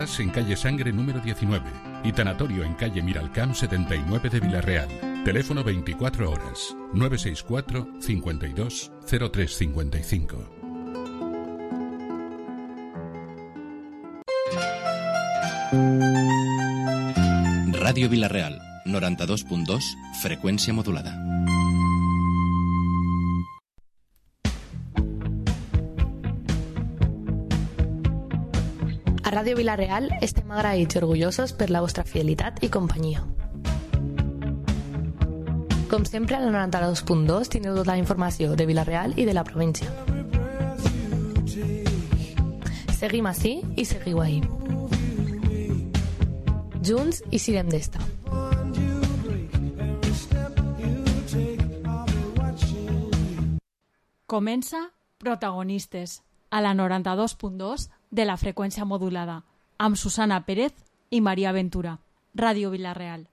En calle Sangre número 19 y tanatorio en calle Miralcamp 79 de Villarreal. Teléfono 24 horas 964 52 0355. Ràdio Vilareal, 92.2, freqüència modulada. A Ràdio Vilareal estem agraïts i orgullosos per la vostra fidelitat i companyia. Com sempre, a la 92.2 tindreu tota la informació de Vilareal i de la província. Seguim ací i seguiu ahí. Junts i sirem d'esta. Comença Protagonistes, a la 92.2 de la freqüència modulada, amb Susana Pérez i Maria Ventura. Ràdio Vilareal.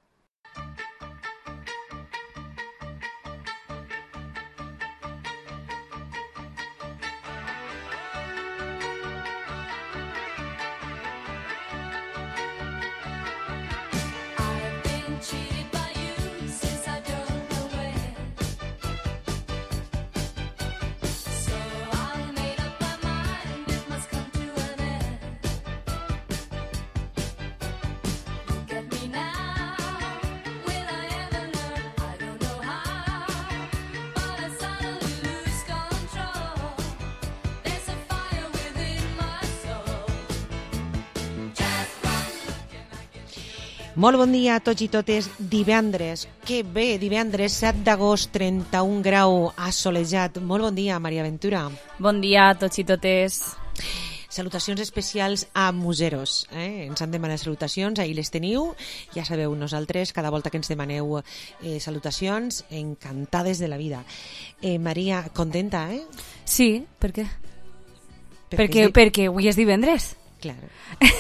Molt bon dia a tots i totes. Divendres, que bé, divendres 7 d'agost, 31 grau, assolejat. Molt bon dia, Maria Ventura. Bon dia a tots i totes. Salutacions especials a museros. Ens han demanat salutacions, ahir les teniu. Ja sabeu, nosaltres, cada volta que ens demaneu salutacions, encantades de la vida. Maria, contenta, eh? Sí, per què? Perquè avui és divendres. Claro.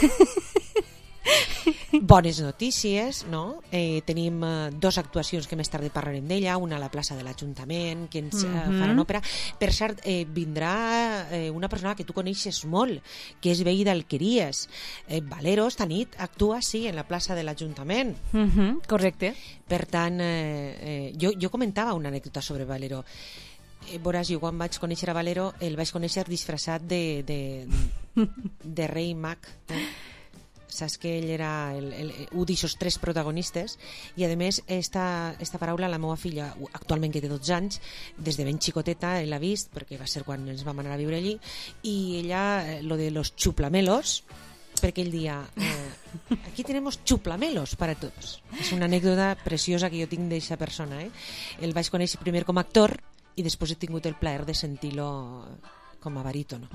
Bones notícies, no? Tenim dues actuacions que més tard parlarem d'ella, una a la plaça de l'Ajuntament, que ens faran òpera. Per cert, vindrà una persona que tu coneixes molt, que és veí d'Alqueries. Valero, esta nit, actua, sí, en la plaça de l'Ajuntament. Correcte. Per tant, jo comentava una anècdota sobre Valero. Veuràs, jo quan vaig conèixer a Valero, el vaig conèixer disfressat de rei mag, saps que ell era un d'aixòs tres protagonistes, i a més esta paraula la meva filla, actualment que té 12 anys, des de ben xicoteta l'ha vist, perquè va ser quan ens vam anar a viure allí, i ella, lo de los chuplamelos, perquè ell dia aquí tenemos chuplamelos para todos. És una anècdota preciosa que jo tinc d'aquesta persona. El vaig conèixer primer com a actor i després he tingut el plaer de sentir-lo com a barítono.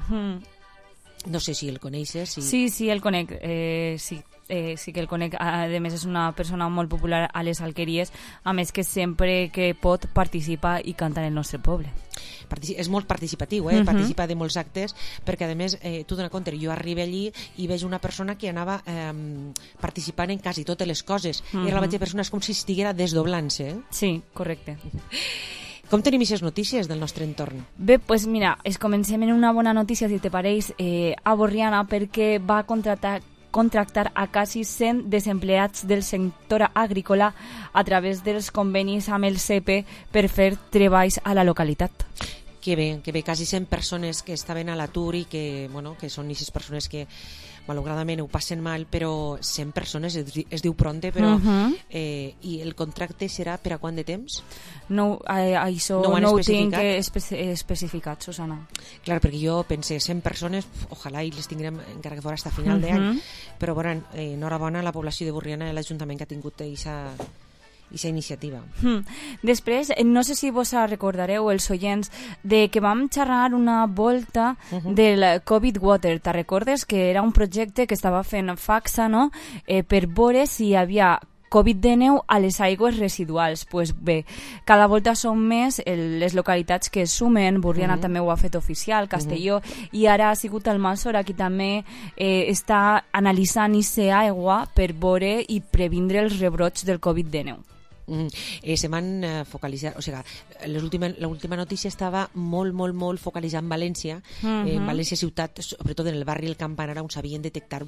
No sé si el coneixes. Sí, el conec. Sí que el conec. A més, és una persona molt popular a les Alqueries, a més que sempre que pot participa i canta en el nostre poble. És molt participatiu, participa de molts actes, perquè a més, tu dona compte, jo arribo allí i veig una persona que anava participant en quasi totes les coses, i ara la veig de persones com si estiguera desdoblant-se. Sí, correcte. Com tenim aquestes notícies del nostre entorn? Bé, doncs mira, comencem en una bona notícia, si te pareix, a Borriana, perquè va contractar a quasi 100 desempleats del sector agrícola a través dels convenis amb el CEPE per fer treballs a la localitat. Que bé, quasi 100 persones que estaven a l'atur i que són aquestes persones que malauradament ho passen mal, però 100 persones es diu pronte, però i el contracte serà per a quant de temps? No, això no ho tinc especificat, Susana. Clar, perquè jo pensé 100 persones, ojalà i les tinguem encara que fora fins a final d'any, però bueno, enhorabona a la població de Borriana i l'Ajuntament que ha tingut aquesta iniciativa. Després, no sé si vos recordareu, els oients, de que vam xerrar una volta del Covid Water. Te recordes que era un projecte que estava fent FACSA, no? Per veure si hi havia Covid-19 a les aigües residuals. Pues bé, cada volta són més les localitats que es sumen. Borriana també ho ha fet oficial, Castelló, i ara ha sigut el Almassora qui també està analitzant aquesta aigua per veure i previndre els rebrots del Covid-19. Se van focalitzar, o sigui, l'última notícia estava molt focalitzada en València, en València ciutat, sobretot en el barri El Campanar, on s'havien detectat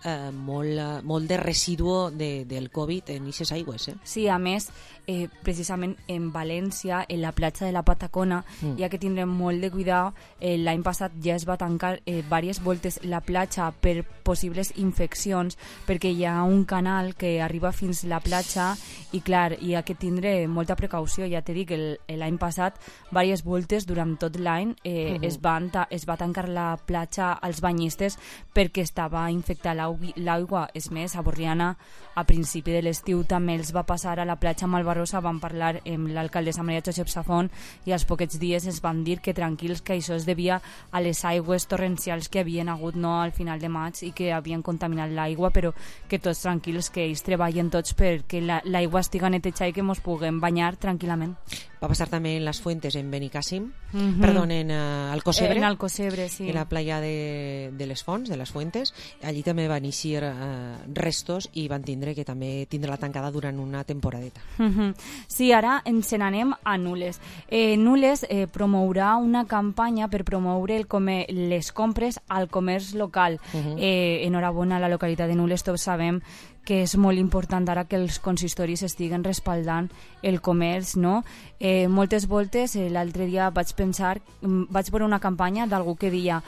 molt de residu del Covid en aquestes aigües. Sí, a més, precisament en València, en la platja de la Patacona, hi ha que tindre molt de cuidado. L'any passat ja es va tancar diverses voltes la platja per possibles infeccions, perquè hi ha un canal que arriba fins a la platja i, clar, hi ha que tindre molta precaució. Ja t'he dit que l'any passat, diverses voltes durant tot l'any, es va tancar la platja als banyistes perquè estava infectada l'aigua. És més, a Borriana, a principi de l'estiu, també els va passar a la platja Malvarosa. Van parlar amb l'alcaldessa Maria Josep Safón i als poquets dies es van dir que tranquils, que això es devia a les aigües torrencials que havien hagut al final de maig i que havien contaminat l'aigua, però que tots tranquils, que ells treballen tots perquè l'aigua estiga netejada i que ens puguem banyar tranquil·lament. Va passar també en les Fuentes, en Benicàssim, perdó, en Alcocebre. En Alcocebre, sí. En la playa de les Fonts, de les Fuentes. Allí també van eixir restos i van tindre que també tindre la tancada durant una temporadeta. Sí, ara ens n'anem a Nules. Nules promourà una campanya per promoure les compres al comerç local. Enhorabona a la localitat de Nules, tots sabem que és molt important ara que els consistoris estiguen respaldant el comerç, no? Moltes voltes, l'altre dia vaig veure una campanya d'algú que deia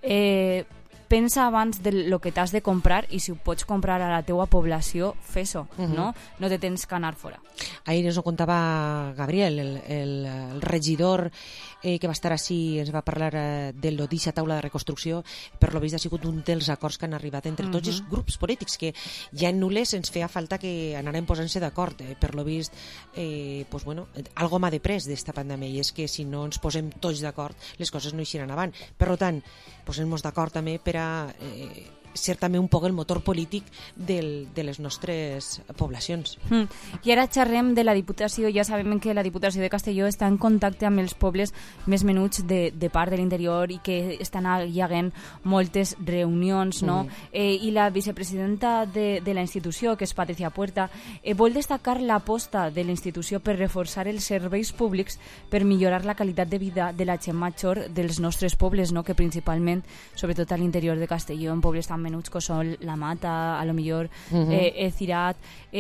pensa abans del que t'has de comprar i si ho pots comprar a la teua població, fes-ho, no? No te tens que anar fora. Ahir ens ho contava Gabriel, el regidor que va estar així, ens va parlar de l'Odissa Taula de Reconstrucció. Per lo vist ha sigut un dels acords que han arribat entre tots els grups polítics, que ja en Nules ens feia falta que anaren posant-se d'acord. Per lo vist, pues bueno, algo m'ha deprès d'esta pandèmia, i és que si no ens posem tots d'acord, les coses no eixiran avant. Per tant, posem-nos d'acord també per a ser també un poc el motor polític de les nostres poblacions. I ara xerrem de la Diputació. Ja sabem que la Diputació de Castelló està en contacte amb els pobles més menuts de part de l'interior i que estan hi havent moltes reunions, no? I la vicepresidenta de la institució, que és Patricia Puerta, vol destacar l'aposta de la institució per reforçar els serveis públics per millorar la qualitat de vida de la gent major dels nostres pobles, no? Que principalment, sobretot a l'interior de Castelló, en pobles tan menuts que són La Mata, a lo millor Cirat,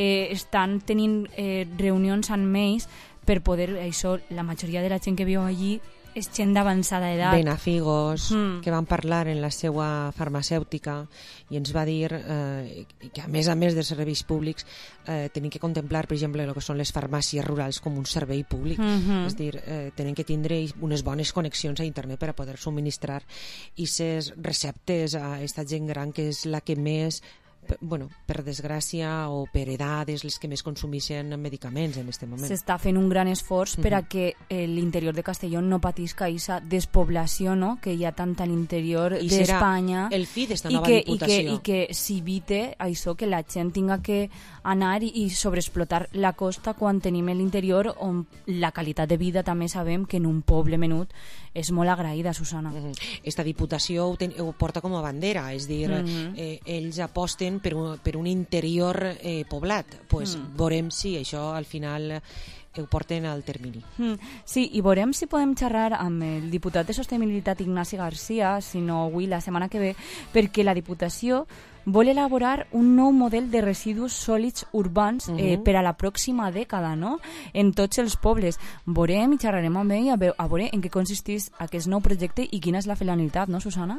estan tenint reunions amb ells per poder, això, la majoria de la gent que viu allí és gent d'avançada edat. Benafigos, que van parlar en la seva farmacèutica i ens va dir que a més dels serveis públics tenim que contemplar, per exemple, el que són les farmàcies rurals com un servei públic. És dir, tenen que tindre unes bones connexions a internet per a poder subministrar aquestes receptes a aquesta gent gran, que és la que més, bueno, per desgràcia o per edat, és les que més consumeixen medicaments en aquest moment. S'està fent un gran esforç per a que l'interior de Castelló no patisca aquesta despoblació, no?, que hi ha tant a l'interior d'Espanya, el fi d'esta nova diputació. I que s'evite això, que la gent tinga que anar i sobreexplotar la costa quan tenim l'interior, on la qualitat de vida també sabem que en un poble menut és molt agraïda, Susana. Esta diputació ho porta com a bandera, és dir, ells aposten per un interior poblat. Pues veurem si això al final ho porten al termini. Sí, i veurem si podem xerrar amb el diputat de Sostenibilitat Ignasi Garcia, si no avui, la setmana que ve, perquè la Diputació vol elaborar un nou model de residus sòlids urbans per a la pròxima dècada, no?, en tots els pobles. Veurem i xerrarem amb ell a veure en què consisteix aquest nou projecte i quina és la finalitat, no, Susana?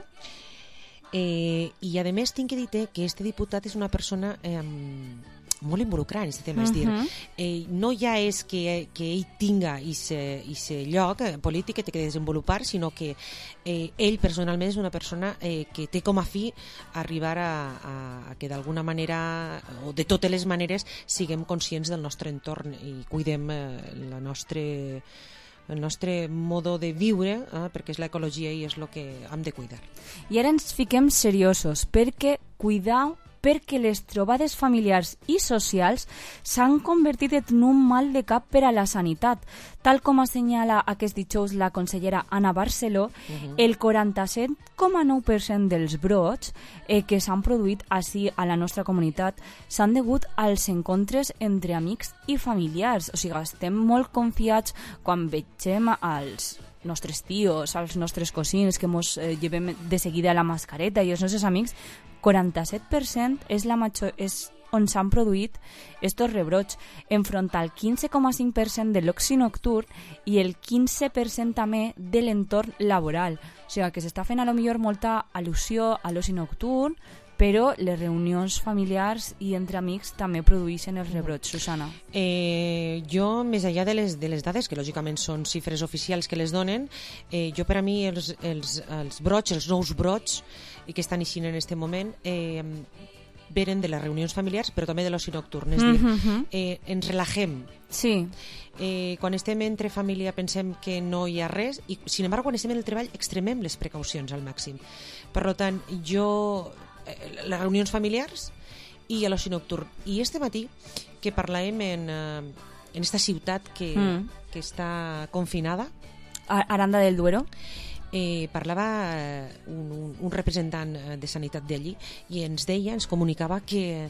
I a més tinc que dir que este diputat és una persona molt involucrada en aquest tema, és dir, no ja és que ell tinga aquest lloc polític que té que desenvolupar, sinó que ell personalment és una persona que té com a fi arribar a que d'alguna manera, o de totes les maneres, siguem conscients del nostre entorn i cuidem el nostre modo de viure, perquè és l'ecologia i és el que hem de cuidar. I ara ens fiquem seriosos, perquè cuidar perquè les trobades familiars i socials s'han convertit en un mal de cap per a la sanitat. Tal com assenyala aquest dijous la consellera Anna Barceló, el 47,9% dels brots que s'han produït així a la nostra comunitat s'han degut als encontres entre amics i familiars. O sigui, estem molt confiats quan veiem als nostres tios, als nostres cosins, que ens llevem de seguida la mascareta, i els nostres amics, 47% és on s'han produït estos rebrots, enfront al 15,5% de l'oci nocturn i el 15% també de l'entorn laboral. O sigui, que s'està fent a lo millor molta al·lusió a l'oci nocturn, però les reunions familiars i entre amics també produeixen els rebrots, Susana. Jo, més enllà de les dades, que lògicament són xifres oficials que les donen, jo per a mi els brots, els nous brots que estan eixint en aquest moment, venen de les reunions familiars, però també de l'oci nocturn. És dir, ens relaxem. Sí. Quan estem entre família pensem que no hi ha res, i sin embargo quan estem en el treball extremem les precaucions al màxim. Per tant, les reunions familiars i a l'oci nocturn. I este matí, que parlàvem en esta ciutat que està confinada, Aranda del Duero, parlava un representant de sanitat d'allí i ens comunicava que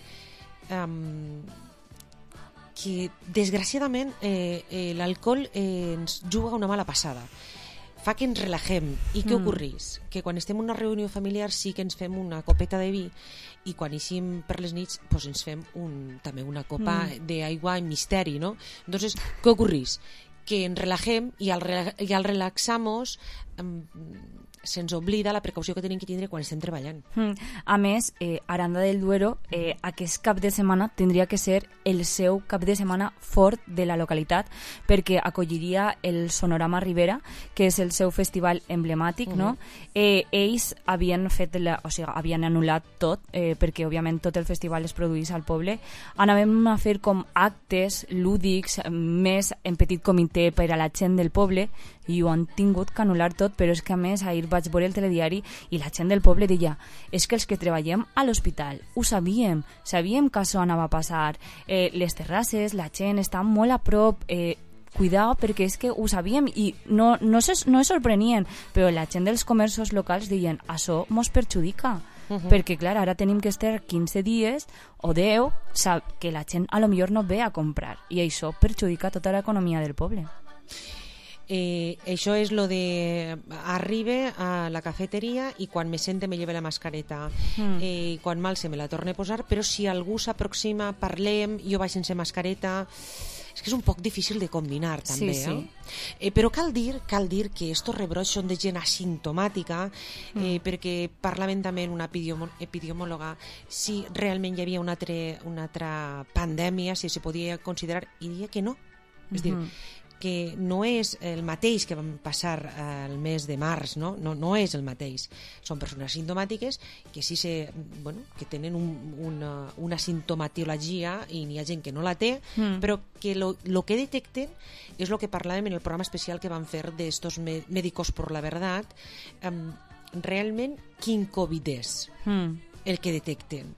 desgraciadament l'alcohol ens juga una mala passada, fa que ens relaxem. I què ocorreix? Que quan estem en una reunió familiar sí que ens fem una copeta de vi, i quan eixim per les nits doncs ens fem també una copa d'aigua en misteri, no? Entonces, què ocorreix? Que ens relaxem i al relaxar-nos se'ns oblida la precaució que tenim que tindre quan estem treballant. A més, Aranda del Duero, aquest cap de setmana tindria que ser el seu cap de setmana fort de la localitat, perquè acolliria el Sonorama Ribera, que és el seu festival emblemàtic, no? Ells havien havien anul·lat tot, perquè òbviament tot el festival es produís al poble. Anàvem a fer com actes lúdics, més en petit comitè per a la gent del poble, i ho han tingut que anul·lar tot, però és que a més ahir vaig veure el telediari i la gent del poble deia, és que els que treballem a l'hospital ho sabíem que això anava a passar, les terrasses, la gent està molt a prop, cuidao, perquè és que ho sabíem i no es sorprenien, però la gent dels comerços locals deien, això mos perjudica, perquè clar, ara tenim que estar 15 dies o 10 que la gent a lo millor no ve a comprar, i això perjudica tota l'economia del poble. Això és lo de arribe a la cafeteria i quan me sente me lleve la mascareta, i quan mal se me la torne a posar, però si algú s'aproxima, parlem, jo vaig sense mascareta, és que és un poc difícil de combinar també, sí. Però cal dir que estos rebrots són de gent asimptomàtica, perquè parlaven també en una epidemiòloga si realment hi havia una altra pandèmia, si se podia considerar, i diria que no, és dir, que no és el mateix que vam passar el mes de març, no és el mateix. Són persones asimptomàtiques que sí que tenen una sintomatologia i n'hi ha gent que no la té, però que lo que detecten és el que parlàvem en el programa especial que vam fer d'estos médicos por la verdad, realment quin Covid és el que detecten.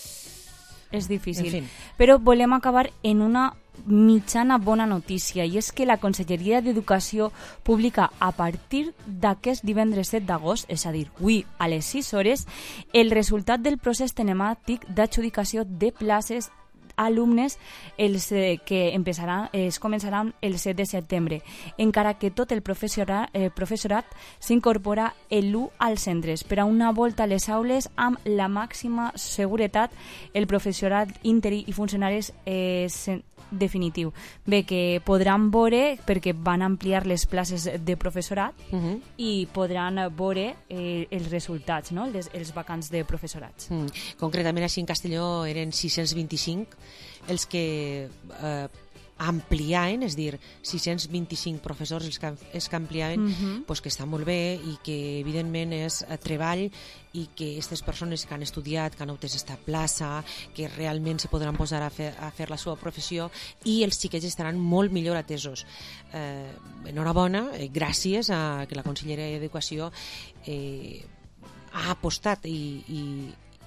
És difícil. En fin. Però volem acabar en una mitjana bona notícia, i és que la Conselleria d'Educació publica a partir d'aquest divendres 7 d'agost, és a dir, avui a les 6 hores, el resultat del procés telemàtic d'adjudicació de places alumnes que es començaran el 7 de setembre, encara que tot el professorat s'incorpora l'1 als centres per a una volta a les aules amb la màxima seguretat. El professorat interí i funcionaris definitiu. Bé, que podran veure, perquè van ampliar les places de professorat i podran veure els resultats, no? els vacants de professorats. Concretament, així en Castelló eren 625 els que ampliaven, és dir, 625 professors els que ampliaven, que està molt bé i que evidentment és treball, i que aquestes persones que han estudiat, que han obtès aquesta plaça, que realment se podran posar a fer la seva professió, i els xiquets estaran molt millor atesos. Enhorabona, gràcies a que la Conselleria d'Educació ha apostat i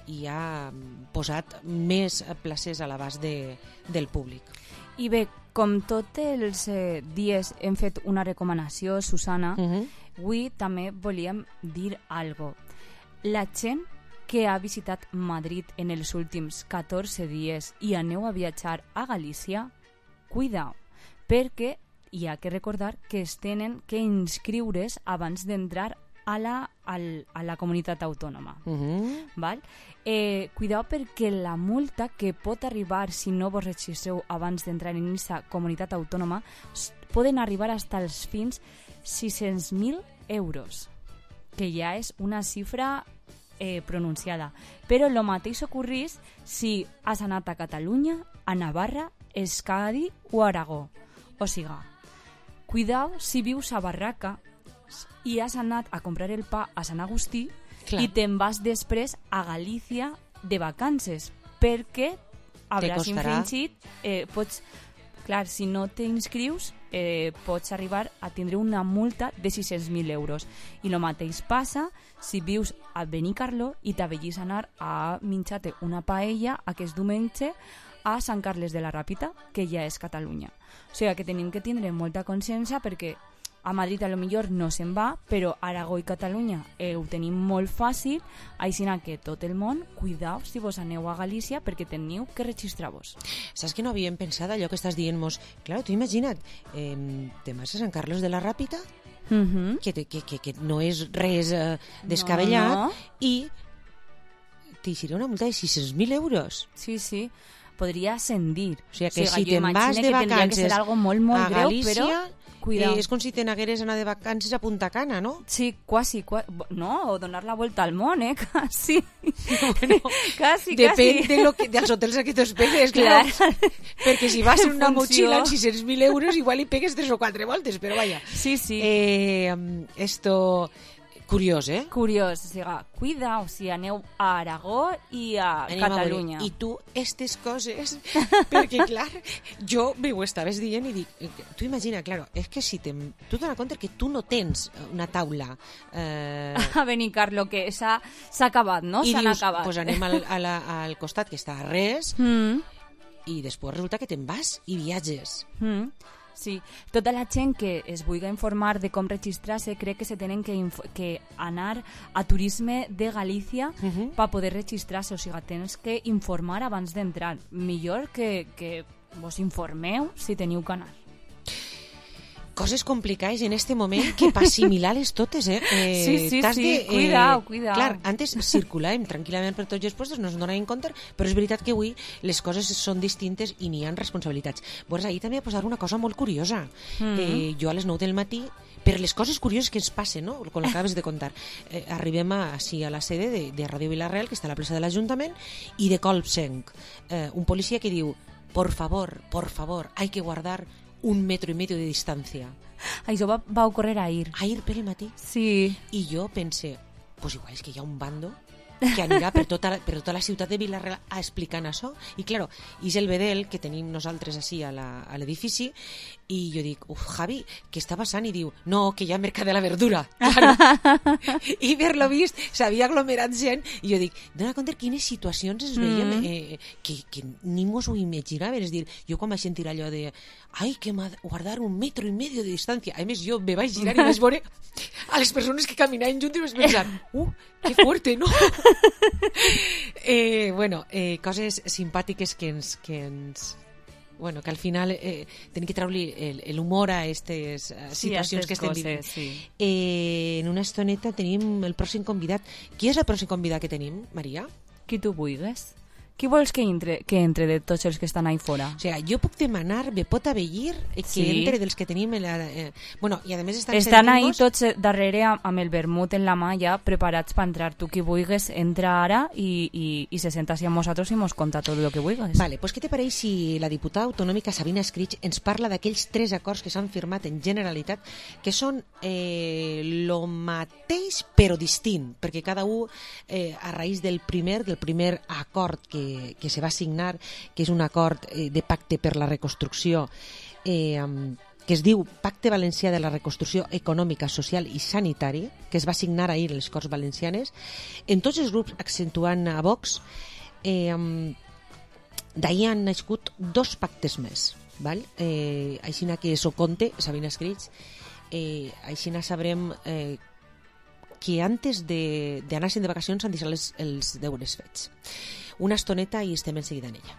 i ha posat més places a l'abast del públic. I bé, com tots els dies hem fet una recomanació, Susana, avui també volíem dir algo. La gent que ha visitat Madrid en els últims 14 dies i aneu a viatjar a Galícia, cuidao, perquè hi ha que recordar que es tenen que inscriure's abans d'entrar a la comunitat autònoma. Val? Cuidao perquè la multa que pot arribar si no vos registreu abans d'entrar en aquesta comunitat autònoma poden arribar fins als 600.000 euros, que ja és una xifra pronunciada. Però el mateix ocorrís si has anat a Catalunya, a Navarra, Euskadi o Aragó. O sigui, cuidao si vius a Barraca i has anat a comprar el pa a Sant Agustí. Clar. I te'n vas després a Galícia de vacances, perquè hauràs infringit, pots, clar, si no t'inscrius, pots arribar a tindre una multa de 600.000 euros. I el mateix passa si vius a Benicarló i t'avellis anar a menjar-te una paella aquest diumenge a Sant Carles de la Ràpita, que ja és Catalunya. O sigui que tenim que tindre molta consciència perquè a Madrid a lo millor no se'n va, però Aragó i Catalunya ho tenim molt fàcil, així que tot el món, cuidao si vos aneu a Galícia perquè teniu que registrar-vos. Saps que no havíem pensat allò que estàs dient-nos? Claro, tu imagina't, te'n vas a Sant Carlos de la Ràpita, que no és res descabellat, i t'eixirà una multa de 600.000 euros. Sí, sí, podria ascendir. O sigui que si te'n vas de vacances algo molt, molt a greu, Galícia, però cuidao. És com si te n'hagueres anar de vacances a Punta Cana, no? Sí, quasi. No, o donar la volta al món, quasi. Bueno, quasi. Depèn dels hotels a què t'hospedes, clar. Perquè si vas en una motxilla amb 600.000 euros, igual hi pegues 3 o 4 voltes, però vaja. Sí, sí. Esto... Curiós, Curiós, o sigui, cuidao si aneu a Aragó i a Catalunya. I tu, aquestes coses, perquè clar, jo me ho estaves dient i dic, tu imagina, claro, és que si tu t'adones compte que tu no tens una taula a Benicarló, que s'ha acabat, no? I s'han dius, acabat. Pues anem al costat que està a res i després resulta que te'n vas i viatges. Sí, tota la gent que es vulgui informar de com registrar-se crec que se tenen que anar a Turisme de Galícia per poder registrar-se, o sigui, tens que informar abans d'entrar. Millor que vos informeu si teniu que anar. Coses complicades en este moment que per assimilar-les totes, Sí, cuidao. Clar, antes circulàvem tranquil·lament per tots els puestos, no ens donàvem compte, però és veritat que avui les coses són distintes i n'hi ha responsabilitats. Pues ahir també va posar una cosa molt curiosa. Jo a les 9 del matí, per les coses curioses que ens passen, no? Com l'acabes de contar, arribem a la sede de Ràdio Vila-real, que està a la plaça de l'Ajuntament, i de colp-senc, un policia que diu, por favor, hay que guardar 1,5 metros de distància. Això va ocórrer ahir. Ahir per el matí? Sí. I jo pense, pues igual és que hi ha un bando que anirà per tota la ciutat de Vila-real explicant això. I claro, és el bedel que tenim nosaltres així a l'edifici, i jo dic, Javi, què està passant? I diu, no, que hi ha mercat de la verdura. Claro. I per lo vist s'havia aglomerat gent, i jo dic, dona compte quines situacions es veiem que ni mos ho imaginàvem. És dir, jo quan vaig sentir allò de ai, que m'ha de guardar 1,5 metros de distància, a més jo me vaig girar i vaig veure a les persones que caminaven juntes i vaig pensar, que fuerte, no? Bueno, coses simpàtiques que ens bueno, que al final tenim que treure l'humor a aquestes situacions que estem vivint. Sí. En una estoneta tenim el pròxim convidat. Qui és el pròxim convidat que tenim, Maria? Qui tu vulguis. Qui vols que entre de tots els que estan ahí fora? O sigui, jo puc demanar, me pot avellir que entre dels que tenim... Bueno, i a més estan ahí tots darrere amb el vermut en la mà ja preparats per entrar. Tu qui vulguis entra ara i se senta així amb nosaltres i mos conta tot el que vulguis. Vale, pues què te pareix si la diputada autonòmica Sabina Escrig ens parla d'aquells 3 acords que s'han firmat en Generalitat, que són lo mateix però distint, perquè cada un a raïs del primer acord que se va signar, que és un acord de pacte per la reconstrucció, que es diu Pacte Valencià de la Reconstrucció Econòmica, Social i Sanitari, que es va signar ahir a les Corts Valencianes, en tots els grups accentuant a Vox, d'ahir han nascut 2 pactes més. Val? Així que s'ho compte, s'havien escrits, així sabrem que antes d'anar-se'n de vacacions han deixat els deures fets. Una estoneta i estem en seguida en ella.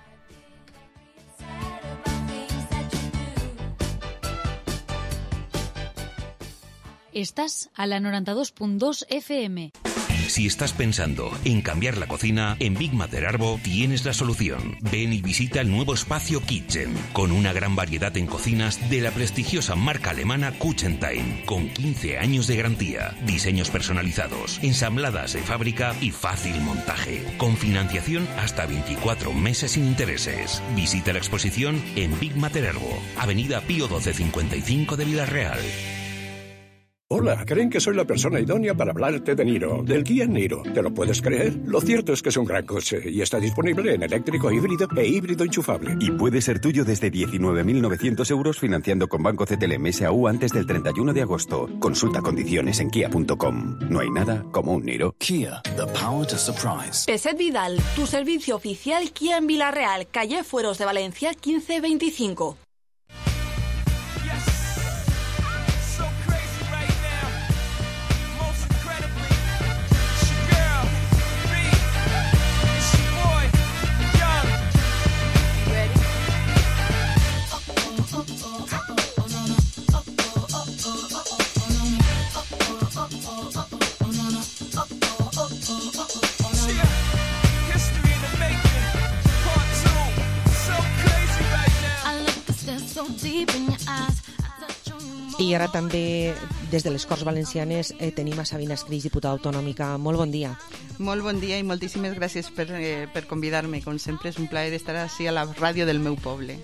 Estás a la 92.2 FM. Si estás pensando en cambiar la cocina, en Big Mother Arbo tienes la solución. Ven y visita el nuevo espacio Kitchen, con una gran variedad en cocinas de la prestigiosa marca alemana Kuchentime, con 15 años de garantía, diseños personalizados, ensambladas de fábrica y fácil montaje, con financiación hasta 24 meses sin intereses. Visita la exposición en Big Mother Arbo, Avenida Pío 1255 de Villarreal. Hola, creen que soy la persona idónea para hablarte de Niro, del Kia Niro. ¿Te lo puedes creer? Lo cierto es que es un gran coche y está disponible en eléctrico híbrido e híbrido enchufable. Y puede ser tuyo desde 19.900 euros financiando con Banco CTLM SAU antes del 31 de agosto. Consulta condiciones en kia.com. No hay nada como un Niro. Kia, the power to surprise. Peset Vidal, tu servicio oficial Kia en Villarreal, calle Fueros de Valencia 1525. I ara també, des de les Corts Valencianes, tenim a Sabina Escris, diputada autonòmica. Molt bon dia. Molt bon dia i moltíssimes gràcies per convidar-me. Com sempre, és un plaer estar així a la ràdio del meu poble.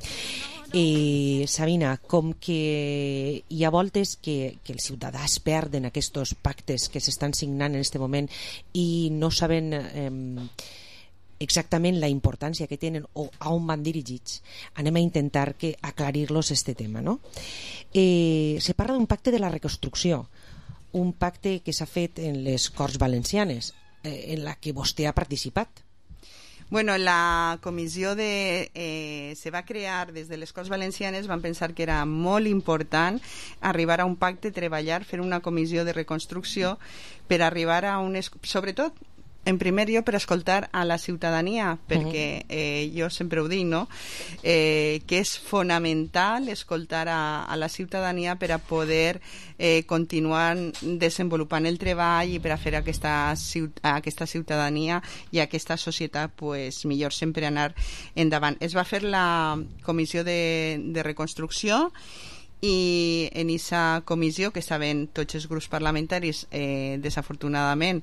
Sabina, com que hi ha voltes que els ciutadans perden aquests pactes que s'estan signant en aquest moment i no saben exactament la importància que tenen o a on van dirigits, anem a intentar aclarir-los este tema, no? Se parla d'un pacte de la reconstrucció, un pacte que s'ha fet en les Corts Valencianes, en la que vostè ha participat. Bueno, la comissió se va crear des de les Corts Valencianes, van pensar que era molt important arribar a un pacte, treballar, fer una comissió de reconstrucció per arribar a sobretot, en primer lloc, per escoltar a la ciutadania, perquè jo sempre ho dic, no? Que és fonamental escoltar a la ciutadania per a poder continuar desenvolupant el treball i per a fer aquesta ciutadania i aquesta societat millor sempre anar endavant. Es va fer la comissió de reconstrucció i en aquesta comissió, que estaven tots els grups parlamentaris, desafortunadament,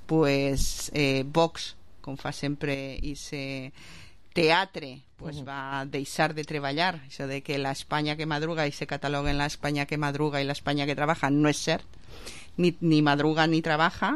Vox, com fa sempre aquest teatre, va deixar de treballar. Això de que l'Espanya que madruga i se cataloga en l'Espanya que madruga i l'Espanya que trabaja no és cert. Ni madruga ni trabaja.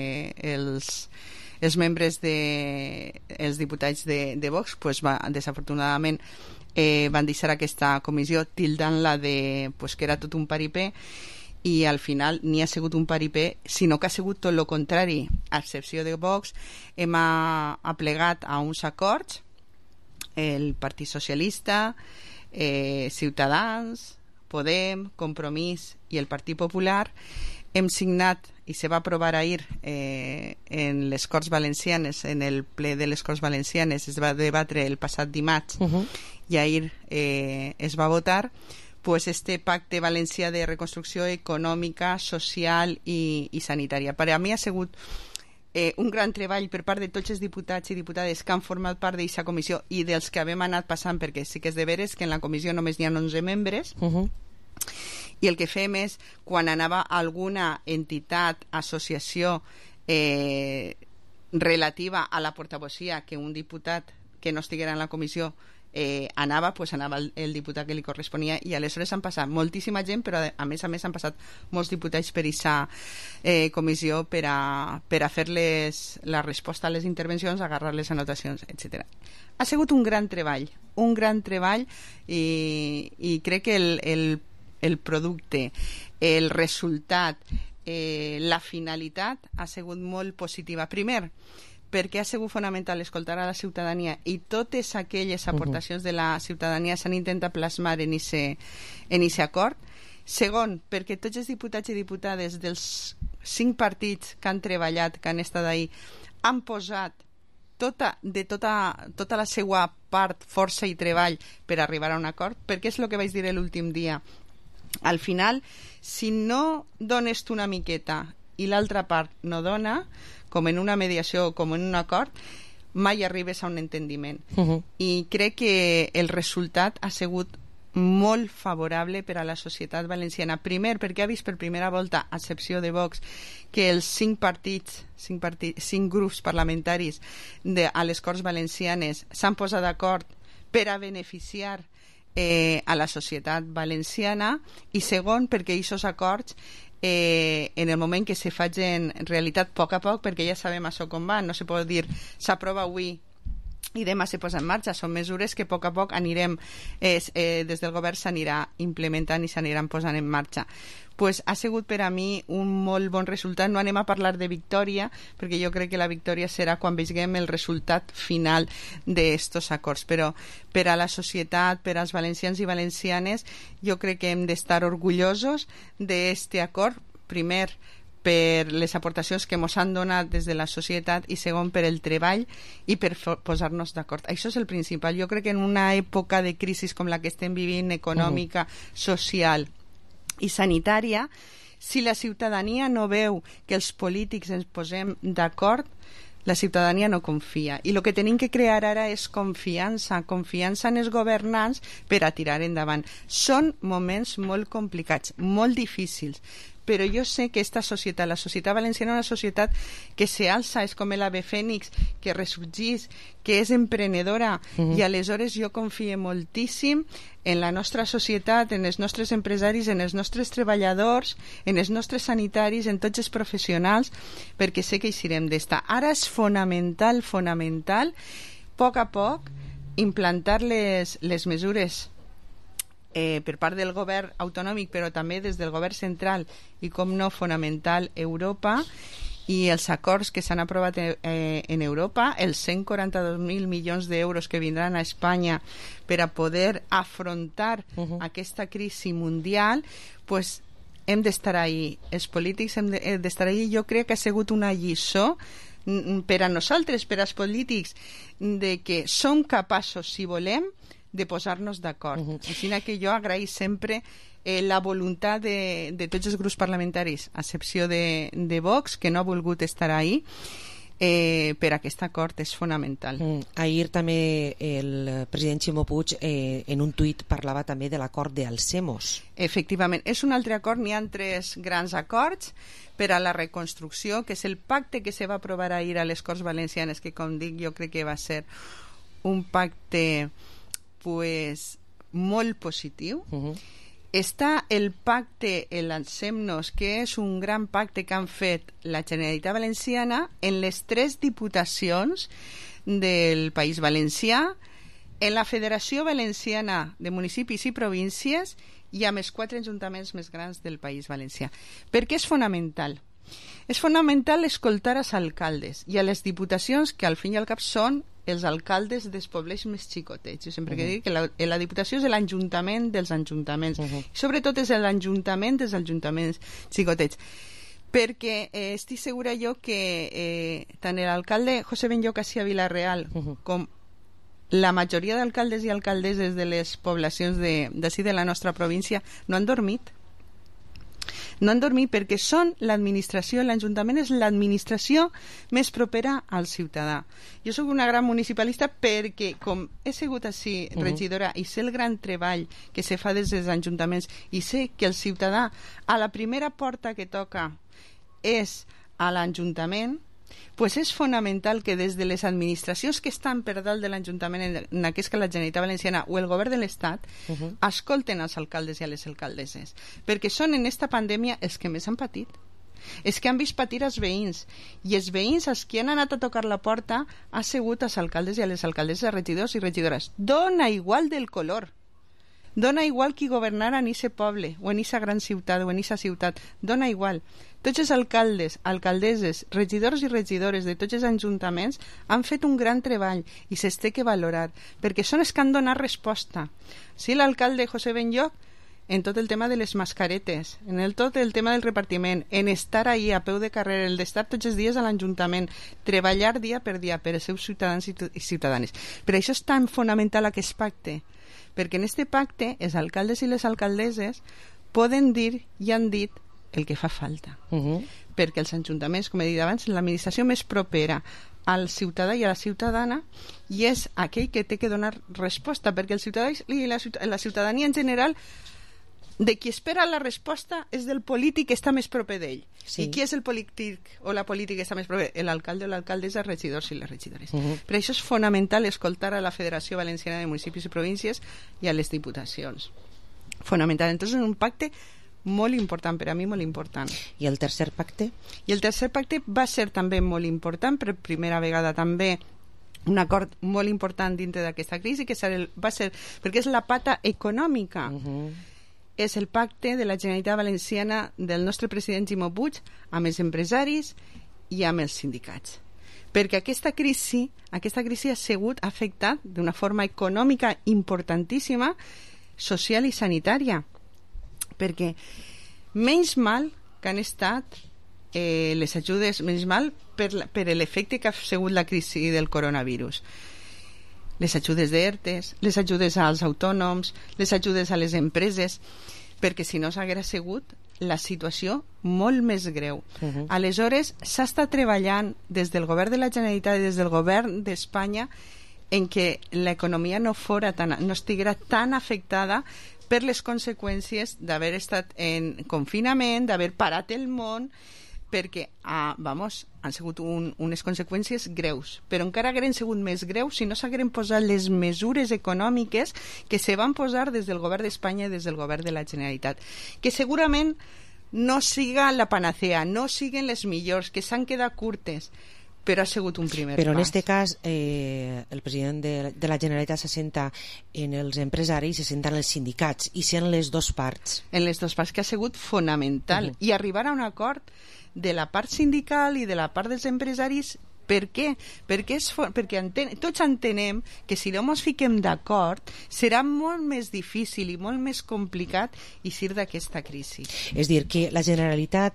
Els membres els diputats de Vox, desafortunadament, van deixar aquesta comissió tildant-la que era tot un paripé, i al final ni ha sigut un paripé, sinó que ha sigut tot el contrari. A excepció de Vox, hem aplegat a uns acords el Partit Socialista, Ciutadans, Podem, Compromís i el Partit Popular. Hem signat, i se va aprovar ahir en les Corts Valencianes, en el ple de les Corts Valencianes, es va debatre el passat dimarts, i ahir es va votar, este pacte valencià de reconstrucció econòmica, social i sanitària. Per a mi ha sigut un gran treball per part de tots els diputats i diputades que han format part d'aquesta comissió i dels que hem anat passant, perquè sí que és de veres que en la comissió només n'hi ha 11 membres, i el que fem és, quan anava alguna entitat, associació relativa a la portavocía que un diputat que no estiguera en la comissió anava el diputat que li corresponia, i aleshores han passat moltíssima gent, però a més han passat molts diputats per aquesta comissió per a fer-les la resposta a les intervencions, agarrar les anotacions, etc. Ha sigut un gran treball, i crec que el producte, el resultat, la finalitat ha sigut molt positiva. Primer, perquè ha sigut fonamental escoltar a la ciutadania, i totes aquelles aportacions de la ciutadania s'han intentat plasmar en aquest acord. Segon, perquè tots els diputats i diputades dels 5 partits que han treballat, que han estat ahí, han posat tota la seva part, força i treball per arribar a un acord, perquè és el que vaig dir l'últim dia. Al final, si no dones tu una miqueta i l'altra part no dona, com en una mediació o com en un acord, mai arribes a un entendiment. I crec que el resultat ha sigut molt favorable per a la societat valenciana. Primer, perquè ha vist per primera volta, a excepció de Vox, que els 5 grups parlamentaris a les Corts Valencianes s'han posat d'acord per a beneficiar a la societat valenciana, i segon, perquè aquests acords en el moment que se facin realitat a poc, perquè ja sabem això com va, no se pot dir s'aprova avui i demà se posa en marxa. Són mesures que a poc anirem, des del govern s'anirà implementant i s'aniran posant en marxa. Pues ha sigut per a mi un molt bon resultat. No anem a parlar de victòria, perquè jo crec que la victòria serà quan veiem el resultat final d'estos acords, però per a la societat, per als valencians i valencianes, jo crec que hem d'estar orgullosos d'este acord. Primer, per les aportacions que ens han donat des de la societat, i segon, per el treball i per posar-nos d'acord. Això és el principal. Jo crec que en una època de crisi com la que estem vivint, econòmica, social i sanitària, si la ciutadania no veu que els polítics ens posem d'acord, la ciutadania no confia. I el que tenim que crear ara és confiança en els governants per a tirar endavant. Són moments molt complicats, molt difícils, però jo sé que esta societat, la societat valenciana, és una societat que se alça, és com l'ave fènix, que ressorgís, que és emprenedora, i aleshores jo confio moltíssim en la nostra societat, en els nostres empresaris, en els nostres treballadors, en els nostres sanitaris, en tots els professionals, perquè sé que hi serem d'esta. Ara és fonamental, a poc, implantar les mesures per part del govern autonòmic, però també des del govern central i, com no, fonamental, Europa, i els acords que s'han aprovat en Europa, els 142.000 milions d'euros que vindran a Espanya per a poder afrontar aquesta crisi mundial, pues hem d'estar ahí. Els polítics hem d'estar ahí. Jo crec que ha sigut una lliçó per a nosaltres, per als polítics, de que som capaços, si volem, de posar-nos d'acord. Així que jo agraï sempre la voluntat de tots els grups parlamentaris, a excepció de Vox, que no ha volgut estar ahí, per aquest acord és fonamental. Ahir també el president Ximo Puig en un tuit parlava també de l'acord d'Alcemos. Efectivament, és un altre acord. N'hi ha 3 grans acords per a la reconstrucció, que és el pacte que se va aprovar ahir a les Corts Valencianes, que, com dic, jo crec que va ser un pacte molt positiu. Està el pacte, el Lancem-nos, que és un gran pacte que han fet la Generalitat Valenciana en les 3 diputacions del País Valencià, en la Federació Valenciana de Municipis i Províncies i amb els 4 ajuntaments més grans del País Valencià. Per què és fonamental? És fonamental escoltar als alcaldes i a les diputacions, que al fin i al cap són els alcaldes dels pobles més xicotets. Jo sempre dic que la diputació és l'Ajuntament dels ajuntaments. Sobretot és l'Ajuntament dels ajuntaments xicotets. Perquè estic segura jo que tant l'alcalde José Benlloc ací a Vila-real com la majoria d'alcaldes i alcaldesses de les poblacions d'ací de la nostra província no han dormit. No han dormit perquè són l'administració, l'Ajuntament és l'administració més propera al ciutadà. Jo soc una gran municipalista perquè, com he sigut així regidora i sé el gran treball que se fa des dels ajuntaments i sé que el ciutadà a la primera porta que toca és a l'Ajuntament, pues és fonamental que des de les administracions que estan per dalt de l'Ajuntament, en aquest que la Generalitat Valenciana o el Govern de l'Estat, escolten als alcaldes i a les alcaldesses, perquè són en esta pandèmia els que més han patit. És que han vist patir els veïns, i els veïns als que han anat a tocar la porta ha sigut als alcaldes i a les alcaldesses, regidors i regidores. Dona igual del color. Dona igual qui governara en ese poble, o en esa gran ciutat, o en esa ciutat. Dona igual. Tots els alcaldes, alcaldesses, regidors i regidores de tots els ajuntaments han fet un gran treball i se'ls té que valorar, perquè són els que han donat resposta. Sí, l'alcalde José Benlloch, en tot el tema de les mascaretes, tot el tema del repartiment, en estar ahí a peu de carrer, el d'estar tots els dies a l'Ajuntament, treballar dia per dia per als seus ciutadans i ciutadanes. Per això és tan fonamental aquest pacte, perquè en este pacte els alcaldes i les alcaldesses poden dir i han dit el que fa falta. Perquè els ajuntaments, com he dit abans, l'administració més propera al ciutadà i a la ciutadana, i és aquell que té que donar resposta, perquè el ciutadà i la ciutadania en general, de qui espera la resposta és del polític que està més proper d'ell. I qui és el polític o la política que està més proper? L'alcalde o l'alcaldessa, els regidors i les regidores. Per això és fonamental escoltar a la Federació Valenciana de Municipis i Províncies i a les diputacions. Fonamental. Entonces és un pacte molt important, per a mi molt important. I el tercer pacte? I el tercer pacte va ser també molt important, per primera vegada també un acord molt important dintre d'aquesta crisi, que va ser, perquè és la pata econòmica. És el pacte de la Generalitat Valenciana del nostre president Ximo Puig amb els empresaris i amb els sindicats. Perquè aquesta crisi ha afectat d'una forma econòmica importantíssima, social i sanitària. Perquè menys mal que han estat les ajudes, menys mal per l'efecte que ha sigut la crisi del coronavirus. Les ajudes d'ERTES, les ajudes als autònoms, les ajudes a les empreses, perquè si no s'haguera sigut la situació molt més greu. Aleshores, s'ha estat treballant des del govern de la Generalitat i des del govern d'Espanya en què l'economia no estiguera tan afectada per les conseqüències d'haver estat en confinament, d'haver parat el món, perquè han sigut unes conseqüències greus, però encara hagueren sigut més greus si no s'hagueren posat les mesures econòmiques que se van posar des del govern d'Espanya i des del govern de la Generalitat, que segurament no siga la panacea, no siguen les millors, que s'han quedat curtes, però ha sigut un primer pas. Però en aquest cas el president de la Generalitat s'assenta en els empresaris, s'assenta en els sindicats, i són les dues parts. En les dues parts, que ha sigut fonamental. I arribar a un acord de la part sindical i de la part dels empresaris. Per què? Perquè tots entenem que si no ens fiquem d'acord serà molt més difícil i molt més complicat eixir d'aquesta crisi. És dir, que la Generalitat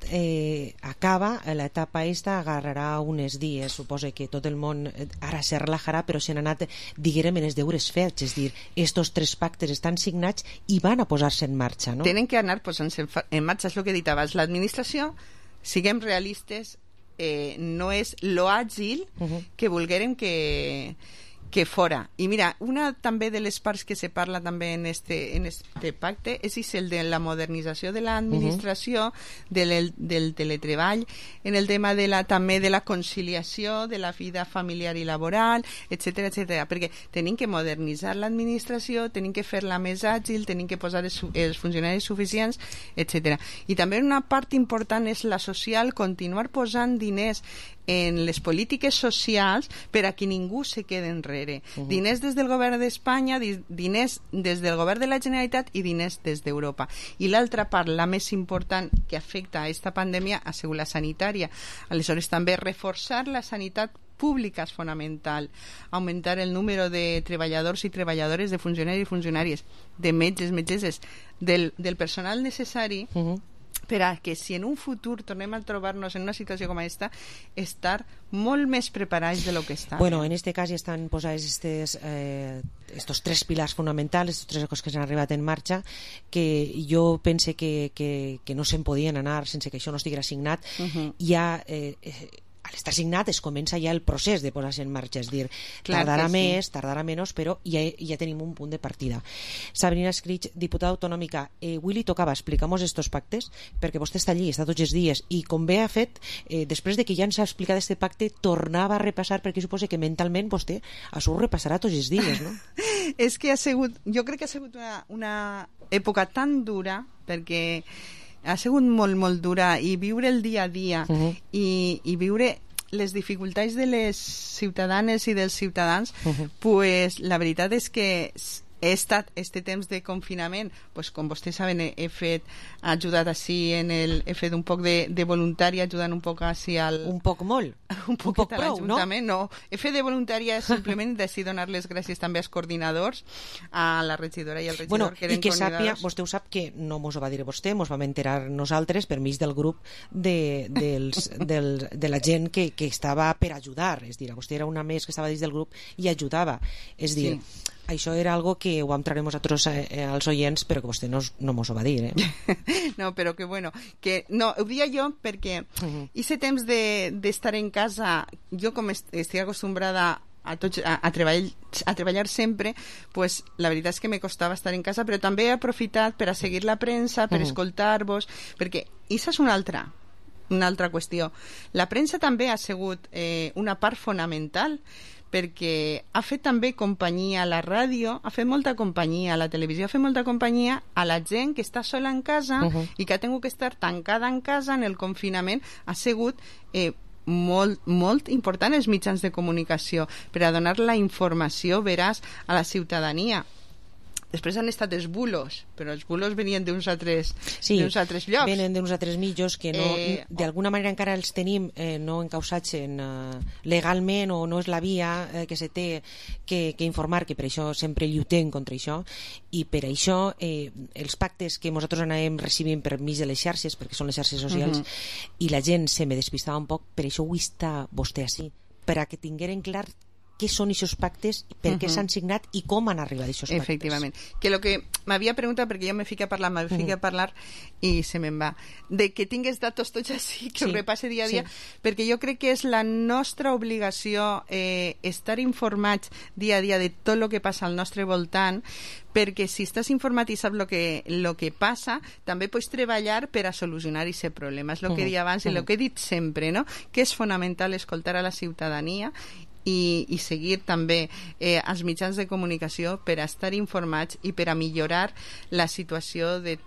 acaba, l'etapa esta agarrarà uns dies, suposa que tot el món ara se relajarà, però s'han anat, diguérem, en els deures fets, és dir, estos tres pactes estan signats i van a posar-se en marxa, no? Tenen que anar posant-se en marxa, és el que he dit abans. L'administració, siguem realistes, no és lo àgil que volguérem que fora. I mira, una també de les parts que se parla també en este pacte és el de la modernització de l'administració, del teletreball, en el tema també de la conciliació de la vida familiar i laboral, etcètera, perquè tenim que modernitzar l'administració, tenim que fer-la més àgil, tenim que posar els funcionaris suficients, etcètera. I també una part important és la social, continuar posant diners en les polítiques socials per a que ningú se quede enrere. Diners des del govern d'Espanya, diners des del govern de la Generalitat i diners des d'Europa. I l'altra part, la més important que afecta a aquesta pandèmia, ha sigut la sanitària. Aleshores també reforçar la sanitat pública és fonamental, augmentar el número de treballadors i treballadores, de funcionaris i funcionàries, de metges, metgesses, del personal necessari per a que si en un futur tornem a trobar-nos en una situació com aquesta, estar molt més preparats de lo que està. Bueno, en este cas ja estan posades estos tres pilars fonamentals, estos tres coses que s'han arribat en marxa, que jo pense que no se'n podien anar sense que això no estiguera signat. Ja a l'estar signat es comença ja el procés de posar-se en marxa, és dir, tardarà més, tardarà menys, però ja tenim un punt de partida. Sabrina Escrig, diputada autonòmica, avui li tocava explicar-nos estos pactes, perquè vostè està allí, està tots els dies, i com bé ha fet, després de que ja ens ha explicat este pacte, tornava a repassar, perquè suposo que mentalment vostè això ho repassarà tots els dies, no? És que jo crec que ha sigut una època tan dura, perquè ha sigut molt, molt dura, i viure el dia a dia i viure les dificultats de les ciutadanes i dels ciutadans, pues la veritat és que he estat este temps de confinament, pues com vostès saben, he ajudat així he fet un poc de voluntària, ajudant un poc així un poc molt? Un poc a l'Ajuntament, no? He fet de voluntària simplement d'així donar les gràcies també als coordinadors, a la regidora i al regidor que eren sàpia, vostè ho sap que no mos ho va dir vostè, mos vam enterar nosaltres per mig del grup de la gent que estava per ajudar, és dir, vostè era una més que estava dins del grup i ajudava, és dir, això era algo que ho vam traure nosaltres als oients, però que vostè no mos ho va dir, No, però que bueno, que no, ho dia jo perquè aquest temps d'estar en casa, jo com estic acostumbrada a treballar sempre, pues la veritat és que me costava estar en casa, però també he aprofitat per a seguir la premsa, per escoltar-vos, perquè això és una altra qüestió. La premsa també ha sigut una part fonamental, perquè ha fet també companyia a la ràdio, ha fet molta companyia a la televisió, ha fet molta companyia a la gent que està sola en casa i que ha tingut que estar tancada en casa en el confinament. Ha sigut molt, molt important els mitjans de comunicació per a donar la informació veraç a la ciutadania. Després han estat els bulos, però els bulos venien d'uns altres llocs. Venen d'uns altres mitjos que d'alguna manera encara els tenim no encausats legalment, o no és la via que se té que informar, que per això sempre lluitem contra això, i per això els pactes que nosaltres anàvem recibint per mig de les xarxes, perquè són les xarxes socials, i la gent se me despistava un poc, per això avui està vostè així, per a que tingueren clar què són aquests pactes, per què s'han signat i com han arribat aquests pactes. Efectivament. Que lo que m'havia preguntat, perquè jo me fico a parlar i se me'n va, de que tingués datos tots així, que ho repasse dia a dia, perquè jo crec que és la nostra obligació estar informats dia a dia de tot el que passa al nostre voltant, perquè si estàs informat i saps lo que passa, també pots treballar per a solucionar aquest problema. És el que he dit abans i el que he dit sempre, no? Que és fonamental escoltar a la ciutadania i seguir també els mitjans de comunicació per a estar informats i per a millorar la situació de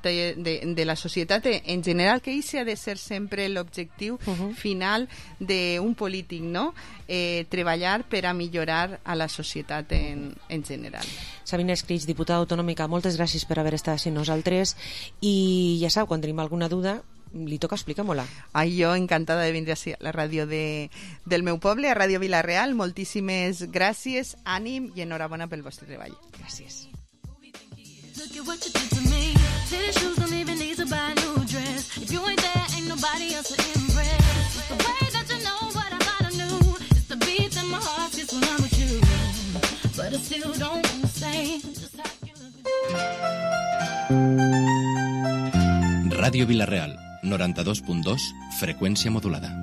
la societat en general, que això ha de ser sempre l'objectiu final d'un polític, no? Treballar per a millorar a la societat en general. Sabrina Escrig, diputada autonòmica, moltes gràcies per haver estat amb nosaltres, i ja sabeu, quan tenim alguna duda li toca explicar-me-la. Jo encantada de vindre a la ràdio del meu poble, a Ràdio Vila-real. Moltíssimes gràcies, ànim i enhorabona pel vostre treball. Gràcies. Ràdio Vila-real, 92.2, frecuencia modulada.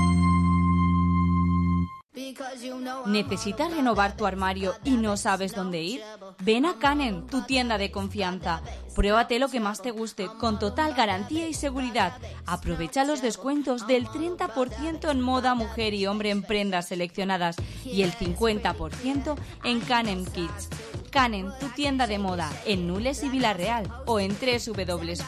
¿Necesitas renovar tu armario y no sabes dónde ir? Ven a Canen, tu tienda de confianza. Pruébate lo que más te guste, con total garantía y seguridad. Aprovecha los descuentos del 30% en moda mujer y hombre en prendas seleccionadas y el 50% en Canen Kids. Canen, tu tienda de moda, en Nules y Vila-real, o en www.canen.es.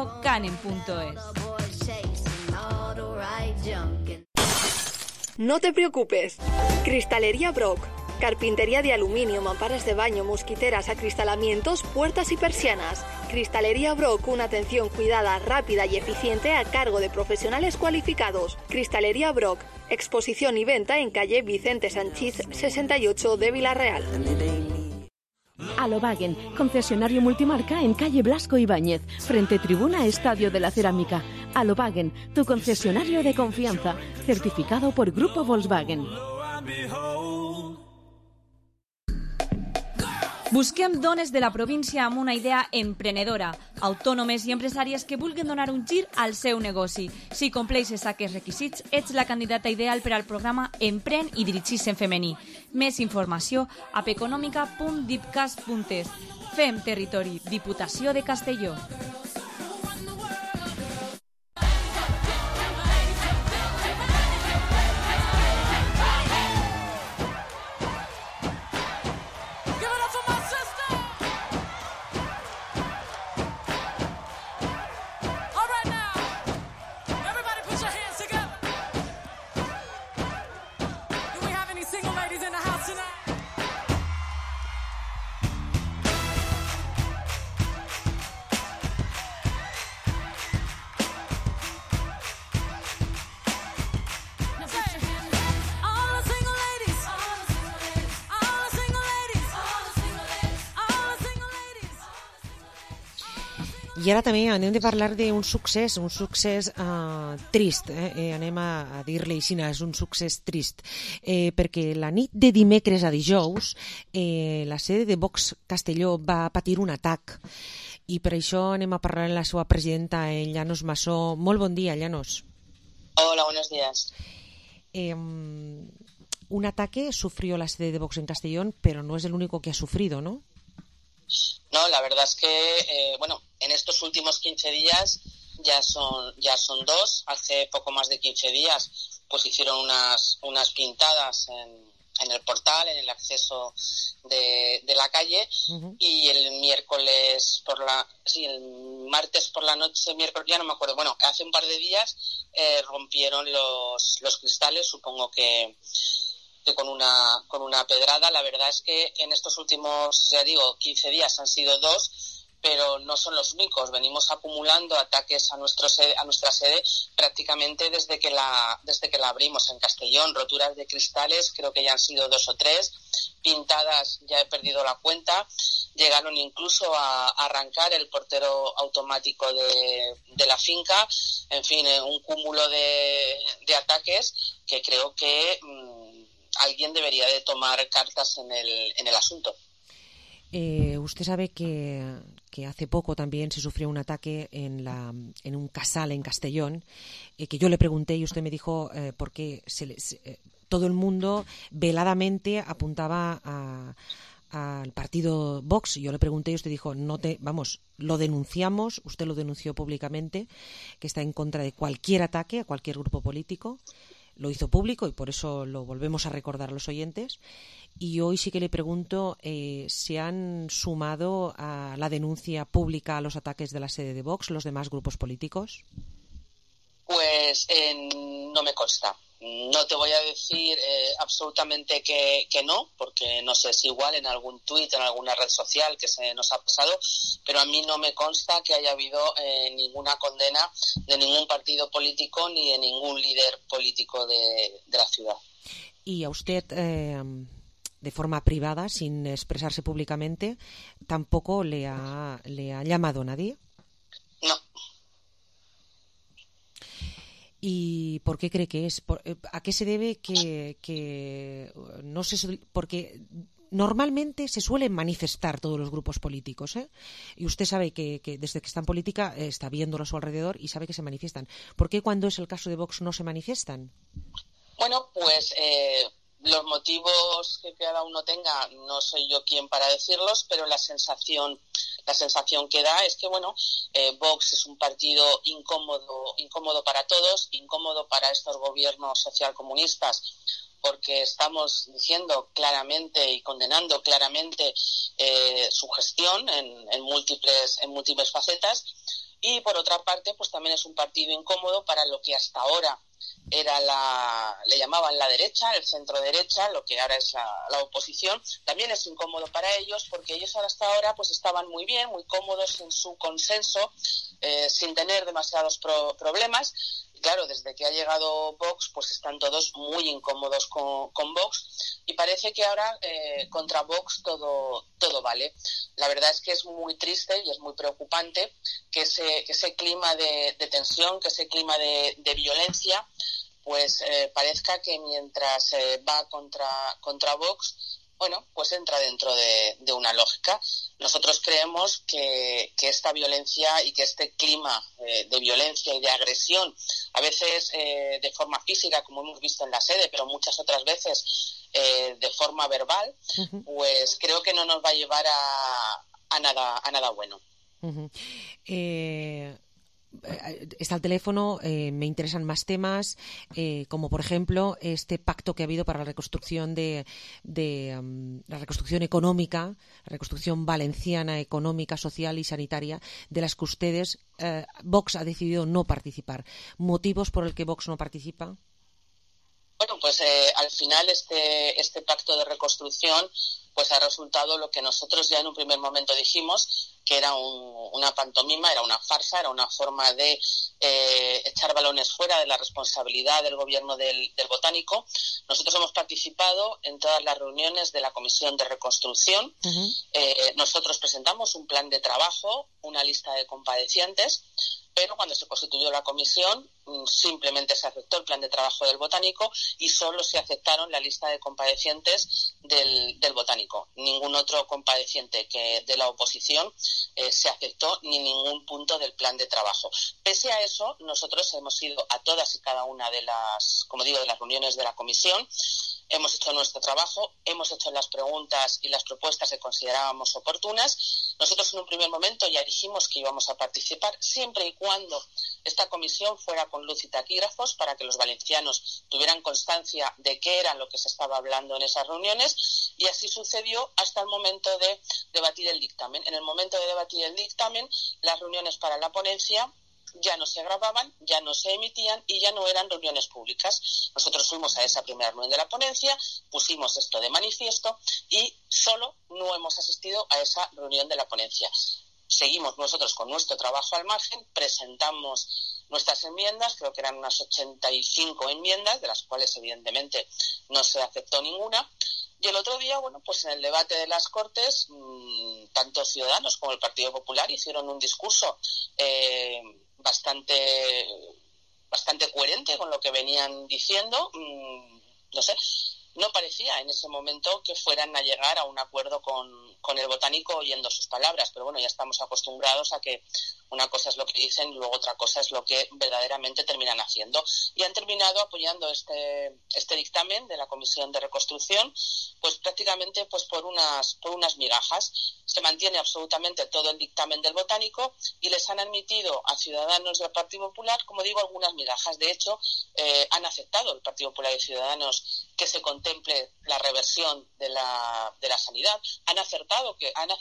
No te preocupes. Cristalería Brock. Carpintería de aluminio, mamparas de baño, mosquiteras, acristalamientos, puertas y persianas. Cristalería Brock, una atención cuidada, rápida y eficiente a cargo de profesionales cualificados. Cristalería Brock. Exposición y venta en calle Vicente Sanchís 68 de Vila-real. Alobagen, concesionario multimarca en calle Blasco Ibáñez, frente tribuna Estadio de la Cerámica. Alobagen, tu concesionario de confianza, certificado por Grupo Volkswagen. Busquem dones de la província amb una idea emprenedora, autònomes i empresàries que vulguin donar un gir al seu negoci. Si compleixes aquests requisits, ets la candidata ideal per al programa Empren i dirigis en femení. Més informació a econòmica.dipcas.es. Fem territori, Diputació de Castelló. I ara també anem de parlar d'un succés trist, anem a dir-li així, és un succés trist, perquè la nit de dimecres a dijous la sede de Vox Castelló va patir un atac i per això anem a parlar amb la seva presidenta, Llanos Massó. Molt bon dia, Llanos. Hola, buenos días. Un ataque sufrió la sede de Vox en Castellón, pero no es el único que ha sufrido, ¿no? No, la verdad es que, en estos últimos 15 días ya son dos. Hace poco más de 15 días pues hicieron unas pintadas en el portal, en el acceso de la calle, y el martes por la noche, miércoles, ya no me acuerdo, hace un par de días rompieron los cristales, supongo que con una pedrada. La verdad es que en estos últimos, 15 días han sido dos, pero no son los únicos. Venimos acumulando ataques a nuestra sede prácticamente desde que la abrimos en Castellón. Roturas de cristales, creo que ya han sido 2 o 3. Pintadas, ya he perdido la cuenta. Llegaron incluso a arrancar el portero automático de la finca. En fin, un cúmulo de ataques que creo que alguien debería de tomar cartas en el asunto. Usted sabe que hace poco también se sufrió un ataque en un casal en Castellón, que yo le pregunté y usted me dijo por qué todo el mundo veladamente apuntaba al partido Vox. Yo le pregunté y usted dijo, lo denunciamos, usted lo denunció públicamente, que está en contra de cualquier ataque a cualquier grupo político. Lo hizo público y por eso lo volvemos a recordar a los oyentes. Y hoy sí que le pregunto, ¿se han sumado a la denuncia pública a los ataques de la sede de Vox los demás grupos políticos? Pues no me consta. No te voy a decir absolutamente que no, porque no sé, es igual en algún tuit, en alguna red social que se nos ha pasado, pero a mí no me consta que haya habido ninguna condena de ningún partido político ni de ningún líder político de la ciudad. ¿Y a usted, de forma privada, sin expresarse públicamente, tampoco le ha llamado nadie? No. ¿Y por qué cree que es? ¿A qué se debe que no se... Porque normalmente se suelen manifestar todos los grupos políticos, y usted sabe que desde que está en política está viéndolo a su alrededor y sabe que se manifiestan. ¿Por qué cuando es el caso de Vox no se manifiestan? Bueno, pues los motivos que cada uno tenga no soy yo quien para decirlos, pero la sensación que da es que Vox es un partido incómodo para todos, incómodo para estos gobiernos socialcomunistas, porque estamos diciendo claramente y condenando claramente su gestión en múltiples facetas, y por otra parte pues también es un partido incómodo para lo que hasta ahora le llamaban la derecha, el centro derecha, lo que ahora es la oposición. También es incómodo para ellos porque ellos hasta ahora pues estaban muy bien, muy cómodos en su consenso, sin tener demasiados problemas. Claro, desde que ha llegado Vox, pues están todos muy incómodos con Vox, y parece que ahora contra Vox todo vale. La verdad es que es muy triste y es muy preocupante que ese clima de tensión, que ese clima de violencia, pues parezca que mientras va contra Vox, bueno, pues entra dentro de una lógica. Nosotros creemos que esta violencia y que este clima de violencia y de agresión, a veces de forma física, como hemos visto en la sede, pero muchas otras veces de forma verbal, pues creo que no nos va a llevar a nada bueno. Está al teléfono, me interesan más temas, como por ejemplo este pacto que ha habido para la reconstrucción la reconstrucción económica, la reconstrucción valenciana, económica, social y sanitaria, de las que ustedes, Vox ha decidido no participar. ¿Motivos por el que Vox no participa? Bueno, pues al final este pacto de reconstrucción pues ha resultado lo que nosotros ya en un primer momento dijimos, que era una pantomima, era una farsa, era una forma de echar balones fuera de la responsabilidad del gobierno del Botánico. Nosotros hemos participado en todas las reuniones de la Comisión de Reconstrucción. Nosotros presentamos un plan de trabajo, una lista de compadecientes, pero cuando se constituyó la comisión simplemente se aceptó el plan de trabajo del Botánico y solo se aceptaron la lista de compadecientes del Botánico. Ningún otro compadeciente que de la oposición se aceptó ni ningún punto del plan de trabajo. Pese a eso, nosotros hemos ido a todas y cada una de las, como digo, de las reuniones de la comisión. Hemos hecho nuestro trabajo, hemos hecho las preguntas y las propuestas que considerábamos oportunas. Nosotros en un primer momento ya dijimos que íbamos a participar siempre y cuando esta comisión fuera con luz y taquígrafos para que los valencianos tuvieran constancia de qué era lo que se estaba hablando en esas reuniones, y así sucedió hasta el momento de debatir el dictamen. En el momento de debatir el dictamen, las reuniones para la ponencia ya no se grababan, ya no se emitían y ya no eran reuniones públicas. Nosotros fuimos a esa primera reunión de la ponencia, pusimos esto de manifiesto y solo no hemos asistido a esa reunión de la ponencia. Seguimos nosotros con nuestro trabajo al margen, presentamos nuestras enmiendas, creo que eran unas 85 enmiendas, de las cuales evidentemente no se aceptó ninguna. Y el otro día, bueno, pues en el debate de las Cortes, tanto Ciudadanos como el Partido Popular hicieron un discurso bastante coherente con lo que venían diciendo. No sé, no parecía en ese momento que fueran a llegar a un acuerdo con el Botánico oyendo sus palabras, pero bueno, ya estamos acostumbrados a que una cosa es lo que dicen y luego otra cosa es lo que verdaderamente terminan haciendo. Y han terminado apoyando este dictamen de la Comisión de Reconstrucción, pues prácticamente pues por unas migajas. Se mantiene absolutamente todo el dictamen del Botánico y les han admitido a Ciudadanos y al Partido Popular, como digo, algunas migajas. De hecho, han aceptado el Partido Popular y Ciudadanos que se contemple la reversión de la sanidad. Han aceptado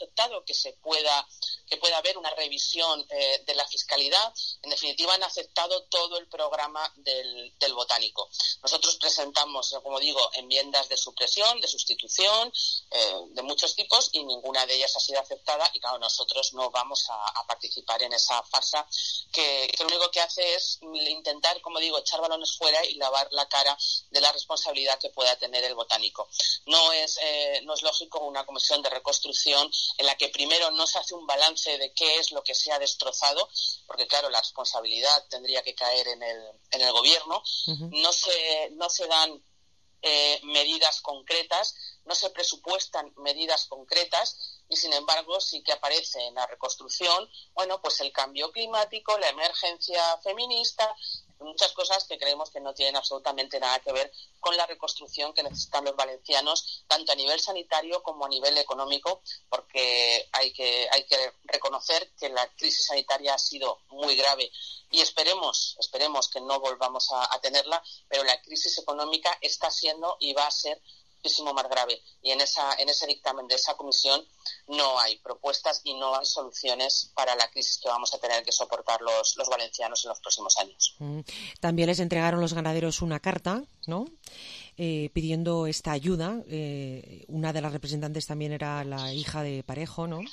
que pueda haber una revisión de la fiscalidad. En definitiva, han aceptado todo el programa del Botánico. Nosotros presentamos, como digo, enmiendas de supresión, de sustitución, de muchos tipos, y ninguna de ellas ha sido aceptada, y claro, nosotros no vamos a participar en esa farsa que lo único que hace es intentar, como digo, echar balones fuera y lavar la cara de la responsabilidad que pueda tener el Botánico. No es lógico una comisión de reconstrucción en la que primero no se hace un balance de qué es lo que se ha destrozado, porque claro, la responsabilidad tendría que caer en el gobierno. No se dan medidas concretas, no se presupuestan medidas concretas, y sin embargo sí que aparece en la reconstrucción, bueno, pues el cambio climático, la emergencia feminista, muchas cosas que creemos que no tienen absolutamente nada que ver con la reconstrucción que necesitan los valencianos, tanto a nivel sanitario como a nivel económico, porque hay que reconocer que la crisis sanitaria ha sido muy grave y esperemos que no volvamos a tenerla, pero la crisis económica está siendo y va a ser muchísimo más grave, y en ese dictamen de esa comisión no hay propuestas y no hay soluciones para la crisis que vamos a tener que soportar los valencianos en los próximos años. También les entregaron los ganaderos una carta, ¿no?, pidiendo esta ayuda. Una de las representantes también era la hija de Parejo, ¿no?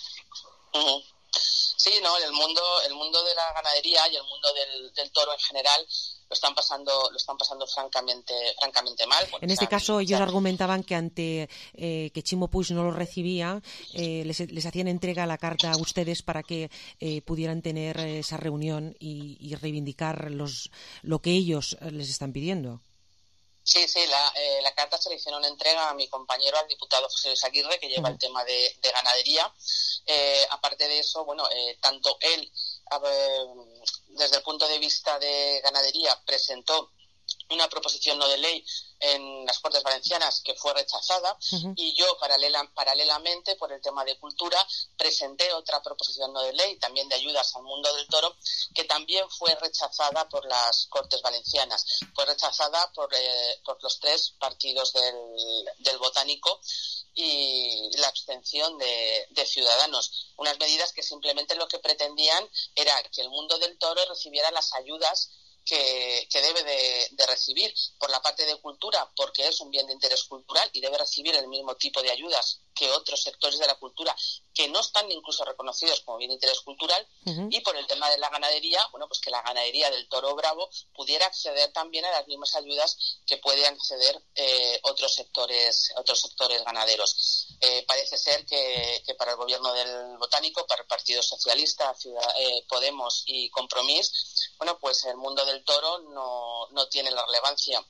Sí, no, el mundo de la ganadería y el mundo del toro en general lo están pasando francamente mal. Bueno, en este caso ellos argumentaban que ante que Chimo Puig no lo recibía, les hacían entrega la carta a ustedes para que pudieran tener esa reunión y reivindicar lo que ellos les están pidiendo. Sí, la carta se le hicieron entrega a mi compañero, al diputado José Luis Aguirre, que lleva el tema de ganadería. Aparte de eso, tanto él, desde el punto de vista de ganadería, presentó una proposición no de ley en las Cortes Valencianas que fue rechazada, y yo paralelamente, por el tema de cultura, presenté otra proposición no de ley también de ayudas al mundo del toro, que también fue rechazada por las Cortes Valencianas. Fue rechazada por los 3 partidos del Botánico y la abstención de Ciudadanos. Unas medidas que simplemente lo que pretendían era que el mundo del toro recibiera las ayudas que debe de recibir por la parte de cultura, porque es un bien de interés cultural y debe recibir el mismo tipo de ayudas que otros sectores de la cultura que no están incluso reconocidos como bien de interés cultural. Y por el tema de la ganadería, pues que la ganadería del toro bravo pudiera acceder también a las mismas ayudas que pueden acceder otros sectores ganaderos. Parece ser que para el gobierno del Botánico, para el Partido Socialista, Podemos y Compromís, pues el mundo del toro no tiene la relevancia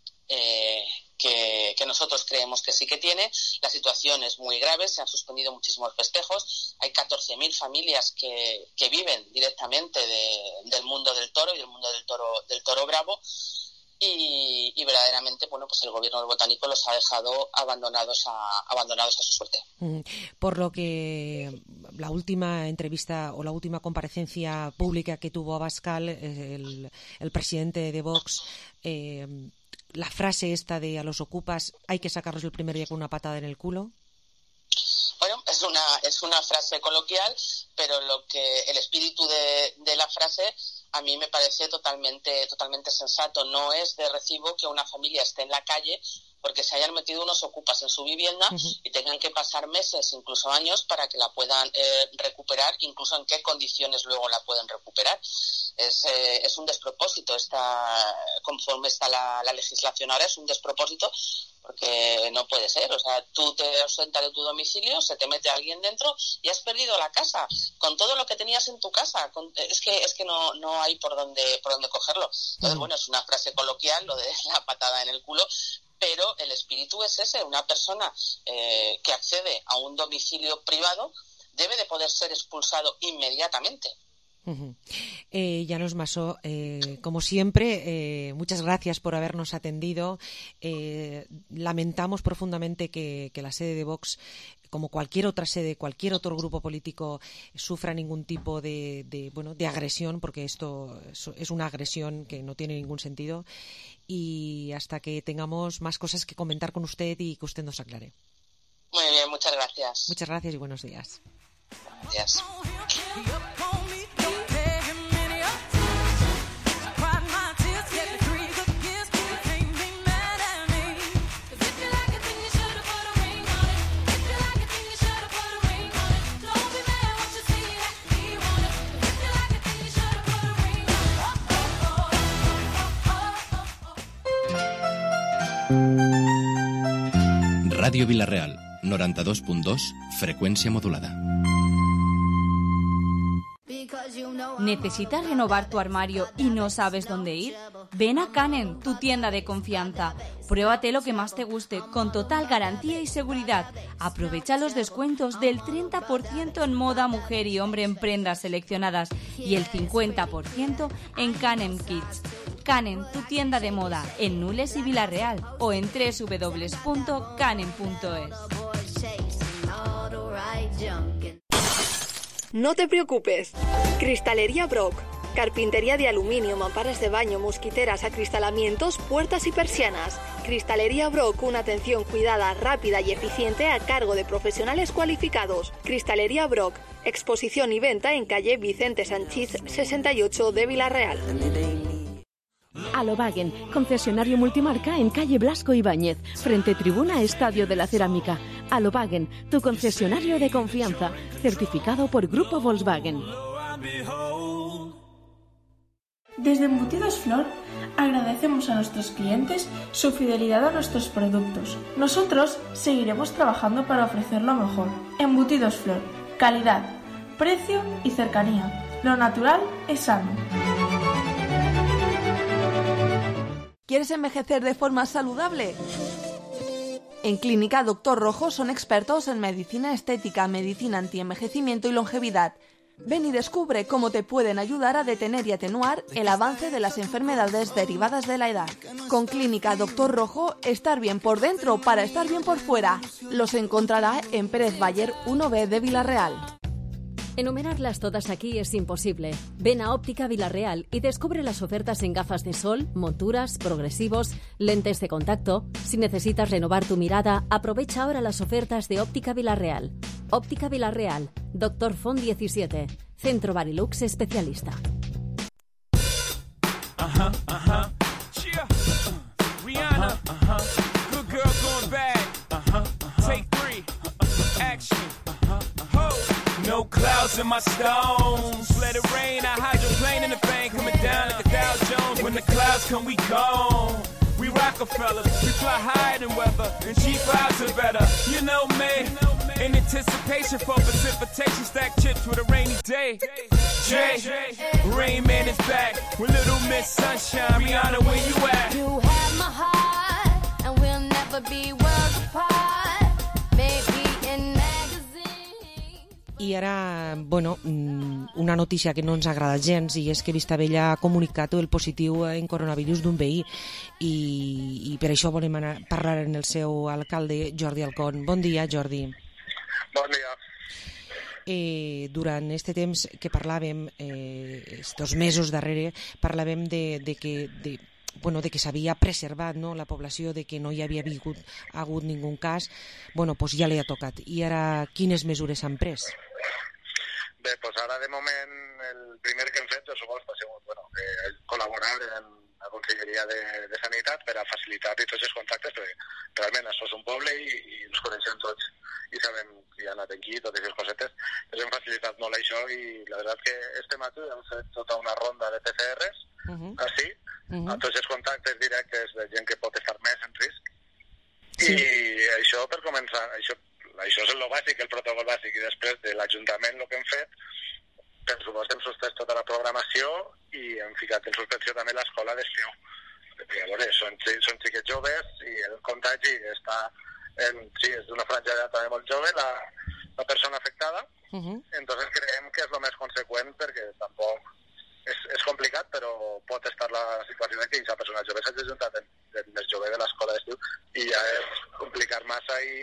que nosotros creemos que sí que tiene. La situación es muy grave, se han suspendido muchísimos festejos, hay 14.000 familias que viven directamente del mundo del toro y del mundo del toro bravo, y verdaderamente pues el gobierno del Botánico los ha dejado abandonados a su suerte. Por lo que la última entrevista o la última comparecencia pública que tuvo Abascal, el presidente de Vox, la frase esta de a los ocupas hay que sacarlos el primer día con una patada en el culo. Bueno, es una frase coloquial, pero el espíritu de la frase a mí me parece totalmente sensato. No es de recibo que una familia esté en la calle porque se hayan metido unos ocupas en su vivienda y tengan que pasar meses, incluso años, para que la puedan recuperar, incluso en qué condiciones luego la pueden recuperar. Es un despropósito. Conforme está la legislación ahora, es un despropósito, porque no puede ser. O sea, tú te ausentas de tu domicilio, se te mete alguien dentro y has perdido la casa, con todo lo que tenías en tu casa. Es que no hay por dónde cogerlo. Entonces, es una frase coloquial, lo de la patada en el culo, pero el espíritu es ese. Una persona que accede a un domicilio privado debe de poder ser expulsado inmediatamente. Llanos Massó, como siempre, muchas gracias por habernos atendido. Lamentamos profundamente que la sede de Vox, como cualquier otra sede, cualquier otro grupo político, sufra ningún tipo de agresión, porque esto es una agresión que no tiene ningún sentido. Y hasta que tengamos más cosas que comentar con usted y que usted nos aclare. Muy bien, muchas gracias. Muchas gracias y buenos días. Gracias. Ràdio Vila-real, 92.2, frecuencia modulada. ¿Necesitas renovar tu armario y no sabes dónde ir? Ven a Canen, tu tienda de confianza. Pruébate lo que más te guste, con total garantía y seguridad. Aprovecha los descuentos del 30% en moda, mujer y hombre en prendas seleccionadas y el 50% en Canen Kids. Canen, tu tienda de moda, en Nules y Vila-real, o en www.canen.es. No te preocupes. Cristalería Brock. Carpintería de aluminio, mamparas de baño, mosquiteras, acristalamientos, puertas y persianas. Cristalería Brock, una atención cuidada, rápida y eficiente a cargo de profesionales cualificados. Cristalería Brock, exposición y venta en calle Vicente Sanchís 68 de Vila-real. Alobagen, concesionario multimarca en calle Blasco Ibáñez, frente tribuna Estadio de la Cerámica. Alobagen, tu concesionario de confianza, certificado por Grupo Volkswagen. Desde Embutidos Flor agradecemos a nuestros clientes su fidelidad a nuestros productos. Nosotros seguiremos trabajando para ofrecer lo mejor. Embutidos Flor, calidad, precio y cercanía. Lo natural es sano. ¿Quieres envejecer de forma saludable? En Clínica Doctor Rojo son expertos en medicina estética, medicina antienvejecimiento y longevidad. Ven y descubre cómo te pueden ayudar a detener y atenuar el avance de las enfermedades derivadas de la edad. Con Clínica Doctor Rojo, estar bien por dentro para estar bien por fuera. Los encontrará en Pérez Bayer 1B de Villarreal. Enumerarlas todas aquí es imposible. Ven a Óptica Villarreal y descubre las ofertas en gafas de sol, monturas, progresivos, lentes de contacto. Si necesitas renovar tu mirada, aprovecha ahora las ofertas de Óptica Villarreal. Óptica Villarreal, Dr. Font 17, Centro Barilux Especialista. Rihanna, good girl going bad. Take 3, action. No clouds in my stones. Let it rain. I hydroplane in the bank, coming down like a Dow Jones. When the clouds come, we gone. We Rockefellers, we fly higher than weather, and cheap vibes are better. You know me. In anticipation for precipitation, stack chips with a rainy day. Jay, Rain Man is back with Little Miss Sunshine. Rihanna, where you at? You have my heart, and we'll never be worlds apart. Maybe in I ara, bueno, una notícia que no ens agrada gens, i és que Vistabella ha comunicat el positiu en coronavirus d'un veí, i per això volem parlar amb el seu alcalde, Jordi Alcón. Bon dia, Jordi. Bon dia. Durant aquest temps que parlàvem, estos mesos darrere, parlàvem de que s'havia preservat, no, la població, de que no hi havia hagut ningú cas. Bueno, doncs ja li ha tocat. I ara, quines mesures s'han pres? Bé, doncs ara de moment el primer que hem fet, per supost, ha sigut col·laborar amb la Conselleria de Sanitat per a facilitar tots els contactes, perquè realment això és un poble i ens coneixem tots i sabem qui ha anat aquí, totes les cosetes. Ens hem facilitat molt això i la veritat que este matí hem fet tota una ronda de PCRs, així, a tots els contactes directes de gent que pot estar més en risc. I això per començar, això és el bàsic, el protocol bàsic, i després de l'Ajuntament el que hem fet, per supost hem suspès tota la programació i hem ficat en suspensió també l'escola d'estiu. Llavors, són xiquets joves i el contagi està és d'una franja d'edat també molt jove, la persona afectada. Entonces creiem que és el més conseqüent perquè tampoc és complicat, però pot estar la situació de que aquesta persona jove s'hagi ajuntat el més jove de l'escola d'estiu i ja és complicar massa i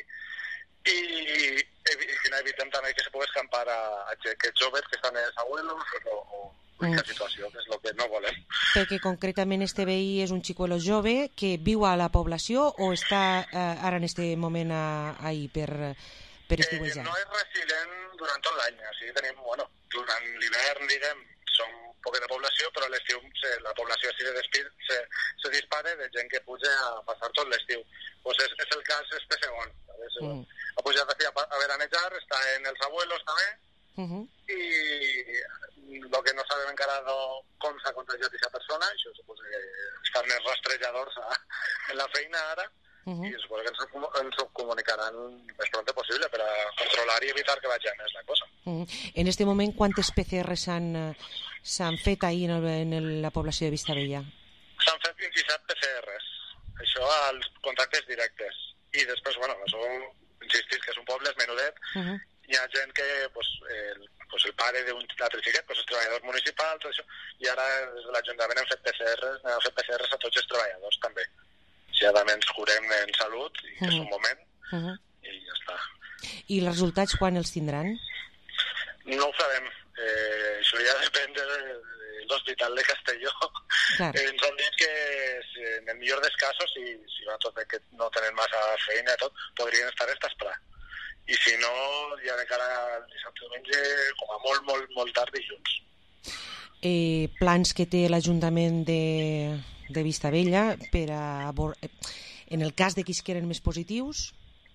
evitem també que se pugui escampar a aquests joves que estan els abuelos o aquesta situació, que és el que no volem. Perquè concretament este veí és un xicuelo jove que viu a la població o està ara en este moment ahí per estiuejar? No és resident durant tot l'any, o sigui, tenim, durant l'hivern, diguem, som poqueta població, però a l'estiu la població se dispara de gent que puja a passar tot l'estiu. Pues és el cas este segon. Ha pujat a veranejar, està en els abuelos també, i el que no sabem encara com s'ha contagiat aquesta persona, això suposa que estan els rastrejadors en la feina ara, i suposo que ens ho comunicaran el més pront possible per a controlar i evitar que vagi a més la cosa. En este moment, quantes PCR s'han fet ahir en la població de Vistabella? S'han fet 27 PCRs, això als contactes directes. I després, això, insistis que és un poble, és menudet, hi ha gent que, el pare d'un altre xiquet, és treballador municipal, tot això, i ara des de l'Ajuntament hem fet PCRs a tots els treballadors també. Si ara també ens curem en salut, i que és un moment, i ja està. I els resultats quan els tindran? No ho sabem. Això ja depèn de l'Hospital de Castelló. Ens han dit que en el millor dels casos, si van tot bé que no tenen massa feina i tot, podrien estar esta esperar. I si no, ja de cara al dissabte diumenge, com a molt tard dilluns. Plans que té l'Ajuntament de Vistabella per a en el cas de qui es queden més positius?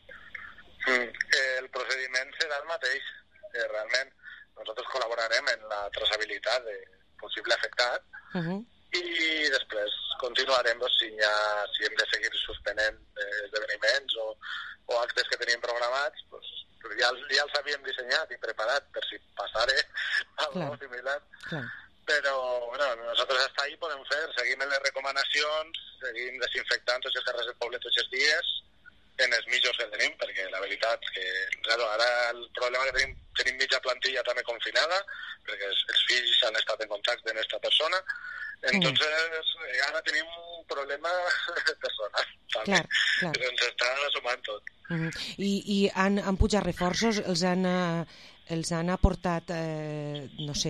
El procediment serà el mateix. Realment, nosaltres col·laborarem en la traçabilitat de possible afectat i després continuarem si hem de seguir suspenent esdeveniments o actes que tenim programats, ja els havíem dissenyat i preparat per si passara alguna similar. Però nosaltres hasta ahí podem fer, seguim les recomanacions seguim desinfectant tots els carrers del poble tots els dies en els mitjos que tenim, perquè la veritat que claro, ara el problema que tenim mitja plantilla també confinada, perquè els fills han estat en contacte amb aquesta persona, entonces ara tenim un problema personal també, que ens està sumant tot. I han pujat reforços, els han aportat, no sé,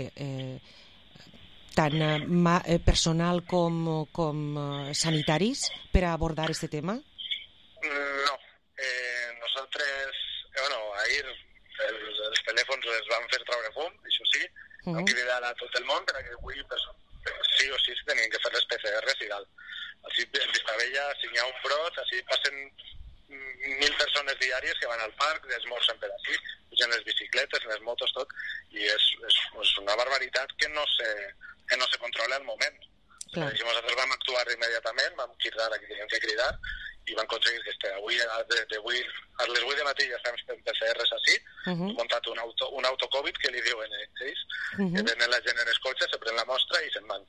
tant personal com sanitaris per a abordar este tema? No. Nosaltres, ahir els telèfons els van fer traure fum, això sí, no cridar a tot el món, perquè avui sí o sí tenien que fer les PCRs i dalt. Així en Vistabella, si hi ha un brot, així passen 1.000 persones diàries que van al parc, esmorzen per així, pugen les bicicletes, les motos, tot, i és una barbaritat que no se controla al moment. Així nosaltres vam actuar immediatament, vam cridar a qui teníem que cridar, i van aconseguir que avui a les 8 de matí ja estem fent PCRs així, hem muntat un auto Covid que li diuen ells, que venen la gent en els cotxes, se pren la mostra i se'n van.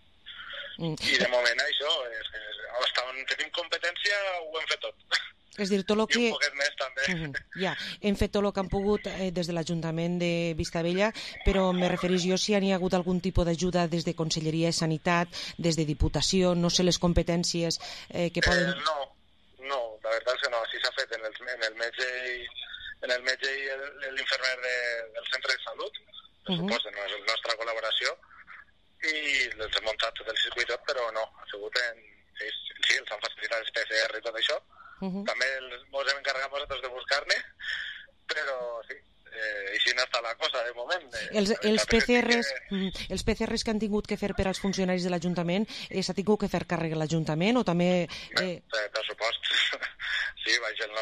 I de moment això, hasta on tenim competència ho hem fet tot. És dir, tot el que... I un poquet més també. Ja, hem fet tot el que han pogut des de l'Ajuntament de Vistabella, però me referís jo si hi ha hagut algun tipus d'ajuda des de Conselleria de Sanitat, des de Diputació, no sé les competències que poden... No, la veritat és que no, així s'ha fet en el metge i l'infermer del centre de salut, per supost, no és la nostra col·laboració, i els hem muntat tot el circuit, però no, ha sigut sí, els han facilitat els PCR i tot això, també ens hem encarregat nosaltres de buscar-ne, però sí, així no està la cosa de moment. Els PCRs que han tingut que fer per als funcionaris de l'Ajuntament, s'ha tingut que fer càrrec a l'Ajuntament o també... Per supost, sí, baix el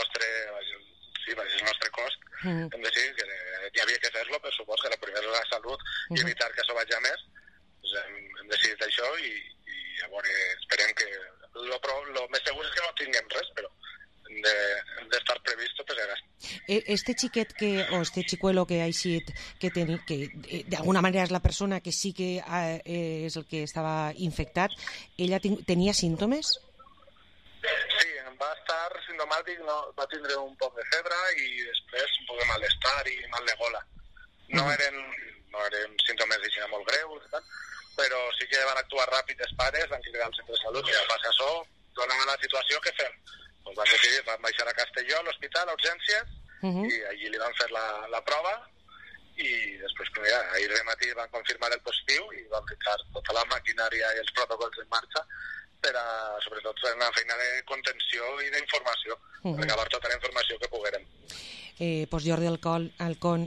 nostre cost, hem decidit que hi havia que fer-lo, per supost que la primera la salut i evitar que això vagi a més, hem decidit això i a veure, esperem que lo més segur és que no tinguem res, però d'estar previst pues era. Este xiquet o este xicuelo que ha eixit, que d'alguna manera és la persona que sí que és el que estava infectat, ella tenia símptomes? Sí, va estar sintomàtic, va tindre un poc de febre i després un poc de malestar i mal de gola. No eren símptomes d'això molt greus, però sí que van actuar ràpid els pares, van cridar al centre de salut i ja passa això, donant la situació que fem. Doncs van decidir, van baixar a Castelló, a l'hospital, a urgències, i allí li van fer la prova, i després, ahir de matí van confirmar el positiu i van ficar tota la maquinària i els protocols en marxa per a, sobretot, fer una feina de contenció i d'informació, per acabar tota la informació que poguérem. Pues Jordi Alcón,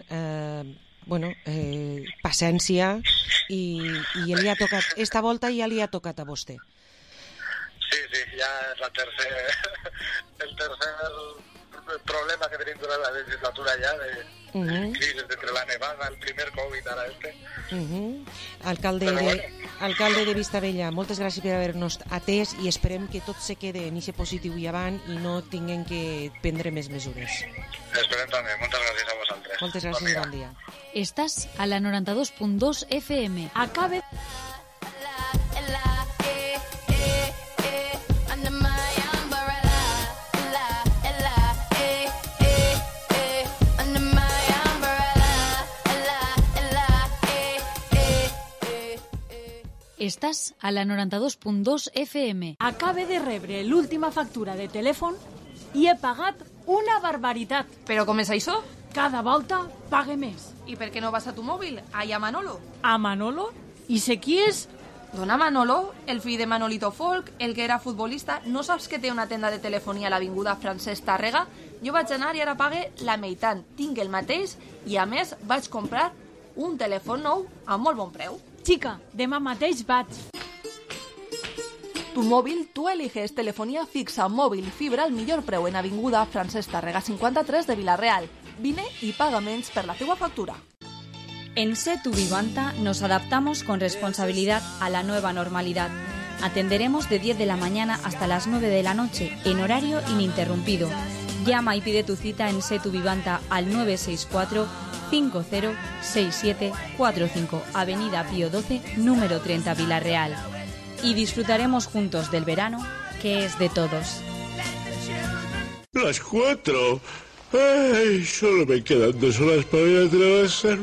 paciència, i li ha tocat, esta volta ja li ha tocat a vostè. Sí, ja és el tercer problema que tenim durant la legislatura ja de crisis entre la nevada, el primer Covid, ara este. Alcalde de Vistabella, moltes gràcies per haver-nos atès i esperem que tot se quede en ese positiu i avant i no tinguem que prendre més mesures. Esperem també. Moltes gràcies a vosaltres. Moltes gràcies i bon dia. Estàs a la 92.2 FM. Acabe... Estàs a la 92.2 FM. Acabe de rebre l'última factura de telèfon i he pagat una barbaritat. Però com és això? Cada volta pague més. I per què no vas a tu mòbil? Allà a Manolo. ¿A Manolo? ¿Y sé qui és? Dona Manolo, el fill de Manolito Folk, el que era futbolista. No saps que té una tenda de telefonia a l'avinguda Francesc Tàrrega? Jo vaig anar i ara pague la meitat. Tinc el mateix i, a més, vaig comprar un telèfon nou a molt bon preu. Chica, demà mateix vaig. Tu mòbil, tu eliges telefonía fixa, móvil, fibra al millor preu en avinguda Francesc Tàrrega 53 de Vila-real. Vine y paga menys per la teua factura. En Setu Vivanta nos adaptamos con responsabilidad a la nueva normalidad. Atenderemos de 10 de la mañana hasta las 9 de la noche, en horario ininterrumpido. Llama y pide tu cita en Setu Vivanta al 964 506745, Avenida Pío XII, número 30, Vila-real. Y disfrutaremos juntos del verano que es de todos. Las 4. Ay, solo me quedan 2 horas para ir a trabajar,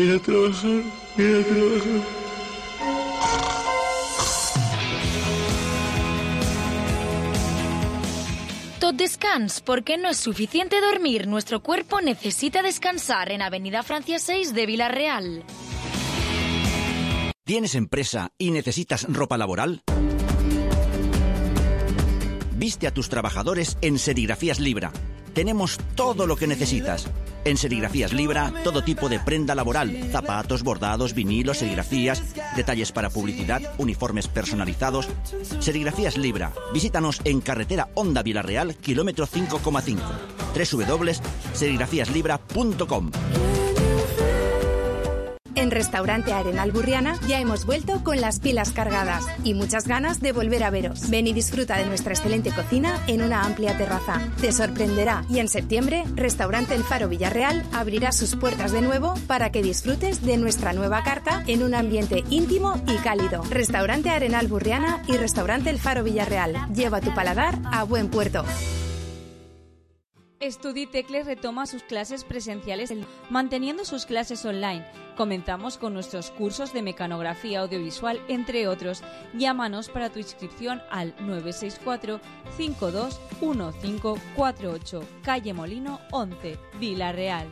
Tot descans, porque no es suficiente dormir. Nuestro cuerpo necesita descansar en Avenida Francia 6 de Villarreal. ¿Tienes empresa y necesitas ropa laboral? Viste a tus trabajadores en Serigrafías Libra. Tenemos todo lo que necesitas. En Serigrafías Libra, todo tipo de prenda laboral, zapatos, bordados, vinilos, serigrafías, detalles para publicidad, uniformes personalizados. Serigrafías Libra. Visítanos en carretera Honda Villarreal, kilómetro 5,5. www.serigrafiaslibra.com. En Restaurante Arenal Burriana ya hemos vuelto con las pilas cargadas y muchas ganas de volver a veros. Ven y disfruta de nuestra excelente cocina en una amplia terraza. Te sorprenderá y en septiembre Restaurante El Faro Villarreal abrirá sus puertas de nuevo para que disfrutes de nuestra nueva carta en un ambiente íntimo y cálido. Restaurante Arenal Burriana y Restaurante El Faro Villarreal. Lleva tu paladar a buen puerto. StudiTecles retoma sus clases presenciales manteniendo sus clases online. Comenzamos con nuestros cursos de mecanografía audiovisual, entre otros. Llámanos para tu inscripción al 964 521548, calle Molino 11, Villarreal.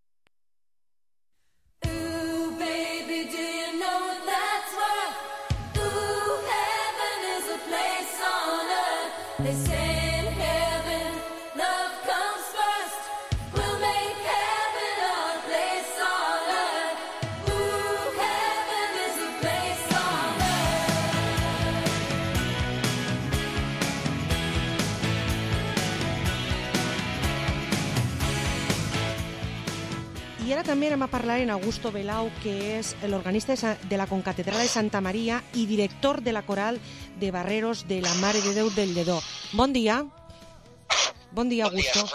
I ara també anem a parlar en Augusto Belau, que és l'organista de la Concatedral de Santa Maria i director de la coral de Barreros de la Mare de Déu del Lledó. Bon dia. Bon dia, Augusto.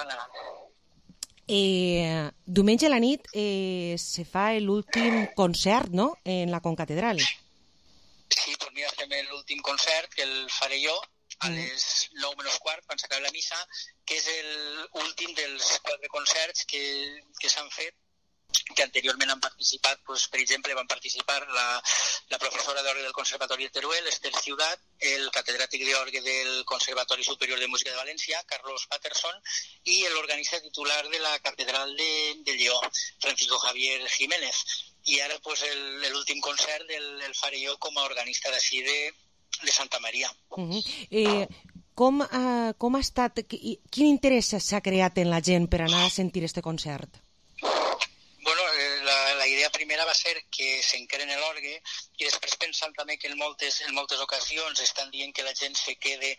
Diumenge a la nit se fa l'últim concert, no?, en la Concatedral. Sí, doncs mira, fem l'últim concert, que el faré jo, a les 9 menys quart, quan s'acabi la missa, que és l'últim dels 4 concerts que s'han fet, que anteriorment han participat, pues, per exemple, van participar la professora d'orgue del Conservatori de Teruel, Esther Ciutat, el catedràtic d'orgue del Conservatori Superior de Música de València, Carlos Patterson, i l'organista titular de la Catedral de Lleó, Francisco Javier Jiménez. I ara pues, l'últim concert el faré jo com a organista d'ací de Santa Maria. Com ha estat, quin interès s'ha creat en la gent per anar a sentir este concert? Bueno, la idea primera va ser que s'encren l'orgue i després pensant també que en moltes ocasions estan dient que la gent se quede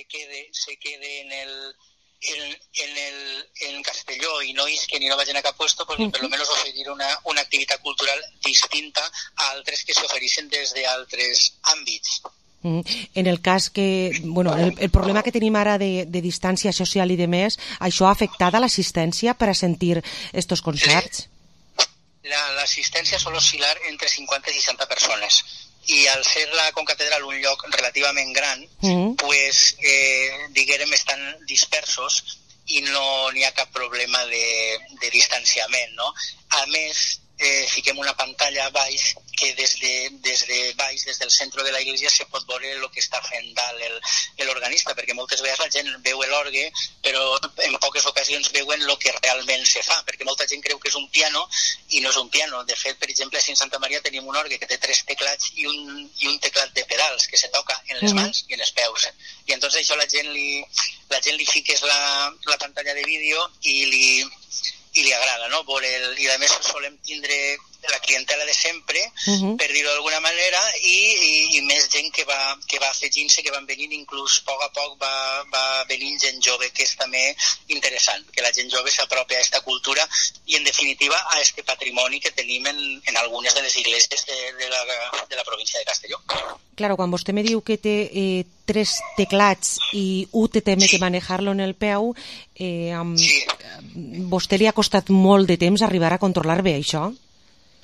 en Castelló y no isquen y no vayan a cap puesto, porque por lo menos oferir una activitat cultural distinta a altres que s'ofereixen des d'altres àmbits. En el cas que, bueno, el problema que tenim ara de distància social i de més, això ha afectat a l'assistència per a sentir estos concerts? L'assistència sol oscil·lar entre 50 i 60 persones. I al ser la concatedral un lloc relativament gran, pues, diguem, estan dispersos i no hi ha cap problema de distanciament, no? A més, fiquem una pantalla a baix que des del centre de la iglesia se pot veure el que està fent dalt l'organista, perquè moltes vegades la gent veu l'orgue, però en poques ocasions veuen el que realment se fa, perquè molta gent creu que és un piano i no és un piano. De fet, per exemple, a Santa Maria tenim un orgue que té 3 teclats i un teclat de pedals que se toca en les mans i en els peus. I entonces això la gent li fiques la pantalla de vídeo i li agrada, no? I a més solem tindre la clientela de sempre, per dir-ho d'alguna manera, i més gent que va afegint-se, que van venint, inclús a poc va venint gent jove, que és també interessant, que la gent jove s'apropi a aquesta cultura i, en definitiva, a aquest patrimoni que tenim en algunes de les iglesias de la província de Castelló. Claro, quan vostè me diu que té 3 teclats i un té també que manejar-lo en el peu, vostè li ha costat molt de temps arribar a controlar bé això?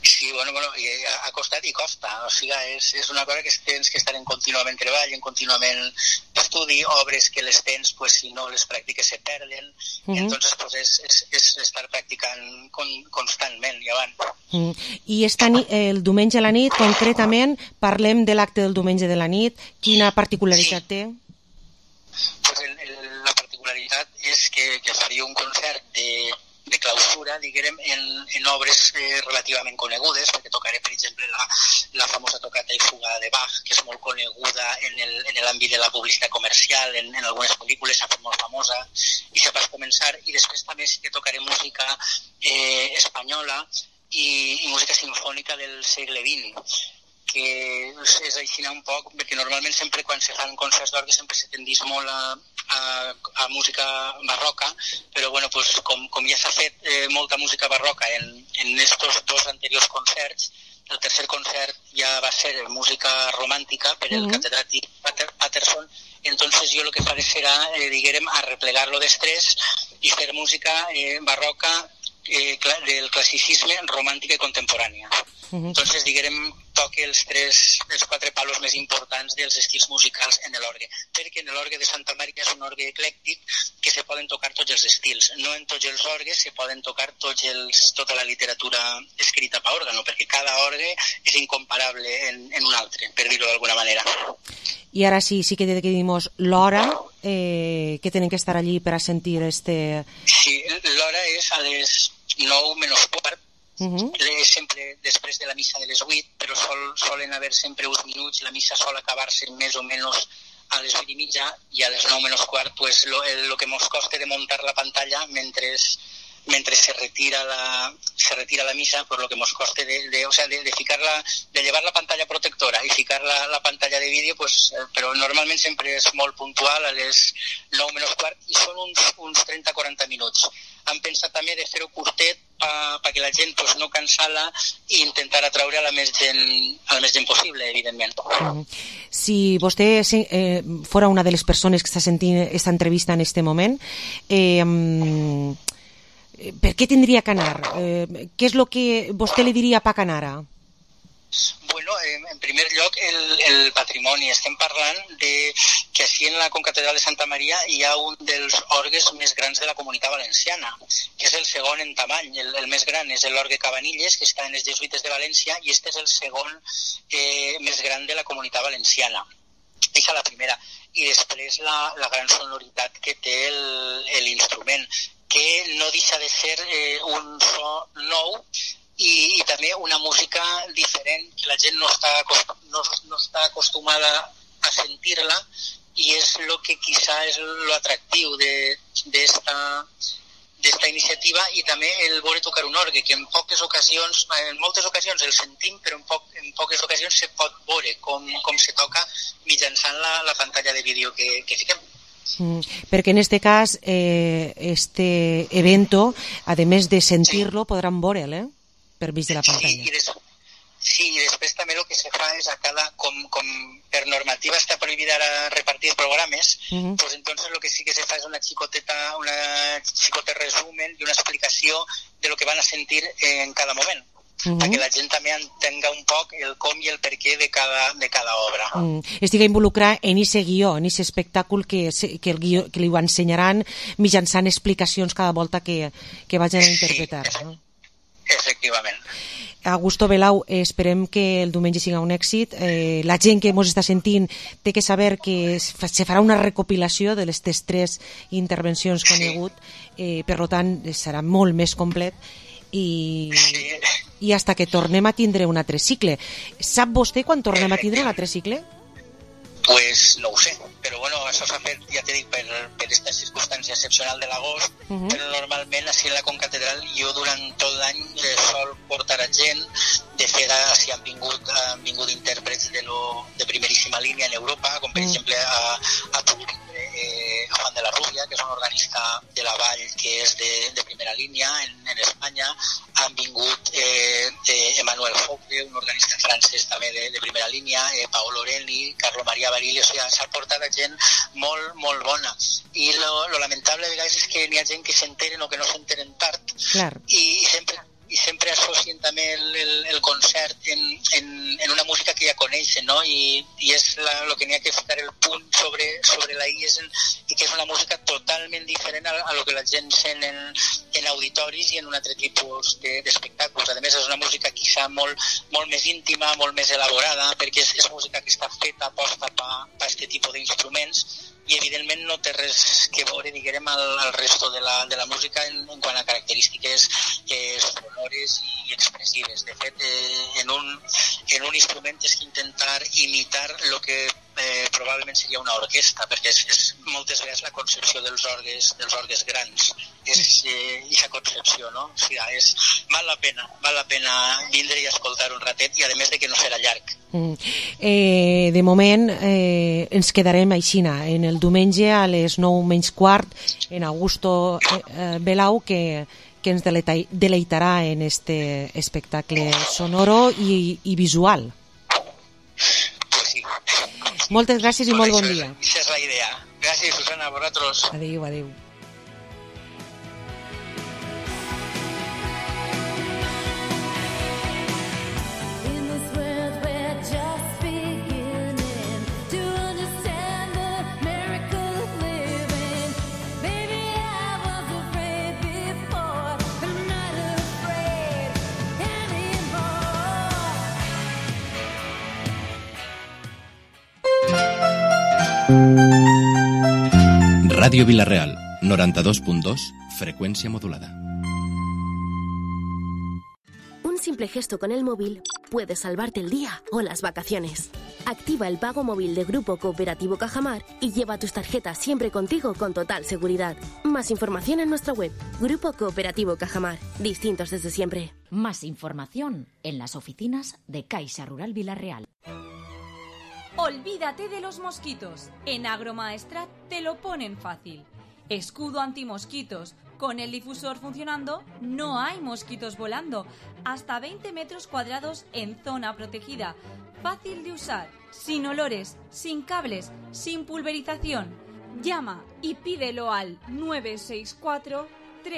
Sí, bueno, i ha costat i costa, o sigui, és una cosa que tens que estar en contínuament treball, en contínuament estudi, obres que les tens, pues si no les pràctiques se perden, entonces pues és estar practicant constantment i avant. I el diumenge a la nit, concretament, parlem de l'acte del diumenge de la nit, quina particularitat té? Pues la particularitat és que faria un concert de clausura, diguem, en obres relativament conegudes, perquè tocaré, per exemple, la famosa tocata i fuga de Bach, que és molt coneguda en l'àmbit de la publicitat comercial, en algunes pel·lícules, s'ha fet molt famosa, i se va començar, i després també sí que tocaré música espanyola i música sinfònica del segle XX, que és així un poc, perquè normalment sempre quan se fan concerts d'orgue sempre se tendís molt a música barroca, però bueno, pues, com ja s'ha fet molta música barroca en estos dos anteriors concerts, el tercer concert ja va ser música romàntica per el catedràtic Patterson, entonces yo lo que faré será, diguem, arreplegar-lo després i fer música barroca del classicisme, romàntica i contemporània. Entonces, diguem, toque els 4 palos més importants dels estils musicals en l'orgue, perquè en l'orgue de Santa Maria és un orgue eclèctic que se poden tocar tots els estils. No en tots els orgues se poden tocar tota la literatura escrita per òrgano, perquè cada orgue és incomparable en un altre, per dir-ho d'alguna manera. I ara sí que decidimos l'hora que tenen que estar allí per a sentir este... Sí, l'hora és a les 9 menys quart, sempre després de la missa de les 8, però solen haver sempre uns minuts, la missa sol acabar-se més o menys a les 8 i mitja, i a les 9 menys quart pues, lo que mos costa de muntar la pantalla mentre se retira la misa, por lo que nos coste de llevar la pantalla protectora y ficar la pantalla de vídeo, pues, pero normalment sempre és molt puntual a les 9 menys quart i són uns 30-40 minuts. Han pensat també de fer-ho curtet perquè la gent pues, no cansar-la i intentar atraure a la més gent possible, evidentment. Si vostè fora una de les persones que està sentint esta entrevista en este moment, per què tindria que anar? Què és el que vostè li diria pa que anara? Bueno, en primer lloc, el patrimoni. Estem parlant de que així en la concatedral de Santa Maria hi ha un dels orgues més grans de la Comunitat Valenciana, que és el segon en tamany. El més gran és l'orgue Cabanilles, que està en els Jesuïtes de València, i este és el segon més gran de la Comunitat Valenciana. Aquesta és la primera. I després la gran sonoritat que té l'instrument, que no deixa de ser un so nou i també una música diferent, que la gent no està acostumada a sentir-la, i és el que quizá és l'atractiu d'esta iniciativa, i també el veure tocar un orgue, que en moltes ocasions el sentim, però en poques ocasions se pot veure com se toca mitjançant la pantalla de vídeo que fiquem. Perquè en este cas este evento, además de sentirlo, podran veure'l, per vist de la pantalla. Sí, i després també el que se fa és com per normativa està prohibida repartir programes, pues entonces lo que sí que se fa és una xicotet resumen i una explicació de lo que van a sentir en cada moment, perquè la gent també entenga un poc el com i el per què de cada obra. Estiga involucrat en aquest guió, en aquest espectacle que li ho ensenyaran mitjançant explicacions cada volta que vagin a interpretar. Sí, efectivament. Augusto Belau, esperem que el diumenge sigui un èxit. La gent que ens està sentint té que saber que se farà una recopilació de les 3 intervencions que han hagut, per tant serà molt més complet i hasta que tornem a tindre un altre cicle. Sap vostè quan tornem a tindre un altre cicle? Pues no ho sé, però bueno, això s'ha fet, ja t'he dit, per aquesta circumstància excepcional de l'agost, però normalment així en la concatedral jo durant tot l'any sol portar a gent, de fet si han vingut intèrprets de primeríssima línia en Europa, com per exemple a Juan de la Rubia, que és un organista de la Vall que és de primera línia en Espanya, han vingut Emmanuel Fouque, un organista francès també de primera línia, Paolo Orelli, Carlo Maria Barilli, o sigui, s'ha portat a gent molt, molt bona. I lo lamentable a vegades és que n'hi ha gent que s'enteren o que no s'enteren tard, i sempre associen també el concert en una música que ja coneixen, no? I és el que n'hi ha que ficar el punt sobre la I, i que és una música totalment diferent a lo que la gent sent en auditoris i en un altre tipus d'espectacles. A més, és una música quizá molt més íntima, molt més elaborada, perquè és música que està feta aposta per aquest tipus d'instruments, i evidentment no té res que veure, diguem, al resto de la música en quant a característiques sonores i expressives. De fet, en un instrument és intentar imitar el que probablement seria una orquestra, perquè és moltes vegades la concepció dels orgues grans, és aquesta concepció, no? O sigui, val la pena vindre i escoltar un ratet, i a més de que no serà llarg. De moment ens quedarem aixina, en el diumenge a les 9:15 en Augusto Belau, que ens deleitarà en este espectacle sonoro i visual. Moltes gràcies i molt bon dia. Aquesta és la idea. Gràcies, Susana, a vosaltres. Adéu, adéu. Radio Villarreal, 92.2, frecuencia modulada. Un simple gesto con el móvil puede salvarte el día o las vacaciones. Activa el pago móvil de Grupo Cooperativo Cajamar y lleva tus tarjetas siempre contigo con total seguridad. Más información en nuestra web, Grupo Cooperativo Cajamar, distintos desde siempre. Más información en las oficinas de Caixa Rural Villarreal. Olvídate de los mosquitos. En Agromaestrat te lo ponen fácil. Escudo antimosquitos. Con el difusor funcionando, no hay mosquitos volando. Hasta 20 metros cuadrados en zona protegida. Fácil de usar, sin olores, sin cables, sin pulverización. Llama y pídelo al 964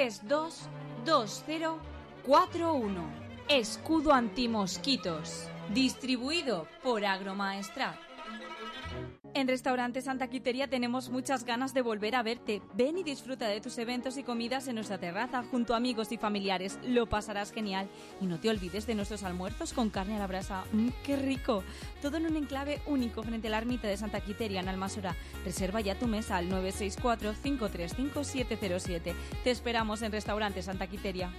322041. Escudo antimosquitos. Distribuido por Agromaestrat. En Restaurante Santa Quiteria tenemos muchas ganas de volver a verte. Ven y disfruta de tus eventos y comidas en nuestra terraza junto a amigos y familiares. Lo pasarás genial. Y no te olvides de nuestros almuerzos con carne a la brasa. ¡Qué rico! Todo en un enclave único frente a la ermita de Santa Quiteria en Almasora. Reserva ya tu mesa al 964 535 707. Te esperamos en Restaurante Santa Quiteria.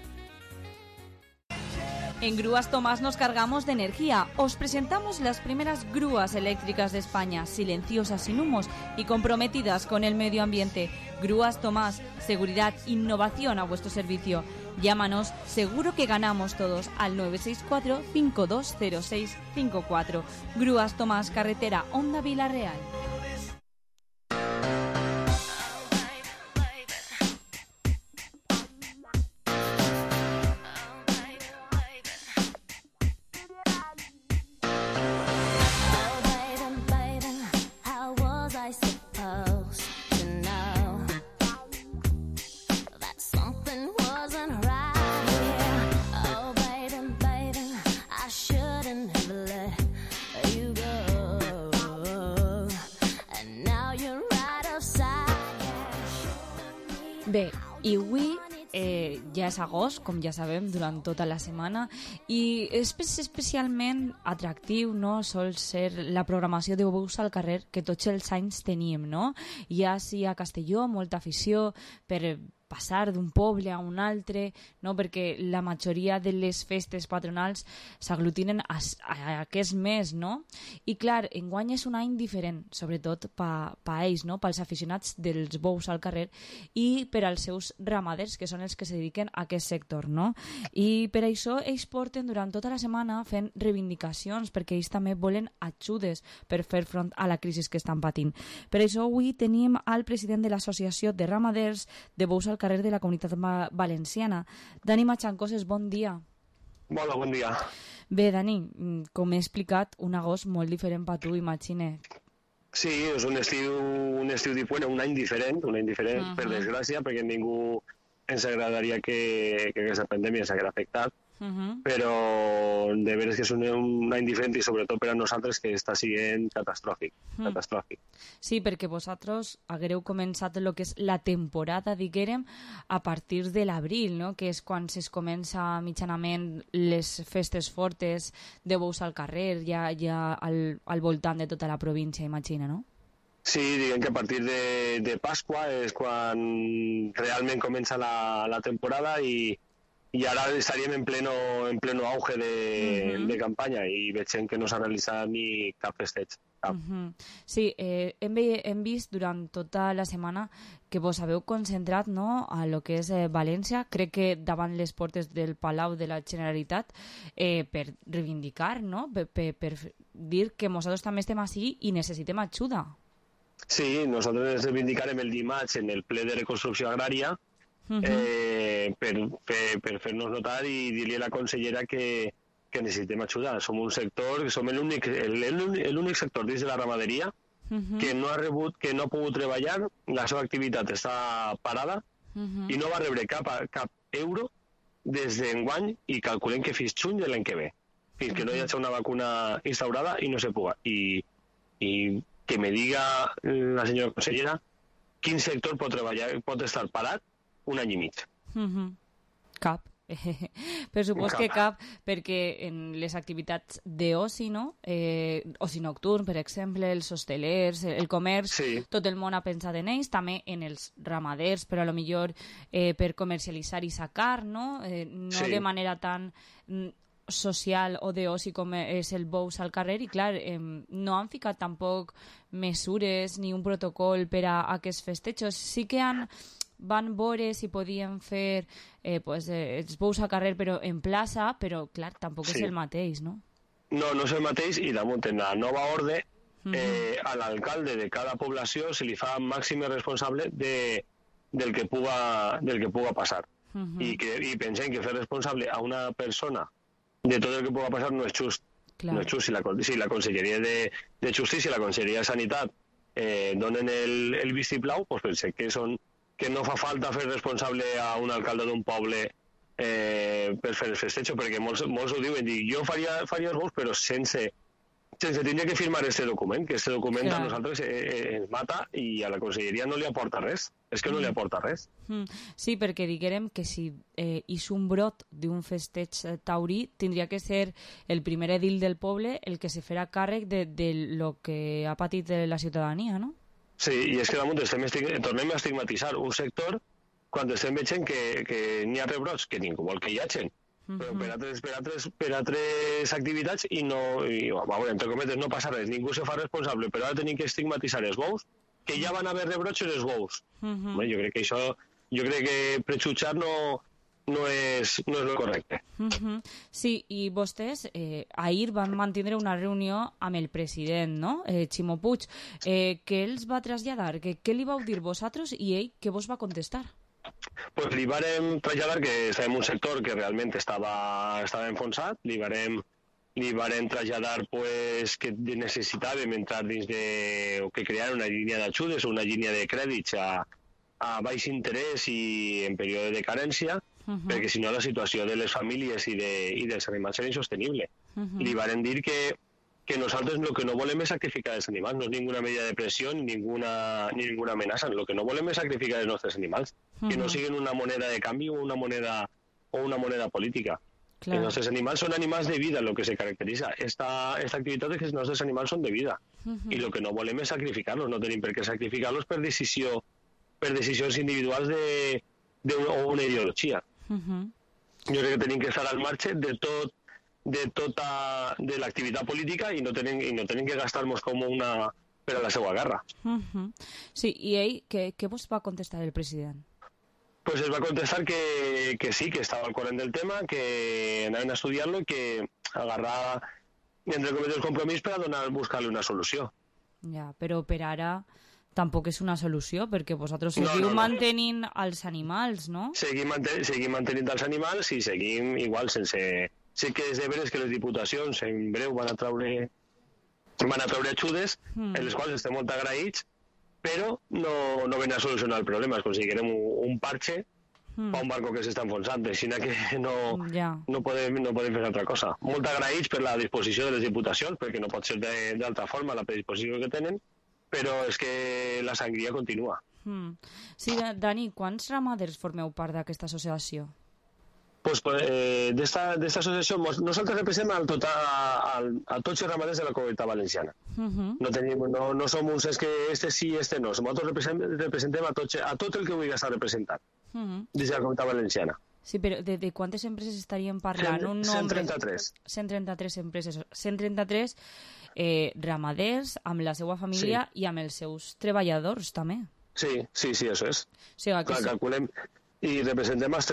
En Grúas Tomás nos cargamos de energía. Os presentamos las primeras grúas eléctricas de España, silenciosas, sin humos y comprometidas con el medio ambiente. Grúas Tomás, seguridad, innovación a vuestro servicio. Llámanos, seguro que ganamos todos, al 964 520654. Grúas Tomás, carretera Onda Villarreal. Bé, i avui ja és agost, com ja sabem, durant tota la setmana, i és especialment atractiu, no?, sol ser la programació de Bous al carrer que tots els anys tenim, no? Hi ha, sí, a Castelló molta afició per passar d'un poble a un altre, no? Perquè la majoria de les festes patronals s'aglutinen a aquest mes, no? I clar, enguany és un any diferent, sobretot per ells, no? Pels aficionats dels bous al carrer i per als seus ramaders, que són els que se dediquen a aquest sector, no? I per això ells porten durant tota la setmana fent reivindicacions, perquè ells també volen ajudes per fer front a la crisi que estan patint. Per això avui tenim al president de l'Associació de Ramaders de Bous al carrer de la Comunitat Valenciana. Dani Machancoses, bon dia. Hola, bon dia. Bé, Dani, com he explicat, un agost molt diferent per tu, imagine. Sí, és un estiu diferent, un any diferent, per desgràcia, perquè ningú ens agradaria que aquesta pandèmia s'hagués afectat, però de veres que és un any diferent i sobretot per a nosaltres que està sent catastròfic. Sí, perquè vosaltres haguereu començat el que és la temporada, diguérem, a partir de l'abril, no? Que és quan es comença mitjanament les festes fortes de bous al carrer, ja al voltant de tota la província, imagina, no? Sí, diguem que a partir de Pasqua és quan realment comença la temporada i ara estaríem en pleno auge de campanya i veig que no s'ha realitzat ni cap festeig. Sí, hem vist durant tota la setmana que vos haveu concentrat, no, a lo que és València, crec que davant les portes del Palau de la Generalitat, per reivindicar, no? Per dir que nosaltres també estem així i necessitem ajuda. Sí, nosaltres reivindicarem el dimarts en el ple de reconstrucció agrària per fer-nos notar i dir-li a la consellera que necessitem ajuda. Som un sector, som l'únic sector dins de la ramaderia que no ha pogut treballar, la seva activitat està parada i no va rebre cap euro des d'enguany i calculem que fins juny de l'any que ve, fins que no hi hagi una vacuna instaurada i no se puga. I que me diga la senyora consellera quin sector pot estar parat un any i mig. Cap. Per supòs que cap, perquè en les activitats d'oci, no? Oci nocturn, per exemple, els hostelers, el comerç, tot el món ha pensat en ells, també en els ramaders, però a lo millor per comercialitzar i sacar, no? No de manera tan social o d'oci com és el bous al carrer, i clar, no han ficat tampoc mesures ni un protocol per a aquests festejos. Sí que van veure si podien fer els bous al carrer però en plaça, però clar, tampoc és el mateix, no? No és el mateix, i damunt en la nova ordre a l'alcalde de cada població se li fa màxim responsable del que puga passar. I pensem que fer responsable a una persona de tot el que puga passar no és just. No és just. Si la Conselleria de Justícia i la Conselleria de Sanitat donen el vistiplau, doncs pensem que no fa falta fer responsable a un alcalde d'un poble per fer el festeig, perquè molts ho diuen, jo faria els bous però sense tindre que firmar este document, que este document a nosaltres ens mata i a la Conselleria no li aporta res. És que no li aporta res. Sí, perquè diguérem que si és un brot d'un festeig taurí, tindria que ser el primer edil del poble el que se farà càrrec de lo que ha patit la ciutadania, no? Sí, i és que damunt tornem a estigmatitzar un sector quan estem veient que n'hi ha rebrots que ningú vol que hi hagin, però per altres activitats i entre cometes no passa res, ningú se fa responsable, però ara tenim que estigmatitzar els bous, que ja van haver rebrots en els bous. Jo crec que prejutjar no és el correcte. Sí, i vostès ahir van mantenir una reunió amb el president, no? Ximo Puig. Què els va traslladar? Què li vau dir vosaltres i ell què vos va contestar? Pues li vàrem traslladar que estàvem en un sector que realment estava enfonsat, li vàrem traslladar que necessitàvem entrar dins que crear una línia d'ajudes o una línia de crèdits a baix interès i en període de carència, perquè si no la situació de les famílies i dels animals era insostenible. Li vàrem dir que nosaltres el que no volem és sacrificar els animals, no és ninguna medida de pressió ni ninguna amenaça, el que no volem és sacrificar els nostres animals, que no siguin una moneda de canvi o una moneda política. Els nostres animals són animals de vida, el que se caracteritza. Esta activitat és que els nostres animals són de vida i el que no volem és sacrificar-los, no tenim per què sacrificar-los per decisions individuals d'una ideologia. Jo crec que tenim que estar al marge de l'activitat política i no tenim que gastar-nos com per a la seva guerra. Sí, i ell, què vos va contestar el president? Pues es va contestar que sí, que estava al corrent del tema, que anaven a estudiar-lo i que agarrar entre cometes el compromís per a buscar-li una solució. Ja, però per ara tampoc és una solució, perquè vosaltres seguiu mantenint els animals, no? Seguim mantenint els animals i seguim igual sense... Sí que és de veres que les diputacions en breu van a treure ajudes, en les quals estem molt agraïts, però no ven a solucionar el problema. Aconseguirem un parche pa un barco que s'està enfonsant, així que no podem fer altra cosa. Molt agraïts per la disposició de les diputacions, perquè no pot ser d'altra forma la predisposició que tenen, però és que la sangria continua. Sí, Dani, quants ramaders formeu part d'aquesta associació? Pues, d'esta associació nosaltres representem a tots els ramaders de la Comunitat Valenciana. No som uns que este sí, este no. Nosaltres representem a tot el que vulgui estar representat des de la Comunitat Valenciana. Sí, però de quantes empreses estaríem parlant? 133. 133 empreses. 133 ramaders amb la seva família i amb els seus treballadors, també. Sí, això és. Sí, calculem. I representem els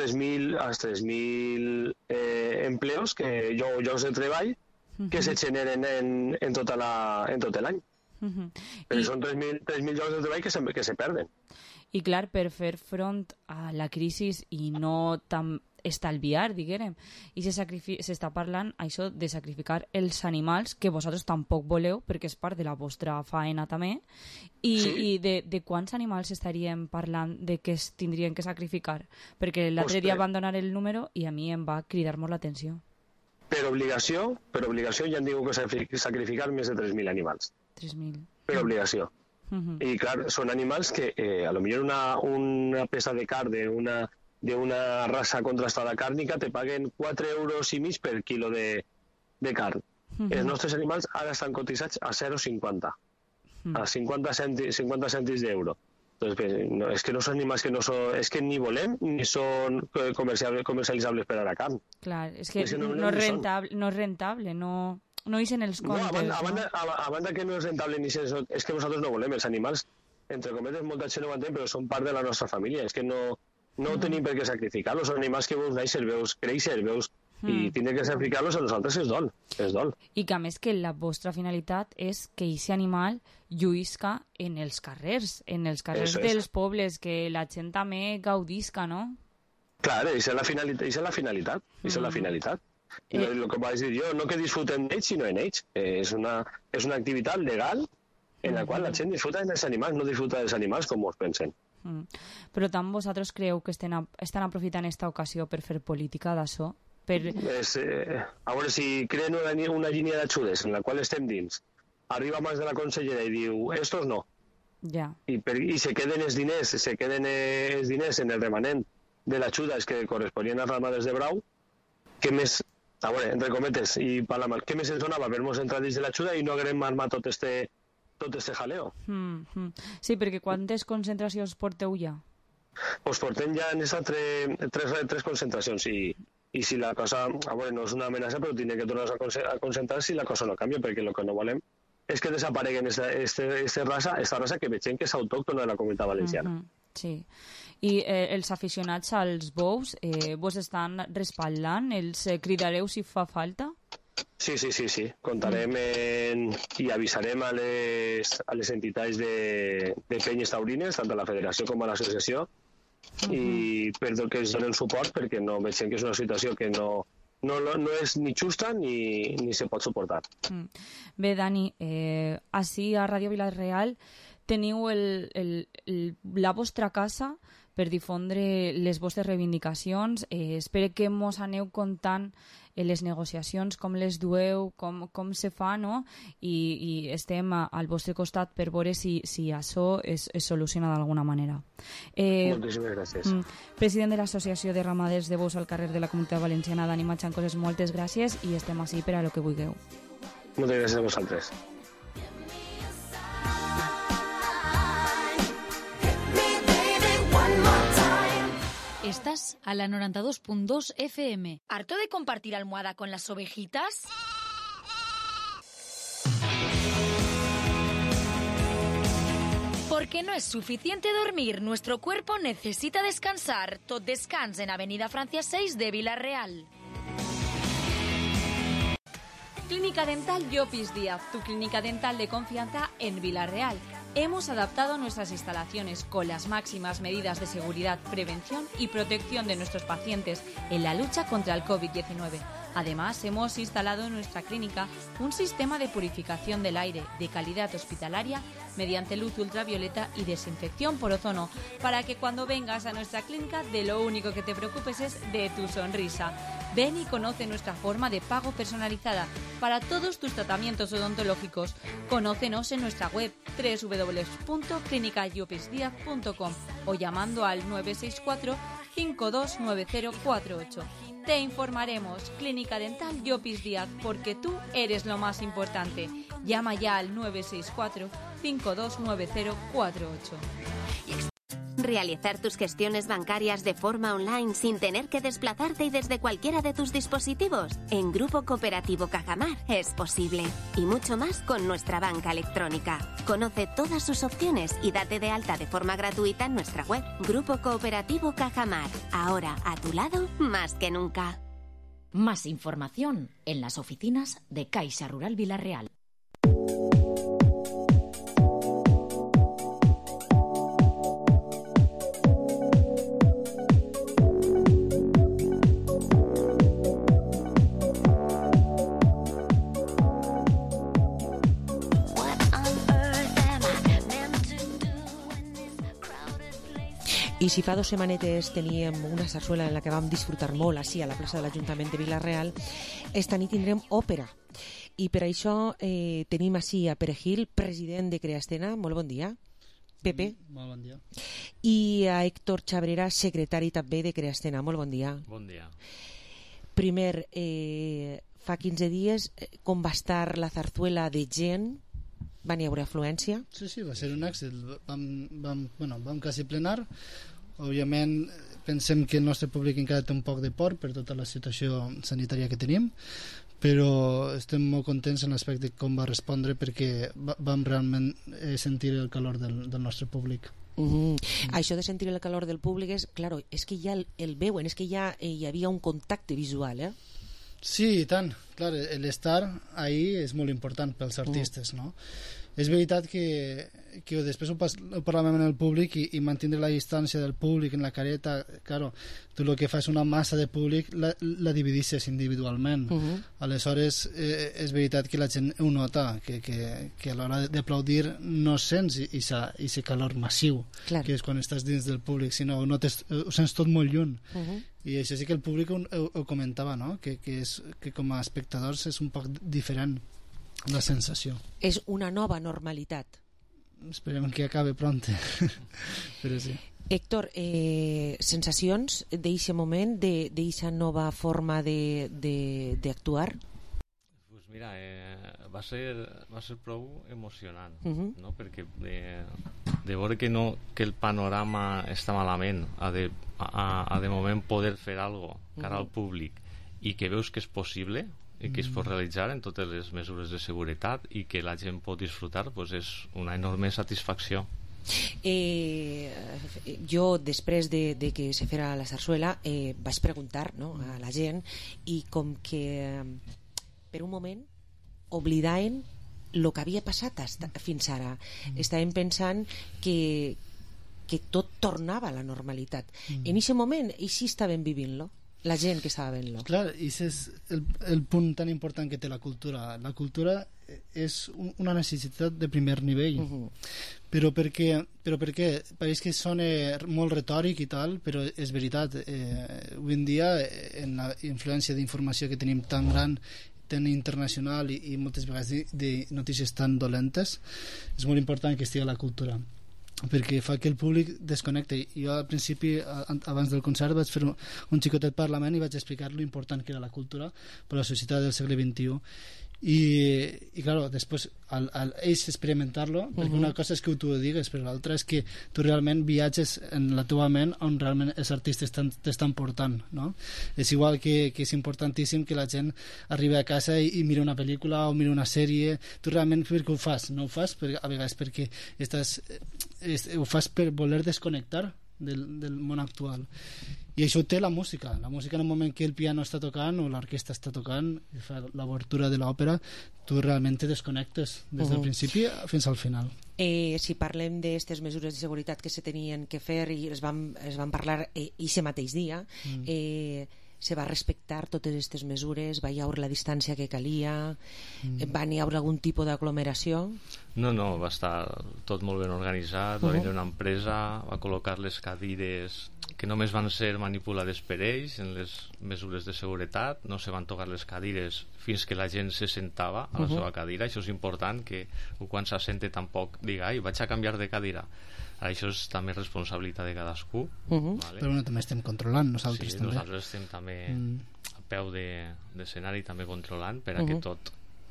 3.000 empleos, llocs de treball, que se generen en tot l'any. Però són 3.000 llocs de treball que se perden. I clar, per fer front a la crisi i no estalviar, diguem, i s'està parlant això de sacrificar els animals, que vosaltres tampoc voleu, perquè és part de la vostra faena també, i de quants animals estaríem parlant de que es tindrien que sacrificar? Perquè l'altre dia van donar el número i a mi em va cridar molt l'atenció. Per obligació ja han dit que sacrificar més de 3.000 animals. 3.000. Per obligació. I clar, són animals que a lo millor una peça de carn d'una raça contrastada càrnica te paguen 4,5 euros per quilo de carn. Els nostres animals ara estan cotitzats a 0,50, a 50 cèntims d'euro. És que no són animals és que ni volem ni són comercialitzables per a la carn. Clar, és que no és rentable, no ixen els comptes. A banda que no és rentable ni és que nosaltres no volem els animals, entre cometes molta gent no ho entén, però són part de la nostra família, és que no tenim per què sacrificar-los, són animals que veus néixer, veus créixer, veus, i tindre que sacrificar-los a nosaltres és dol. I que a més que la vostra finalitat és que aquest animal lluïsca en els carrers dels pobles, que la gent també gaudisca, no? Clar, això és la finalitat. El que vaig dir jo, no que disfruten d'ells, sinó en ells. És una activitat legal en la qual la gent disfruta dels animals, no disfruta dels animals com us pensen. Però tant vosaltres creeu que estan aprofitant aquesta ocasió per fer política d'això? A veure, si creen una línia d'ajudes en la qual estem dins, arriba abans de la consellera i diu, estos no. I se queden els diners en el remanent de l'ajuda que corresponien als ramaders de brau, què més, a veure, entre cometes, què més ens donava per-nos entrar dins de l'ajuda i no haguem armat tot este jaleo? Sí, perquè quantes concentracions porteu ja? Pues portem ja en estat tres concentracions i si la cosa, a veure, no és una amenaça, però tindrem que tornar a concentrar si la cosa no canvia, perquè el que no volem és que desapareguen esta raça que veiem que és autòctona de la Comunitat Valenciana. Sí. I els aficionats als bous vos estan respaldant? Els cridareu si fa falta? Sí. Contarem i avisarem a les entitats de penyes taurines, tant a la federació com a l'associació, i per que ens donen suport, perquè no veiem que és una situació que no és ni justa ni se pot suportar. Bé, Dani, així a Ràdio Vila-real teniu la vostra casa per difondre les vostres reivindicacions. Espero que mos aneu contant les negociacions, com les dueu, com se fa, no? I estem al vostre costat per veure si això es soluciona d'alguna manera. Moltíssimes gràcies. President de l'Associació de Ramaders de Bous al carrer de la Comunitat Valenciana, Dani Matxancoses, moltes gràcies i estem així per a lo que vulgueu. Moltes gràcies a vosaltres. Estás a la 92.2 FM. ¿Harto de compartir almohada con las ovejitas? Porque no es suficiente dormir, nuestro cuerpo necesita descansar. Tot descans en Avenida Francia 6 de Vila-real. Clínica Dental Llopis Díaz, tu clínica dental de confianza en Vila-real. Hemos adaptado nuestras instalaciones con las máximas medidas de seguridad, prevención y protección de nuestros pacientes en la lucha contra el COVID-19. Además, hemos instalado en nuestra clínica un sistema de purificación del aire de calidad hospitalaria mediante luz ultravioleta y desinfección por ozono, para que cuando vengas a nuestra clínica de lo único que te preocupes es de tu sonrisa. Ven y conoce nuestra forma de pago personalizada para todos tus tratamientos odontológicos. Conócenos en nuestra web www.clinicallopisdiaz.com o llamando al 964 529048. Te informaremos. Clínica Dental Llopis Díaz, porque tú eres lo más importante. Llama ya al 964 529048. Realizar tus gestiones bancarias de forma online sin tener que desplazarte y desde cualquiera de tus dispositivos. En Grupo Cooperativo Cajamar es posible. Y mucho más con nuestra banca electrónica. Conoce todas sus opciones y date de alta de forma gratuita en nuestra web. Grupo Cooperativo Cajamar. Ahora a tu lado más que nunca. Más información en las oficinas de Caixa Rural Vilarreal. I si fa 2 setmanetes teníem una sarsuela en la que vam disfrutar molt així a la plaça de l'Ajuntament de Vila-real, esta nit tindrem òpera. I per això tenim així a Pere Gil, president de Creastena. Molt bon dia. Pepe. Molt bon dia. I a Héctor Chabrera, secretari també de Creastena. Molt bon dia. Bon dia. Primer, fa 15 dies, com va estar la zarzuela de gent? Van hi haver afluència? Sí, va ser un èxit. Vam quasi plenar. Òbviament pensem que el nostre públic encara té un poc de por per tota la situació sanitària que tenim, però estem molt contents en l'aspecte com va respondre, perquè vam realment sentir el calor del nostre públic. Això de sentir el calor del públic és, claro, és que ja el veuen, és que ja hi havia un contacte visual, Sí, i tant. Clar, l'estar ahí és molt important pels artistes, no? És veritat que després ho parlàvem en el públic i mantindre la distància del públic en la careta, claro, tu el que fas una massa de públic la dividisses individualment. Aleshores és veritat que la gent ho nota, que a l'hora d'aplaudir no sents aquest calor massiu, que és quan estàs dins del públic, sinó ho sents tot molt lluny. I això sí que el públic ho comentava, no? Que com a espectadors és un poc diferent la sensació. És una nova normalitat. Esperem que acabe pronto. Però sí. Héctor, sensacions d'aquest moment, d'aquesta nova forma d'actuar? Pues mira, va ser prou emocionant, no? Perquè de veure que el panorama està malament, a de moment poder fer alguna cosa cara al públic i que veus que és possible i que es pot realitzar en totes les mesures de seguretat i que la gent pot disfrutar, pues és una enorme satisfacció. Jo, després de que se fera la sarsuela, vaig preguntar, no, a la gent, i com que per un moment oblidaven el que havia passat fins ara. Estàvem pensant que tot tornava a la normalitat. En aquest moment així estàvem vivint-lo, la gent que estava veient-lo. Clar, i és el punt tan important que té la cultura. La cultura és una necessitat de primer nivell. Però per què? Pareix que sona molt retòric i tal, però és veritat. Avui en dia, en la influència d'informació que tenim tan gran, tan internacional i moltes vegades de notícies tan dolentes, és molt important que estigui la cultura, perquè fa que el públic desconnecte. Jo al principi, abans del concert, vaig fer un xicotet parlament i vaig explicar l'important que era la cultura per a la societat del segle XXI. I claro, després ells experimentar-lo, perquè una cosa és que tu ho digues, però l'altra és que tu realment viatges en la teva ment on realment els artistes t'estan portant, no? És igual que és importantíssim que la gent arribi a casa i mira una pel·lícula o mira una sèrie. Tu realment per què ho fas? No ho fas a vegades perquè ho fas per voler desconnectar del món actual, i això té la música en el moment que el piano està tocant o l'orquestra està tocant i fa l'obertura de l'òpera, tu realment te desconnectes des del principi fins al final. Si parlem d'aquestes mesures de seguretat que se tenien que fer i es van parlar aquest mateix dia, se va respectar totes aquestes mesures? Va hi haure la distància que calia? Va hi haure algun tipus d'aglomeració? No, va estar tot molt ben organitzat, va venir una empresa, va col·locar les cadires que només van ser manipulades per ells en les mesures de seguretat, no se van tocar les cadires fins que la gent se sentava a la seva cadira. Això és important, que quan s'assente tampoc diga, ai, vaig a canviar de cadira. Això és també responsabilitat de cadascú. Vale? Però també estem controlant nosaltres. Sí, també. Nosaltres estem també a peu d'escenari també controlant per a que tot...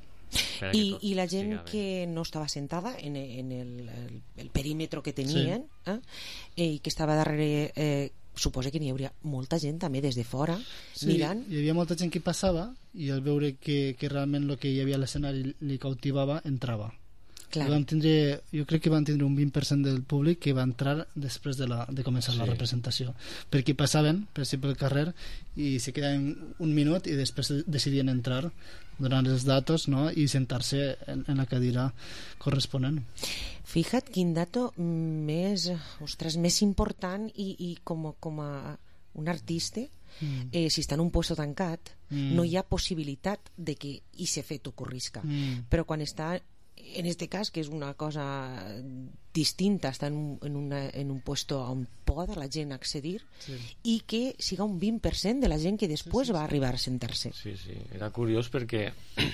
I la gent que no estava sentada en el perímetre que tenien, i que estava darrere, suposa que n'hi hauria molta gent també des de fora mirant. Hi havia molta gent que passava i al veure que realment el que hi havia a l'escenari li cautivava, entrava. Jo crec que van tindre un 20% del públic que va entrar després de començar la representació, perquè passaven per exemple pel carrer i se quedaven un minut i després decidien entrar donant els datos, no? I sentar-se en la cadira corresponent. Fija't quin dato més important i com a un artista, si està en un puesto tancat no hi ha possibilitat de que hi se fet ocorrisca, però quan està en este cas, que és una cosa distinta, està en un puesto on poda la gent accedir, i que siga un 20% de la gent que després va arribar a sentar-se. Sí, era curiós perquè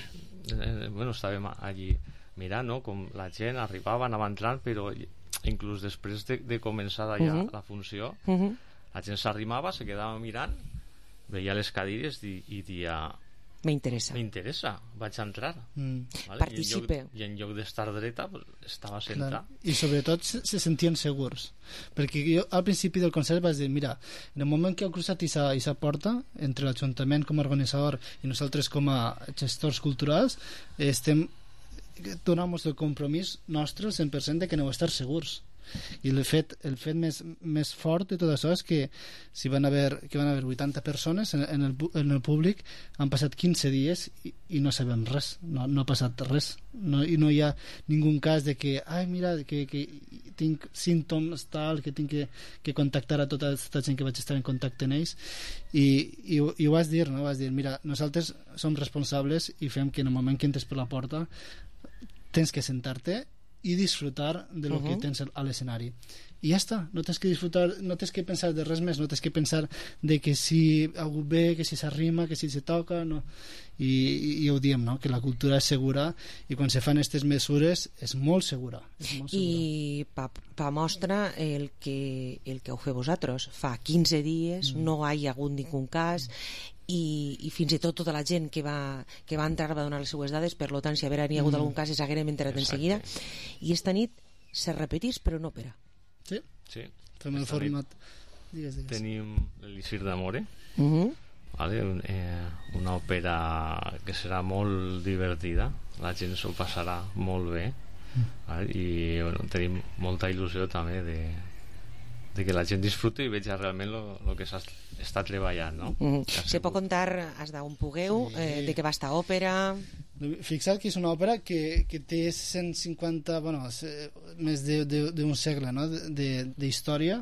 estàvem allí mirant, no?, com la gent arribava, anava entrant, però inclús després de començar allà la funció, la gent s'arrimava, se quedava mirant, veia les cadires i dia... M'interessa, vaig entrar. Vale? Participe. I en lloc d'estar dreta, estava sentat. I sobretot se sentien segurs. Perquè jo al principi del concert vaig dir, mira, en el moment que heu cruzat aquesta porta, entre l'Ajuntament com a organitzador i nosaltres com a gestors culturals, estem donant-nos el compromís nostre al 100% de que aneu a estar segurs. I el fet més fort de tot això és que van haver 80 persones en el públic, han passat 15 dies i no sabem res, no ha passat res, i no hi ha ningú cas de que mira, que tinc símptomes tal, que tinc que contactar a tota aquesta gent que vaig estar en contacte amb ells, i ho vas dir, no? Vas dir, mira, nosaltres som responsables i fem que en el moment que entres per la porta tens que sentar-te i disfrutar de lo que tens a l'escenari i ja està, no tens que disfrutar, no tens que pensar de res més, no tens que pensar de que si algú ve, que si s'arrima, que si se toca, no. I ho diem, no? Que la cultura és segura i quan se fan aquestes mesures és molt segura, i pa mostra el que ho feu vosaltres fa 15 dies, no hi ha hagut ningú cas i fins i tot tota la gent que va entrar va donar les seues dades, per tant si hi ha hagut algun cas s'hagueren enterat en seguida, i esta nit se repetís però no opera. Sí. Fem el format. Tenim l'Elixir d'Amore, vale? Una òpera que serà molt divertida, la gent s'ho passarà molt bé, vale? I tenim molta il·lusió també de que la gent disfruti i veja realment el que s'està treballant, no? Se pot contar fins d'on pugueu de què va esta òpera? Fixa't que és una òpera que té 150, més d'un segle, no? d'història,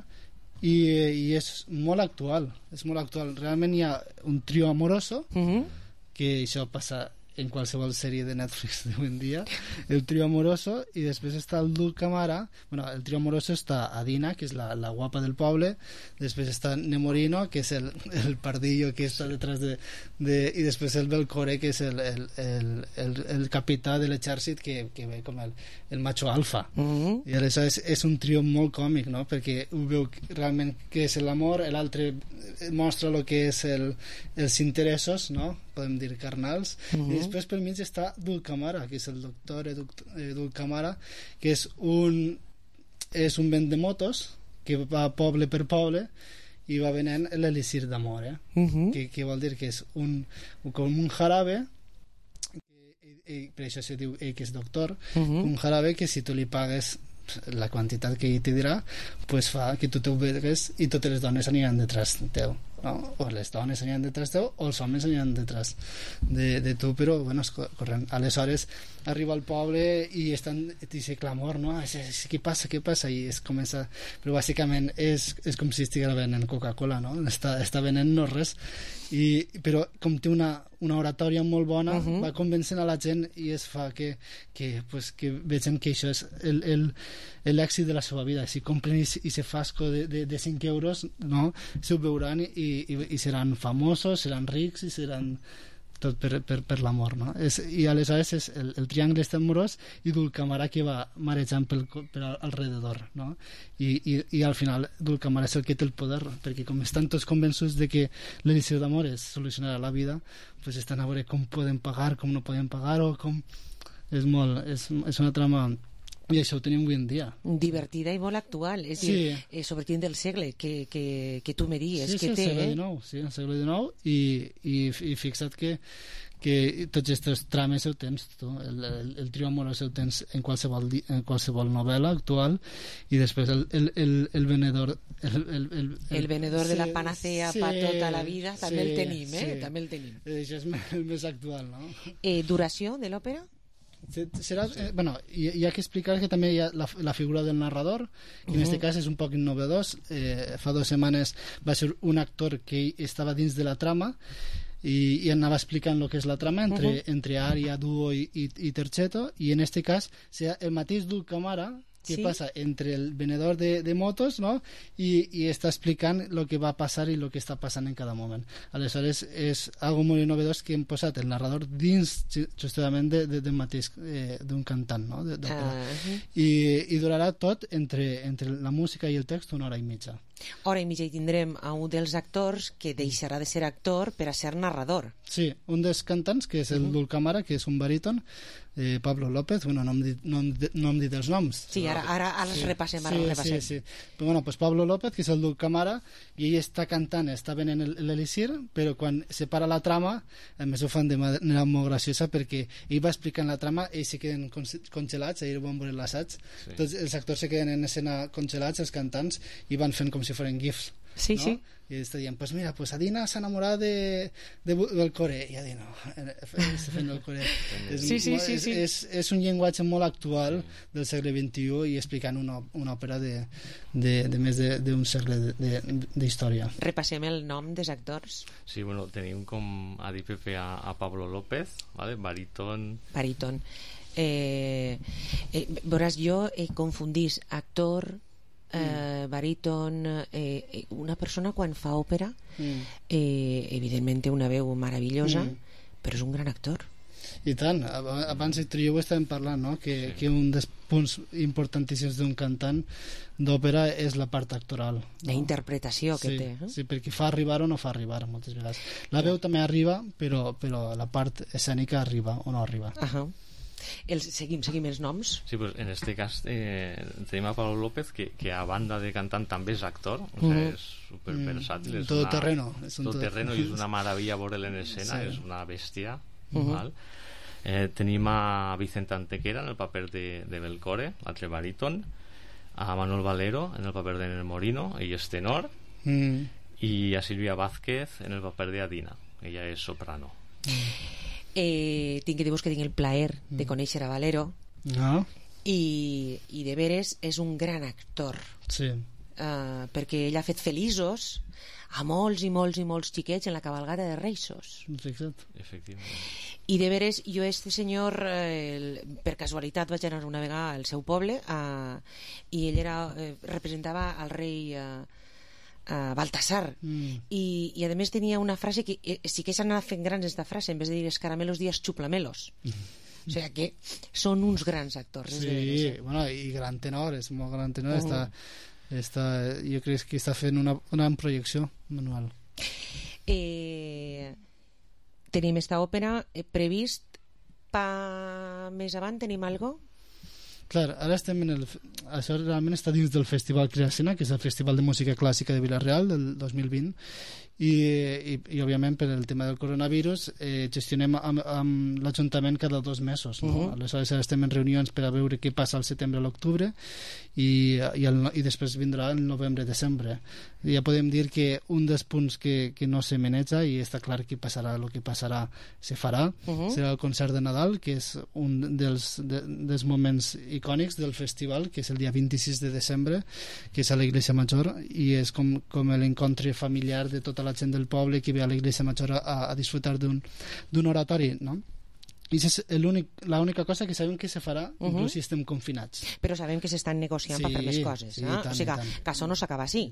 i és molt actual, realment hi ha un trio amoroso, que això passa en qualsevol sèrie de Netflix d'avui en dia, el trio amoroso, i després està el Dulcamara. El trio amoroso està Adina, que és la guapa del poble, després està Nemorino, que és el pardillo que està detrás i després el Belcore, que és el capità de l'exèrcit que ve com el macho alfa, i aleshores és un trio molt còmic, no? Perquè ho veu realment que és l'amor, l'altre mostra el que és els interessos, no? Podem dir carnals, i després per mig està Dulcamara, que és el doctor Dulcamara, que és un vendemotos que va poble per poble i va venent l'elixir d'amor, que vol dir que és com un jarabe, per això se diu que és doctor, un jarabe que si tu li pagues la quantitat que ell te dirà, pues fa que tu t'ho begues i totes les dones aniran detrás teu, no? O les dones aniran detrás teu o els homes aniran detrás de tu, però és corrent. Aleshores arriba al poble i estan aquest clamor, no? Què passa? I es comença, però bàsicament és com si estigués venent Coca-Cola, no? Està venent no res, però com té una oratòria molt bona, va convencent a la gent i es fa que vegin que això és l'èxit de la seva vida. Si compren i se fasco de 5 euros, no? Se ho veuran i seran famosos, seran rics i seran tot per l'amor, no? I aleshores és el triangle este amorós i Dulcamara que va marejant per alrededor, no? I al final Dulcamara és el que té el poder, perquè com estan tots convençuts de que l'elisir d'amor es solucionarà la vida, pues estan a veure com poden pagar, com no poden pagar, o com... És una trama... I això ho tenim avui en dia. Divertida i molt actual, és dir, sobretot del segle que tu me dius que té. Sí, el segle XIX, i fixa't que tots aquests trames ho tens tu, el trio amorós ho tens en qualsevol novel·la actual, i després el venedor el venedor de la panacea per tota la vida també el tenim, també el tenim. Això és el més actual, no? Duració de l'òpera? Bueno, hi ha que explicar que també hi ha la figura del narrador, que en aquest cas és un poc innovador. Fa 2 setmanes va ser un actor que estava dins de la trama i anava explicant el que és la trama entre ària, duo i terceto, i en aquest cas el mateix Dulcamara que passa entre el venedor de motos, no? I està explicant el que va passar i el que està passant en cada moment. Aleshores és algo molt innovador que hem posat el narrador dins justament del mateix d'un cantant, no? I durarà tot entre la música i el text 1 hora i mitja. Hora i mitja hi tindrem a un dels actors que deixarà de ser actor per a ser narrador. Sí, un dels cantants, que és el Dulcamara, que és un baríton, Pablo López, bueno, no hem dit els noms. Sí, ara els repassem. Sí. Però, bueno, pues Pablo López, que és el Dulcamara, i ell està cantant, està venent l'elixir, però quan se para la trama, a més ho fan de manera molt graciosa, perquè ell va explicant la trama, ells se queden congelats, ahir van veure l'assaig, tots els actors se queden en escena congelats, els cantants, i van fent com si foren gifs. Sí, no? sí. I està dient, pues mira, pues Adina s'ha enamorat del Coré, i Adina fent el Coré. És un llenguatge molt actual del segle XXI i explicant una òpera de més d'un segle d'història. Repassem el nom dels actors. Sí, bueno, tenim com a dir Pepe a Pablo López, ¿vale? Baríton. Veuràs, jo confundís actor, baríton, una persona quan fa òpera evidentment té una veu meravellosa, però és un gran actor. I tant, abans tu i jo ho estàvem parlant, no? Que un dels punts importantíssims d'un cantant d'òpera és la part actoral, no? La interpretació que té. Sí, perquè fa arribar o no fa arribar moltes vegades. La veu també arriba, però la part escènica arriba o no arriba. Seguim els noms. Sí, pues en este cas tenim a Pablo López que a banda de cantant també és actor, o sea, és super versàtil, todoterreno i és una meravella veure'l en escena, és una bèstia. Val? Tenim a Vicente Antequera en el paper de Belcore, l'altre baríton, a Manuel Valero en el paper de Nel Morino, ell és tenor, i a Silvia Vázquez en el paper de Adina, ella és soprano. Tinc que dir-vos que tinc el plaer de conèixer a Valero, i de veres és un gran actor, perquè ell ha fet feliços a molts i molts xiquets en la cabalgata de Reixos. Efectivament. I de veres, jo este senyor per casualitat vaig anar una vegada al seu poble i ell representava al rei Baltasar, i a més tenia una frase que sí que s'han anat fent grans esta frase, en vez de dir escaramelos dies xuplamelos. O sigui que són uns grans actors. Sí, bueno, i gran tenor, és molt gran tenor. Jo crec que està fent una gran projecció, Manuel. Tenim esta òpera previst més avant, tenim alguna cosa? Clar, ara estem això realment està dins del Festival Creacena, que és el Festival de Música Clàssica de Vila-real del 2020, i òbviament per el tema del coronavirus gestionem amb l'Ajuntament cada 2 mesos, no? Aleshores estem en reunions per a veure què passa al setembre a l'octubre i després vindrà el novembre-desembre. Ja podem dir que un dels punts que no se maneja, i està clar que passarà el que passarà, se farà, serà el concert de Nadal, que és un dels moments icònics del festival, que és el dia 26 de desembre, que és a l'Iglesia Major, i és com l'encontre familiar de tota la la gent del poble que ve a l'Iglesia Major a disfrutar d'un oratori, no? I és l'única cosa que sabem que se farà inclús si estem confinats. Però sabem que s'estan negociant per fer més coses, no? O sigui que això no s'acaba així.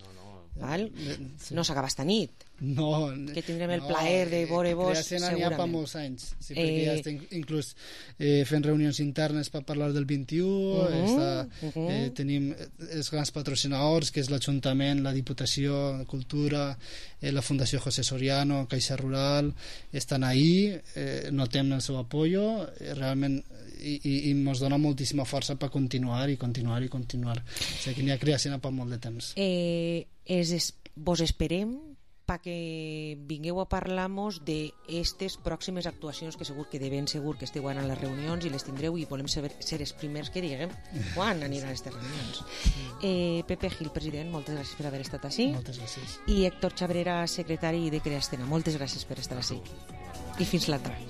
No s'acaba esta nit. No, que tindrem el plaer de veure-vos segurament. N'hi ha per molts anys, perquè ja estem inclús fent reunions internes per parlar del 21, tenim els grans patrocinadors, que és l'Ajuntament, la Diputació, la Cultura, la Fundació José Soriano, Caixa Rural, estan ahí, notem el seu apoyo, realment, i ens dona moltíssima força per continuar i continuar. O sigui que n'hi ha creació per molt de temps. Vos esperem perquè vingueu a parlar-nos d'aquestes pròximes actuacions que segur que de ben segur que esteu anant a les reunions i les tindreu i volem ser els primers que diguem quan aniran a aquestes reunions. Pepe Gil, president, moltes gràcies per haver estat així. Moltes gràcies. I Héctor Cabrera, secretari de Creastena, moltes gràcies per estar així. I fins l'altra.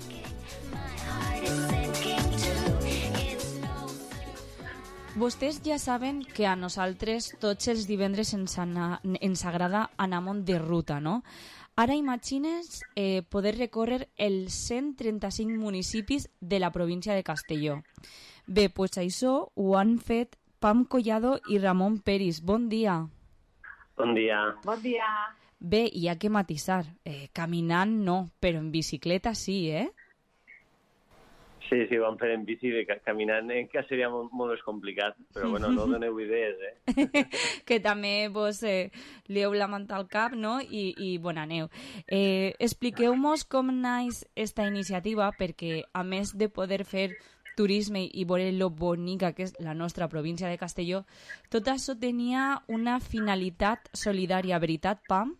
Vostès ja saben que a nosaltres tots els divendres ens agrada anar amunt de ruta, no? Ara imagines poder recórrer els 135 municipis de la província de Castelló. Bé, doncs això ho han fet Pam Collado i Ramon Peris. Bon dia. Bon dia. Bon dia. Bé, hi ha que matisar. Caminant no, però en bicicleta sí, eh? Sí, ho vam fer en bici, caminant que seria molt més complicat, però bueno, no doneu idees, que també vos lieu la manta al cap, no? I bona neu. Expliqueu-nos com naix esta iniciativa, perquè a més de poder fer turisme i veure lo bonica que és la nostra província de Castelló, tot això tenia una finalitat solidària, veritat, Pam?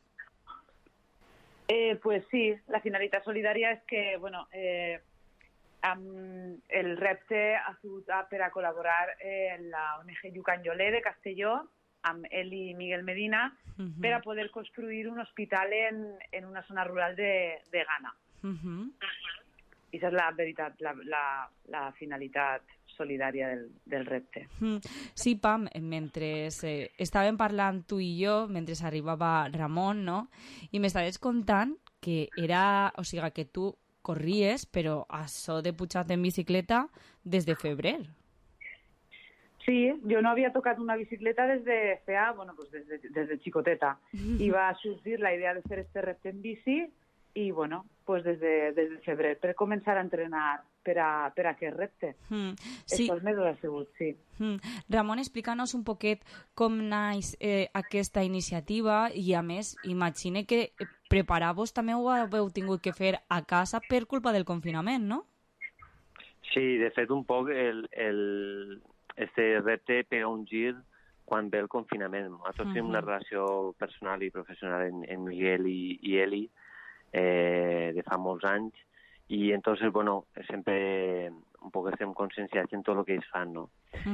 Pues sí, la finalitat solidària és que, bueno, el repte ha sigut per a col·laborar en la ONG Llucanyolé de Castelló amb Eli i Miguel Medina per a poder construir un hospital en una zona rural de Ghana. I això és la veritat, la finalitat solidària del repte. Sí, Pam, mentre estàvem parlant tu i jo, mentre arribava Ramon, no? I m'estaves contant que era, o sigui, que tu corries, però això de pujar en bicicleta des de febrer. Sí, jo no havia tocat una bicicleta des de des de xicoteta. I va sorgir la idea de fer este repte en bici i, bueno, pues des de febrer, per començar a entrenar per a aquest repte. Estos mesos ha sigut, sí. Ramon, explica-nos un poquet com naix aquesta iniciativa i, a més, imagine que preparar-vos també ho heu tingut que fer a casa per culpa del confinament, no? Sí, de fet, un poc este repte pega un gir quan ve el confinament. Nosaltres tenim una relació personal i professional en Miguel i Eli de fa molts anys i entonces, bueno, sempre un poc estem conscienciats en tot el que ells fan, no?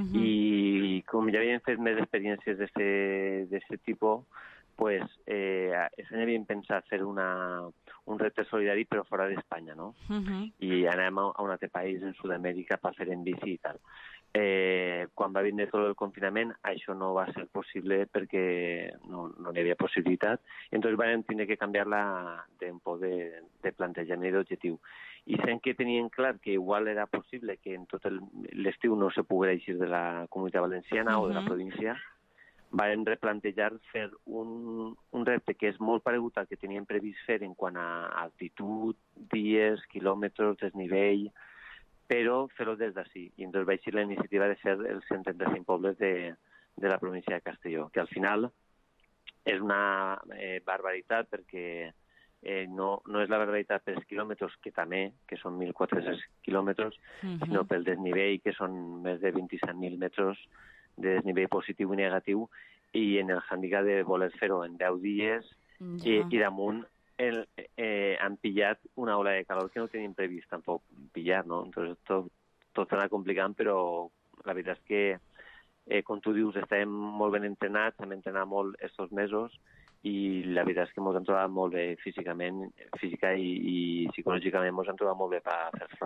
I com ja havíem fet més experiències d'aquest tipus, pues havíem pensat fer un repte solidari però fora d'Espanya, no? I anem a un altre país en Sud-amèrica per fer en bici i tal. Quan va vindre tot el confinament això no va ser possible perquè no hi havia possibilitat i entonces vam tenir que canviar-la un poc de plantejament i d'objectiu. I sent que tenien clar que igual era possible que en tot l'estiu no se pogués eixir de la Comunitat Valenciana o de la província, vam replantejar fer un repte que és molt paregut al que teníem previst fer en quant a altitud, dies, quilòmetres, desnivell, però fer-ho des d'ací. I entonces va eixir la iniciativa de fer els 135 pobles de la província de Castelló, que al final és una barbaritat perquè no és la barbaritat pels quilòmetres, que també, que són 1.400 quilòmetres, sinó pel desnivell, que són més de 27.000 metres de desnivell positiu i negatiu, i en el hàndicap de voler fer-ho en 10 dies i damunt han pillat una ola de calor que no tenim previst tampoc pillar, no? Entonces tot s'anà complicant, però la veritat és que, com tu dius, estem molt ben entrenats, hem entrenat molt estos mesos i la veritat és que ens hem trobat molt bé física i psicològicament ens hem trobat molt bé per fer front.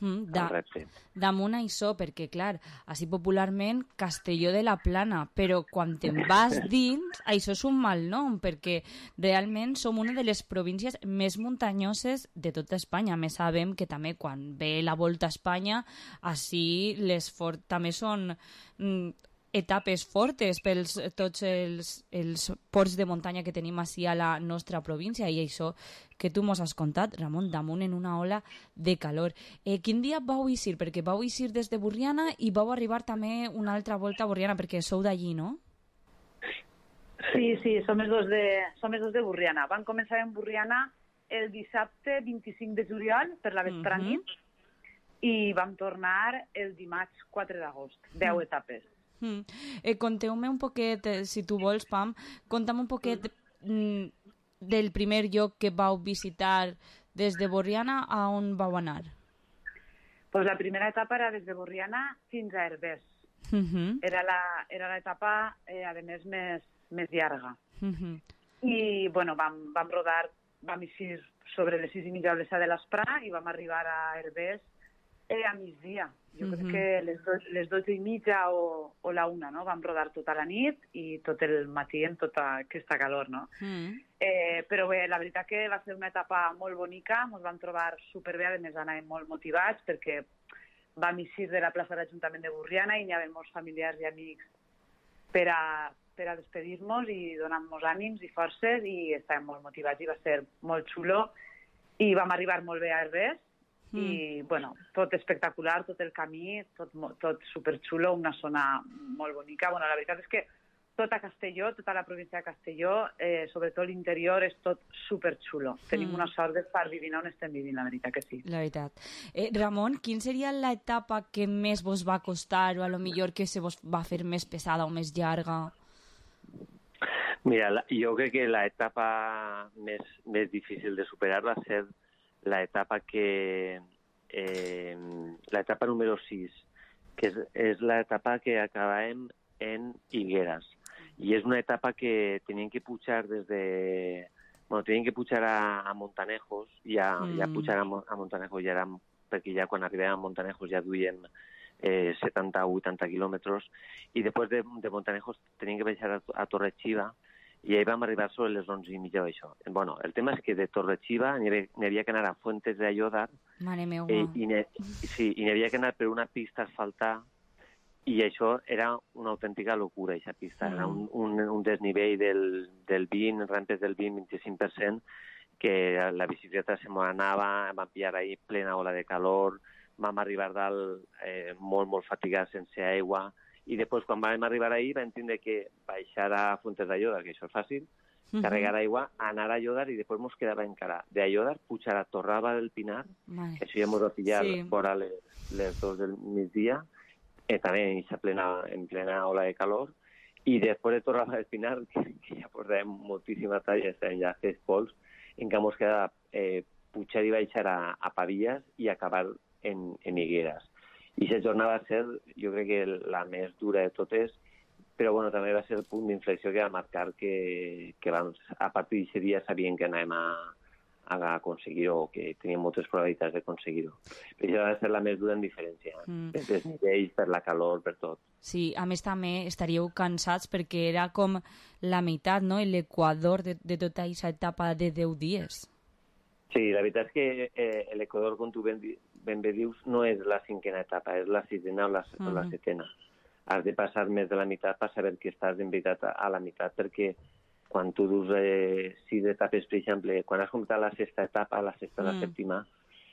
el repte. Damunt això, perquè, clar, així popularment Castelló de la Plana, però quan te'n vas dins, això és un mal nom, perquè realment som una de les províncies més muntanyoses de tota Espanya. A més, sabem que també quan ve la Volta a Espanya, així també són etapes fortes pels tots els ports de muntanya que tenim així a la nostra província, i això que tu mos has contat, Ramon, damunt en una ola de calor. Quin dia vau eixir? Perquè vau eixir des de Borriana i vau arribar també una altra volta a Borriana, perquè sou d'allí, no? Sí, som els dos de Borriana. Vam començar en Borriana el dissabte 25 de juliol per la vesperanit i vam tornar el dimarts 4 d'agost, 10 etapes. Conteu-me un poquet, si tu vols, Pam, conta'm un poquet del primer lloc que vau visitar des de Borriana a on vau anar. Pues la primera etapa era des de Borriana fins a Herbers. Era l'etapa, a més, més llarga. I, bueno, vam rodar, vam eixir sobre les 6:30 de l'Esprà i vam arribar a Herbers a migdia. Jo crec que les 12:30 o la 1, no? Vam rodar tota la nit i tot el matí amb tota aquesta calor, no? Però bé, la veritat que va ser una etapa molt bonica, ens vam trobar superbé, a més anàvem molt motivats perquè vam eixir de la plaça de l'Ajuntament de Borriana i hi havia molts familiars i amics per a despedir-nos i donar-nos ànims i forces, i estàvem molt motivats i va ser molt xulo i vam arribar molt bé a Herbers. I, bueno, tot espectacular, tot el camí, tot superxulo, una zona molt bonica. Bueno, la veritat és que tota Castelló, tota la província de Castelló, sobretot l'interior, és tot superxulo. Tenim una sort d'estar vivint on estem vivint, la veritat que sí. La veritat. Ramon, quin seria l'etapa que més vos va costar o a lo millor que se vos va fer més pesada o més llarga? Mira, jo crec que l'etapa més difícil de superar va ser l'etapa l'etapa número 6, que és l'etapa que acabàvem en Higueres. I és una etapa que teníem que pujar teníem que pujar a Montanejos, ja pujar a Montanejos ja érem, perquè ja quan arribàvem a Montanejos ja duien 70 o 80 quilòmetres, i després de Montanejos teníem que baixar a Torre-Xiva, i ahí vam arribar sobre les 11:30 d'això. Bueno, el tema és que de Torre-Xiva n'hi havia que anar a Fuentes de Ayodar. Mare meva. I n'hi havia que anar per una pista asfaltada, i això era una autèntica locura, aquesta pista. Era un desnivell del 20, rampes del 20-25%, que la bicicleta se m'anava, vam pillar ahí plena ola de calor, vam arribar dalt molt fatigats sense aigua, i després, quan vam arribar ahir, vam tindre que baixar a Fuentes d'Ayodar, que això és fàcil, carregar aigua, anar a Ayodar, i després ens quedava encara d'Ayodar, pujar a Torralba del Pinar, que això ja ens va pillar vora les 2 del migdia, també en plena ola de calor, i després de Torralba del Pinar, que ja portàvem moltíssima talla, ja fes pols, encara ens quedava pujar i baixar a Pavillas i acabar en Higueres. I aquesta jornada va ser, jo crec que la més dura de totes, però bueno, també va ser el punt d'inflexió que va marcar que a partir d'aquest dia sabien que anàvem a aconseguir-ho, o que teníem moltes probabilitats d'aconseguir-ho. Però això va ser la més dura en diferència, per desnivells, per la calor, per tot. Sí, a més també estaríeu cansats perquè era com la meitat, no?, l'equador de tota aquesta etapa de 10 dies. Sí, la veritat és que l'Equador, com tu ben bé dius, no és la 5a etapa, és la 6a o la 7a. Has de passar més de la meitat per saber que estàs en veritat a la meitat, perquè quan tu dus 6 etapes, per exemple, quan has comptat la 6a etapa, la 6a, la 7a,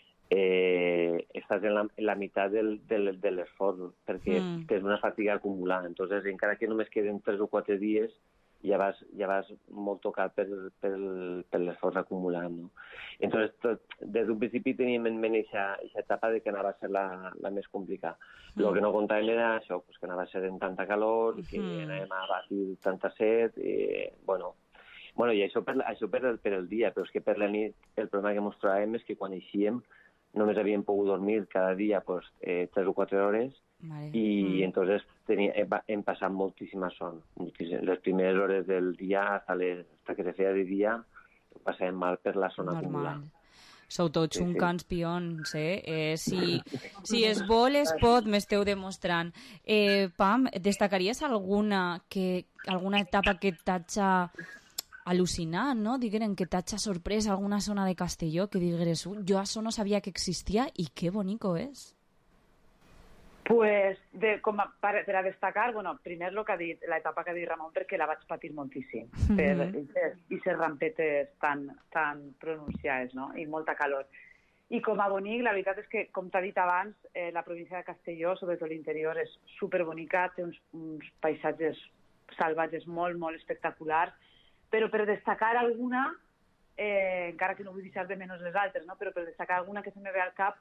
estàs en la meitat de l'esforç, perquè és una fatiga acumulada. Entonces, encara que només queden 3 o 4 dies, ja vas molt tocat per l'esforç acumulat, no? Entonces, des d'un principi teníem en ment aquesta etapa de que anava a ser la més complicada. El que no comptàvem era això, que anava a ser en tanta calor, que anàvem a batir tanta set, bueno, i això per el dia, però és que per la nit el problema que ens trobàvem és que quan eixíem només havíem pogut dormir cada dia 3 o 4 hores, i entonces hem passat moltíssima son. Les primeres hores del dia, hasta que se feia de dia, passàvem mal per la zona acumulada. Sou tots un campions, si es vol, es pot, m'esteu demostrant. Pam, destacaries alguna etapa que t'haja al·lucinat, no? Digueren que t'haja sorprès alguna zona de Castelló, que digueres, jo això no sabia que existia i que bonico és. Pues, per a destacar, primer el que ha dit, l'etapa que ha dit Ramon, perquè la vaig patir moltíssim, per aquestes rampetes tan pronunciades, no? I molta calor. I com a bonic, la veritat és que, com t'ha dit abans, la província de Castelló, sobretot l'interior, és superbonica, té uns paisatges salvatges molt, molt espectaculars, però per destacar alguna, encara que no vull deixar de menys les altres, no? Però per destacar alguna que se me ve al cap,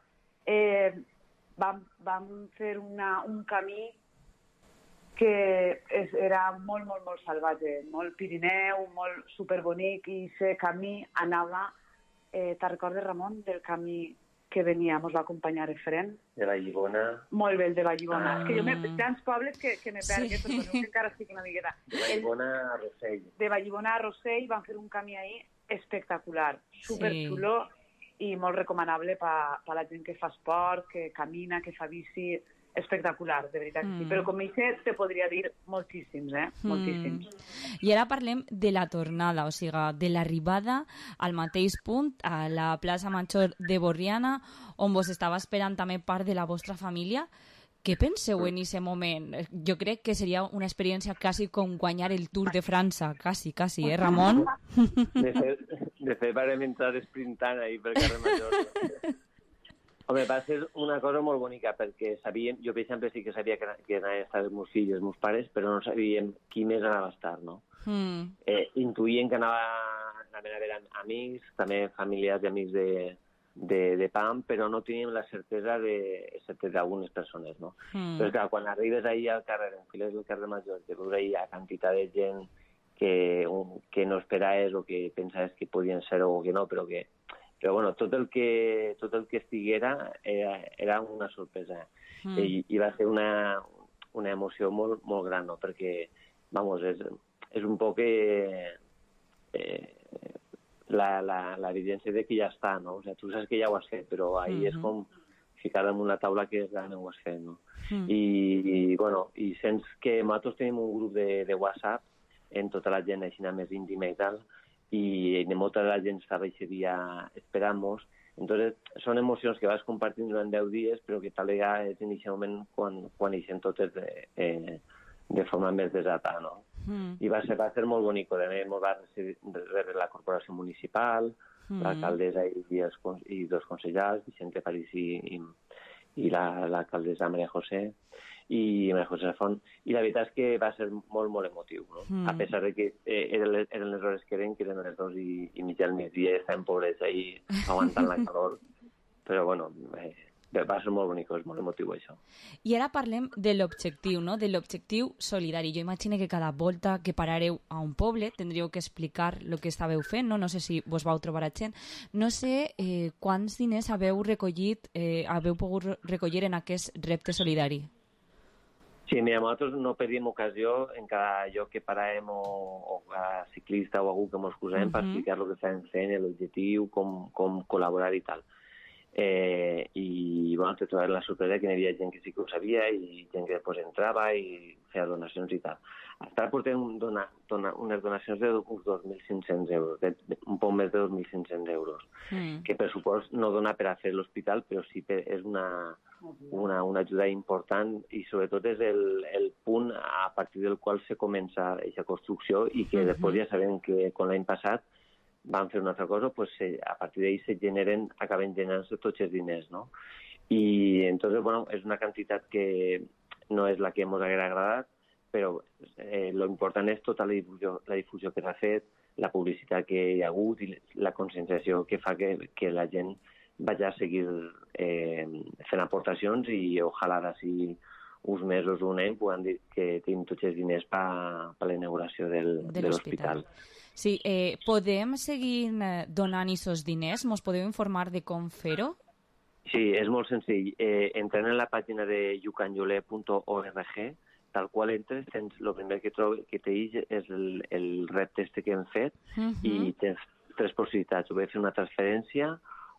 vam fer un camí que era molt, molt, molt salvatge, molt Pirineu, molt superbonic, i aquest camí anava, te'n recordes, Ramon, del camí que venia, ens va acompanyar Efren? De Vallibona. Molt bé, el de Vallibona. És que jo hi ha tants pobles que me pergué, però que encara estic una miqueta. De Vallibona a Rossell. De Vallibona a Rossell van fer un camí ahí espectacular, superxulo, i molt recomanable per la gent que fa esport, que camina, que fa bici, espectacular, de veritat que sí. Però com te podria dir moltíssims, moltíssims. I ara parlem de la tornada, o sigui, de l'arribada al mateix punt, a la plaça Major de Borriana, on vos estava esperant també part de la vostra família. Què penseu en aquest moment? Jo crec que seria una experiència quasi com guanyar el Tour de França, quasi, Ramon? De fet, vam entrar esprintant ahir pel carrer Major. Home, va ser una cosa molt bonica, perquè sabíem, jo per exemple sí que sabia que anaven a estar els meus fills i els meus pares, però no sabíem qui més anava a estar, no? Intuïen que anaven a veure amics, també familiars i amics de PAM, però no teníem la certesa excepte d'algunes persones, no? Però clar, quan arribes ahir al carrer, enfiles del carrer Major, que veus ahir la quantitat de gent que no esperaves o que pensaves que podien ser o que no, però bueno, tot el que estiguera era una sorpresa. I va ser una emoció molt, molt gran, no? Perquè, vamos, és un poc l'evidència de que ja està, no? O sigui, tu saps que ja ho has fet, però ahir és com ficar damunt la taula que realment ho has fet, no? I bueno, i sents que nosaltres tenim un grup de WhatsApp en tota la gent així més íntima i tal, i molta de la gent estava aquest dia esperant-nos. Entonces, són emocions que vas compartint durant 10 dies, però que tal vegada és en aquest moment quan eixen totes de forma més desatada, no? I va ser molt bonic. Ens va rebre la corporació municipal, l'alcaldessa i dos consellers, Vicente París i l'alcaldessa María José i María José Font, i la veritat és que va ser molt, molt emotiu, no? A pesar de que eren les hores que eren les 2:30 del migdia, estàvem pobrets ahí aguantant la calor, però bueno, va ser molt bonic, és molt emotiu això. I ara parlem de l'objectiu, no? De l'objectiu solidari. Jo imagino que cada volta que parareu a un poble tindríeu que explicar el que estàveu fent, no? No sé si vos vau trobar a gent. No sé quants diners haveu pogut recollir en aquest repte solidari. Sí, mira, nosaltres no perdíem ocasió en cada lloc que paràvem o cada ciclista o algú que ens posàvem per explicar el que estàvem fent, l'objectiu, com col·laborar i tal. I bueno, te trobava la sorpresa que hi havia gent que sí que ho sabia i gent que després entrava i feia donacions i tal. Ara portem unes donacions de uns 2.500 euros, un poc més de 2.500 euros, que per supost no dona per a fer l'hospital, però sí és una ajuda important i sobretot és el punt a partir del qual se comença aquesta construcció i que després ja sabem que quan l'any passat van fer una altra cosa, pues, a partir d'ahir acaben generant-se tots els diners, no? I entonces, bueno, és una quantitat que no és la que ens hauria agradat, però lo important és tota la difusió que s'ha fet, la publicitat que hi ha hagut i la conscienciació que fa que la gent vagi a seguir fent aportacions i ojalà d'ací uns mesos o un any puguem dir que tenim tots els diners per la inauguració de l'hospital. Sí, podem seguir donant aquests diners? Mos podeu informar de com fer-ho? Sí, és molt senzill. Entrant en la pàgina de yucanyole.org, tal qual entres, tens el primer que t'eix és el repte que hem fet i tens tres possibilitats. O bé fer una transferència,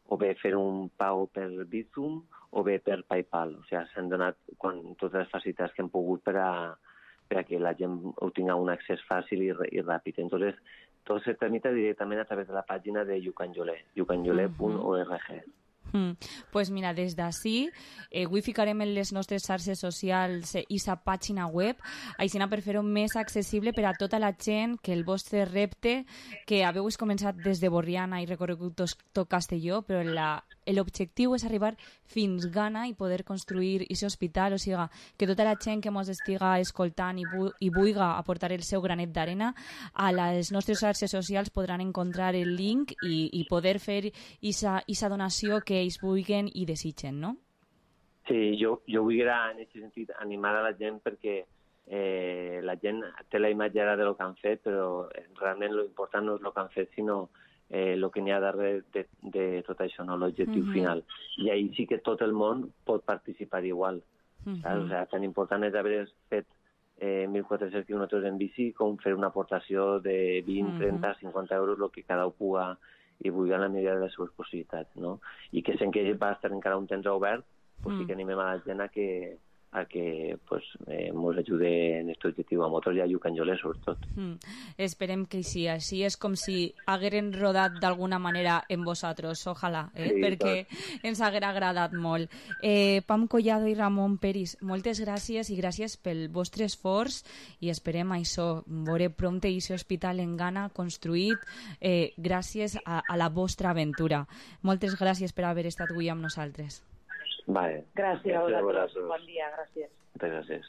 o bé fer un pau per Bizum o bé per PayPal. O sigui, s'han donat totes les facilitats que hem pogut per a que la gent obtingui un accés fàcil i ràpid. Entonces, todo se tramita directament a través de la pàgina de yucanyolé, yucanyolé.org. Pues mira, des d'ací avui ficarem en les nostres xarxes socials i sa pàgina web, així per fer-ho més accessible per a tota la gent que el vostre repte, que haveu començat des de Borriana i recorregut tot Castelló, però l'objectiu és arribar fins Ghana i poder construir aquest hospital, o sigui, que tota la gent que ens estiga escoltant i vulgui aportar el seu granet d'arena, a les nostres xarxes socials podran encontrar el link i poder fer aquesta donació que ells vulguin i desitgen, no? Sí, jo vull en aquest sentit animar a la gent perquè la gent té la imatge ara del que han fet, però realment l'important no és el que han fet, sinó el que n'hi ha darrere de tot això, no? L'objectiu final. I ahí sí que tot el món pot participar igual. O sigui, tan important és haver fet 1.400 quilòmetres en bici com fer una aportació de 20, 30, 50 euros, el que cada un puga i vulgui en la medida de les seves possibilitats, no? I que sent que va estar encara un temps obert, pues sí que animem a la gent a que ens ajude en aquest objectiu, a nosaltres i a Yucanyolé, sobretot. Esperem que sí, així és com si hagueren rodat d'alguna manera en vosaltres, ojalà, perquè ens haguera agradat molt. Pam Collado i Ramon Peris, moltes gràcies i gràcies pel vostre esforç i esperem això, veure prompte aquest hospital en Ghana construït gràcies a la vostra aventura. Moltes gràcies per haver estat avui amb nosaltres. Vale. Gràcies a vosaltres. Bon dia, gràcies. Moltes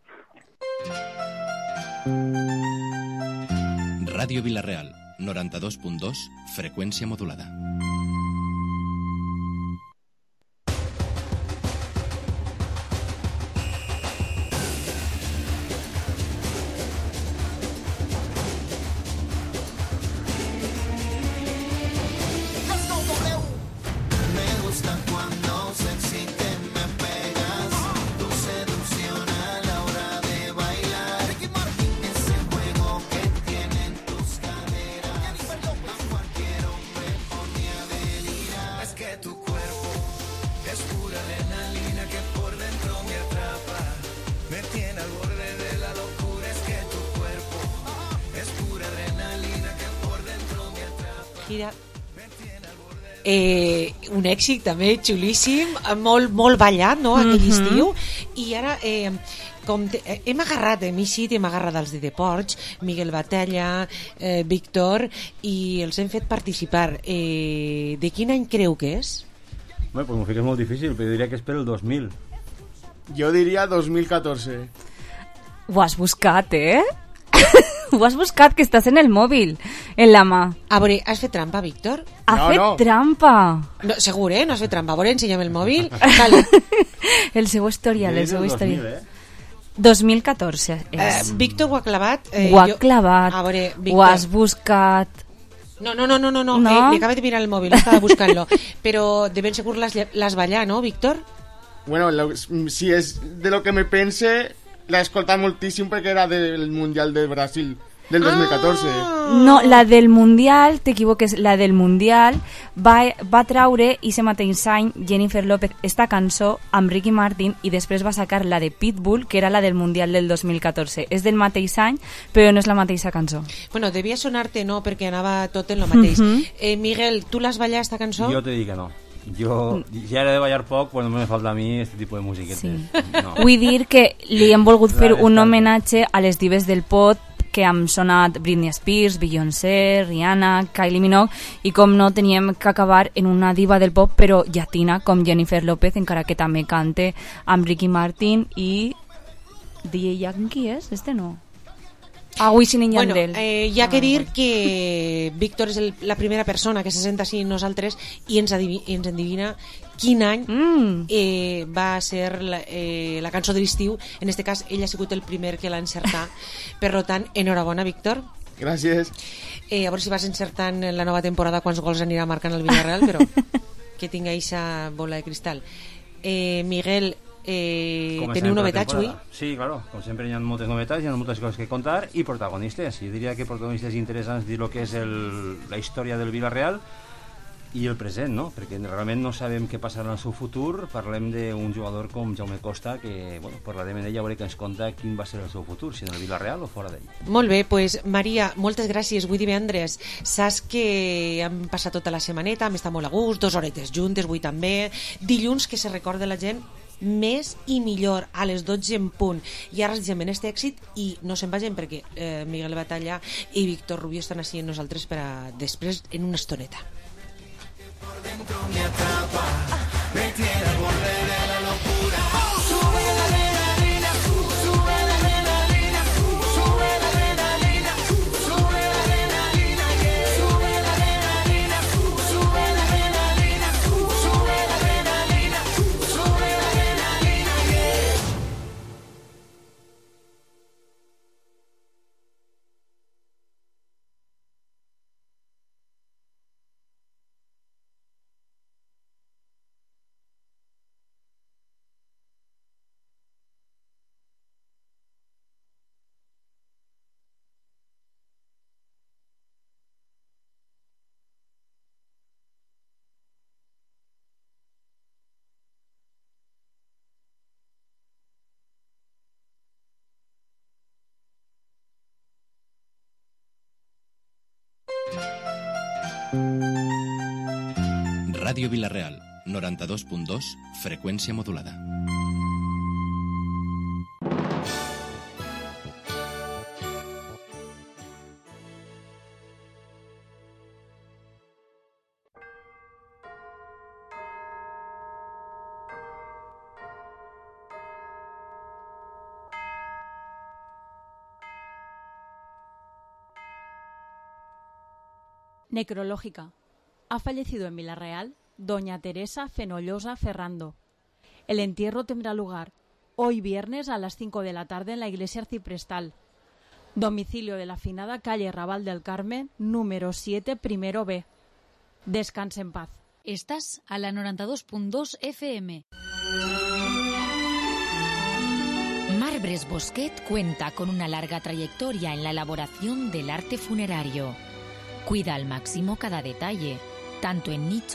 gràcies. Ràdio Vila-real, 92.2, freqüència modulada. Un èxit també xulíssim, molt ballat, no?, aquell estiu. I ara hem agarrat hem agarrat els de Deports, Miguel Batalla, Víctor, i els hem fet participar. De quin any creu que és? Pues m'ho fiques molt difícil, però diria que és per el 2000. Jo diria 2014. Ho has buscat, Ho has buscat, que estàs en el mòbil, en la mà. A veure, has fet trampa, Víctor? Ha fet trampa. No, segur, no has fet trampa. A veure, ensenya'm el mòbil. Vale. El seu historial, el seu historial. 2014 és. Víctor ho ha clavat. Ho ha clavat. A veure, Víctor. Ho has buscat. No. Me acaba de mirar el mòbil, estava buscant-lo. Però de ben segur l'has ballat, no, Víctor? Bueno, si és de lo que me pense... L'he escoltat moltíssim perquè era del Mundial de Brasil del 2014. No, la del Mundial, t'equivoques, la del Mundial va traure i ese mateix any Jennifer López esta cançó amb Ricky Martin i després va sacar la de Pitbull, que era la del Mundial del 2014. És del mateix any, però no és la mateixa cançó. Bueno, devia sonar-te no, perquè anava tot en lo mateix. Miguel, tu l'has ballat esta cançó? Jo te dic que no. Yo ya era de ballar poc, pues no me falta a mí este tipo de musiquetes. Sí. No. Vull dir que li hem volgut fer un homenatge a les dives del pop que han sonat Britney Spears, Beyoncé, Rihanna, Kylie Minogue, i com no teníem que acabar en una diva del pop però llatina com Jennifer López, encara que també cante amb Ricky Martin i DJ Yankee és? Este no? Wisin i Yandel. Hi ha que dir que Víctor és la primera persona que se senta així nosaltres i ens endevina quin any va ser la cançó de l'estiu. En este cas, ell ha sigut el primer que l'ha encertat. Per tant, enhorabona, Víctor. Gràcies. A veure si vas encertant en la nova temporada quants gols anirà marcant el Villarreal, però que tinga eixa bola de cristal. Miguel, teniu novetats avui? Sí, claro, com sempre hi ha moltes novetats, hi ha moltes coses que contar i protagonistes. Jo diria que protagonistes interessants dir el que és la història del Villarreal i el present, no? Perquè realment no sabem què passarà en el seu futur. Parlem d'un jugador com Jaume Costa, que, bueno, parlarem amb ell, a veure que ens conta quin va ser el seu futur, si en el Villarreal o fora d'ell. Molt bé, pues, Maria, moltes gràcies. Avui divendres saps que hem passat tota la setmaneta, hem estat molt a gust, 2 horetes juntes, avui també. Dilluns, que se recorda la gent més i millor, a les 12 en punt. I ara ens en este èxit i no se'n vagin perquè Miguel Batalla i Víctor Rubio estan així amb nosaltres per a després en una estoneta. Dentro me atrapa, me tiene al borde de la locura. Sube la adrenalina, sube la adrenalina, sube la adrenalina, sube la adrenalina, sube la adrenalina, sube la adrenalina, sube la adrenalina, sube la adrenalina, Ràdio Vilareal, 92.2, freqüència modulada. Necrológica. Ha fallecido en Villarreal doña Teresa Fenollosa Ferrando. El entierro tendrá lugar hoy viernes a las 5 de la tarde en la iglesia arciprestal. Domicilio de la finada calle Raval del Carmen, número 7, primero B. Descanse en paz. Estás a la 92.2 FM. Marbres Bosquet cuenta con una larga trayectoria en la elaboración del arte funerario. Cuida al máximo cada detalle, tanto en nichos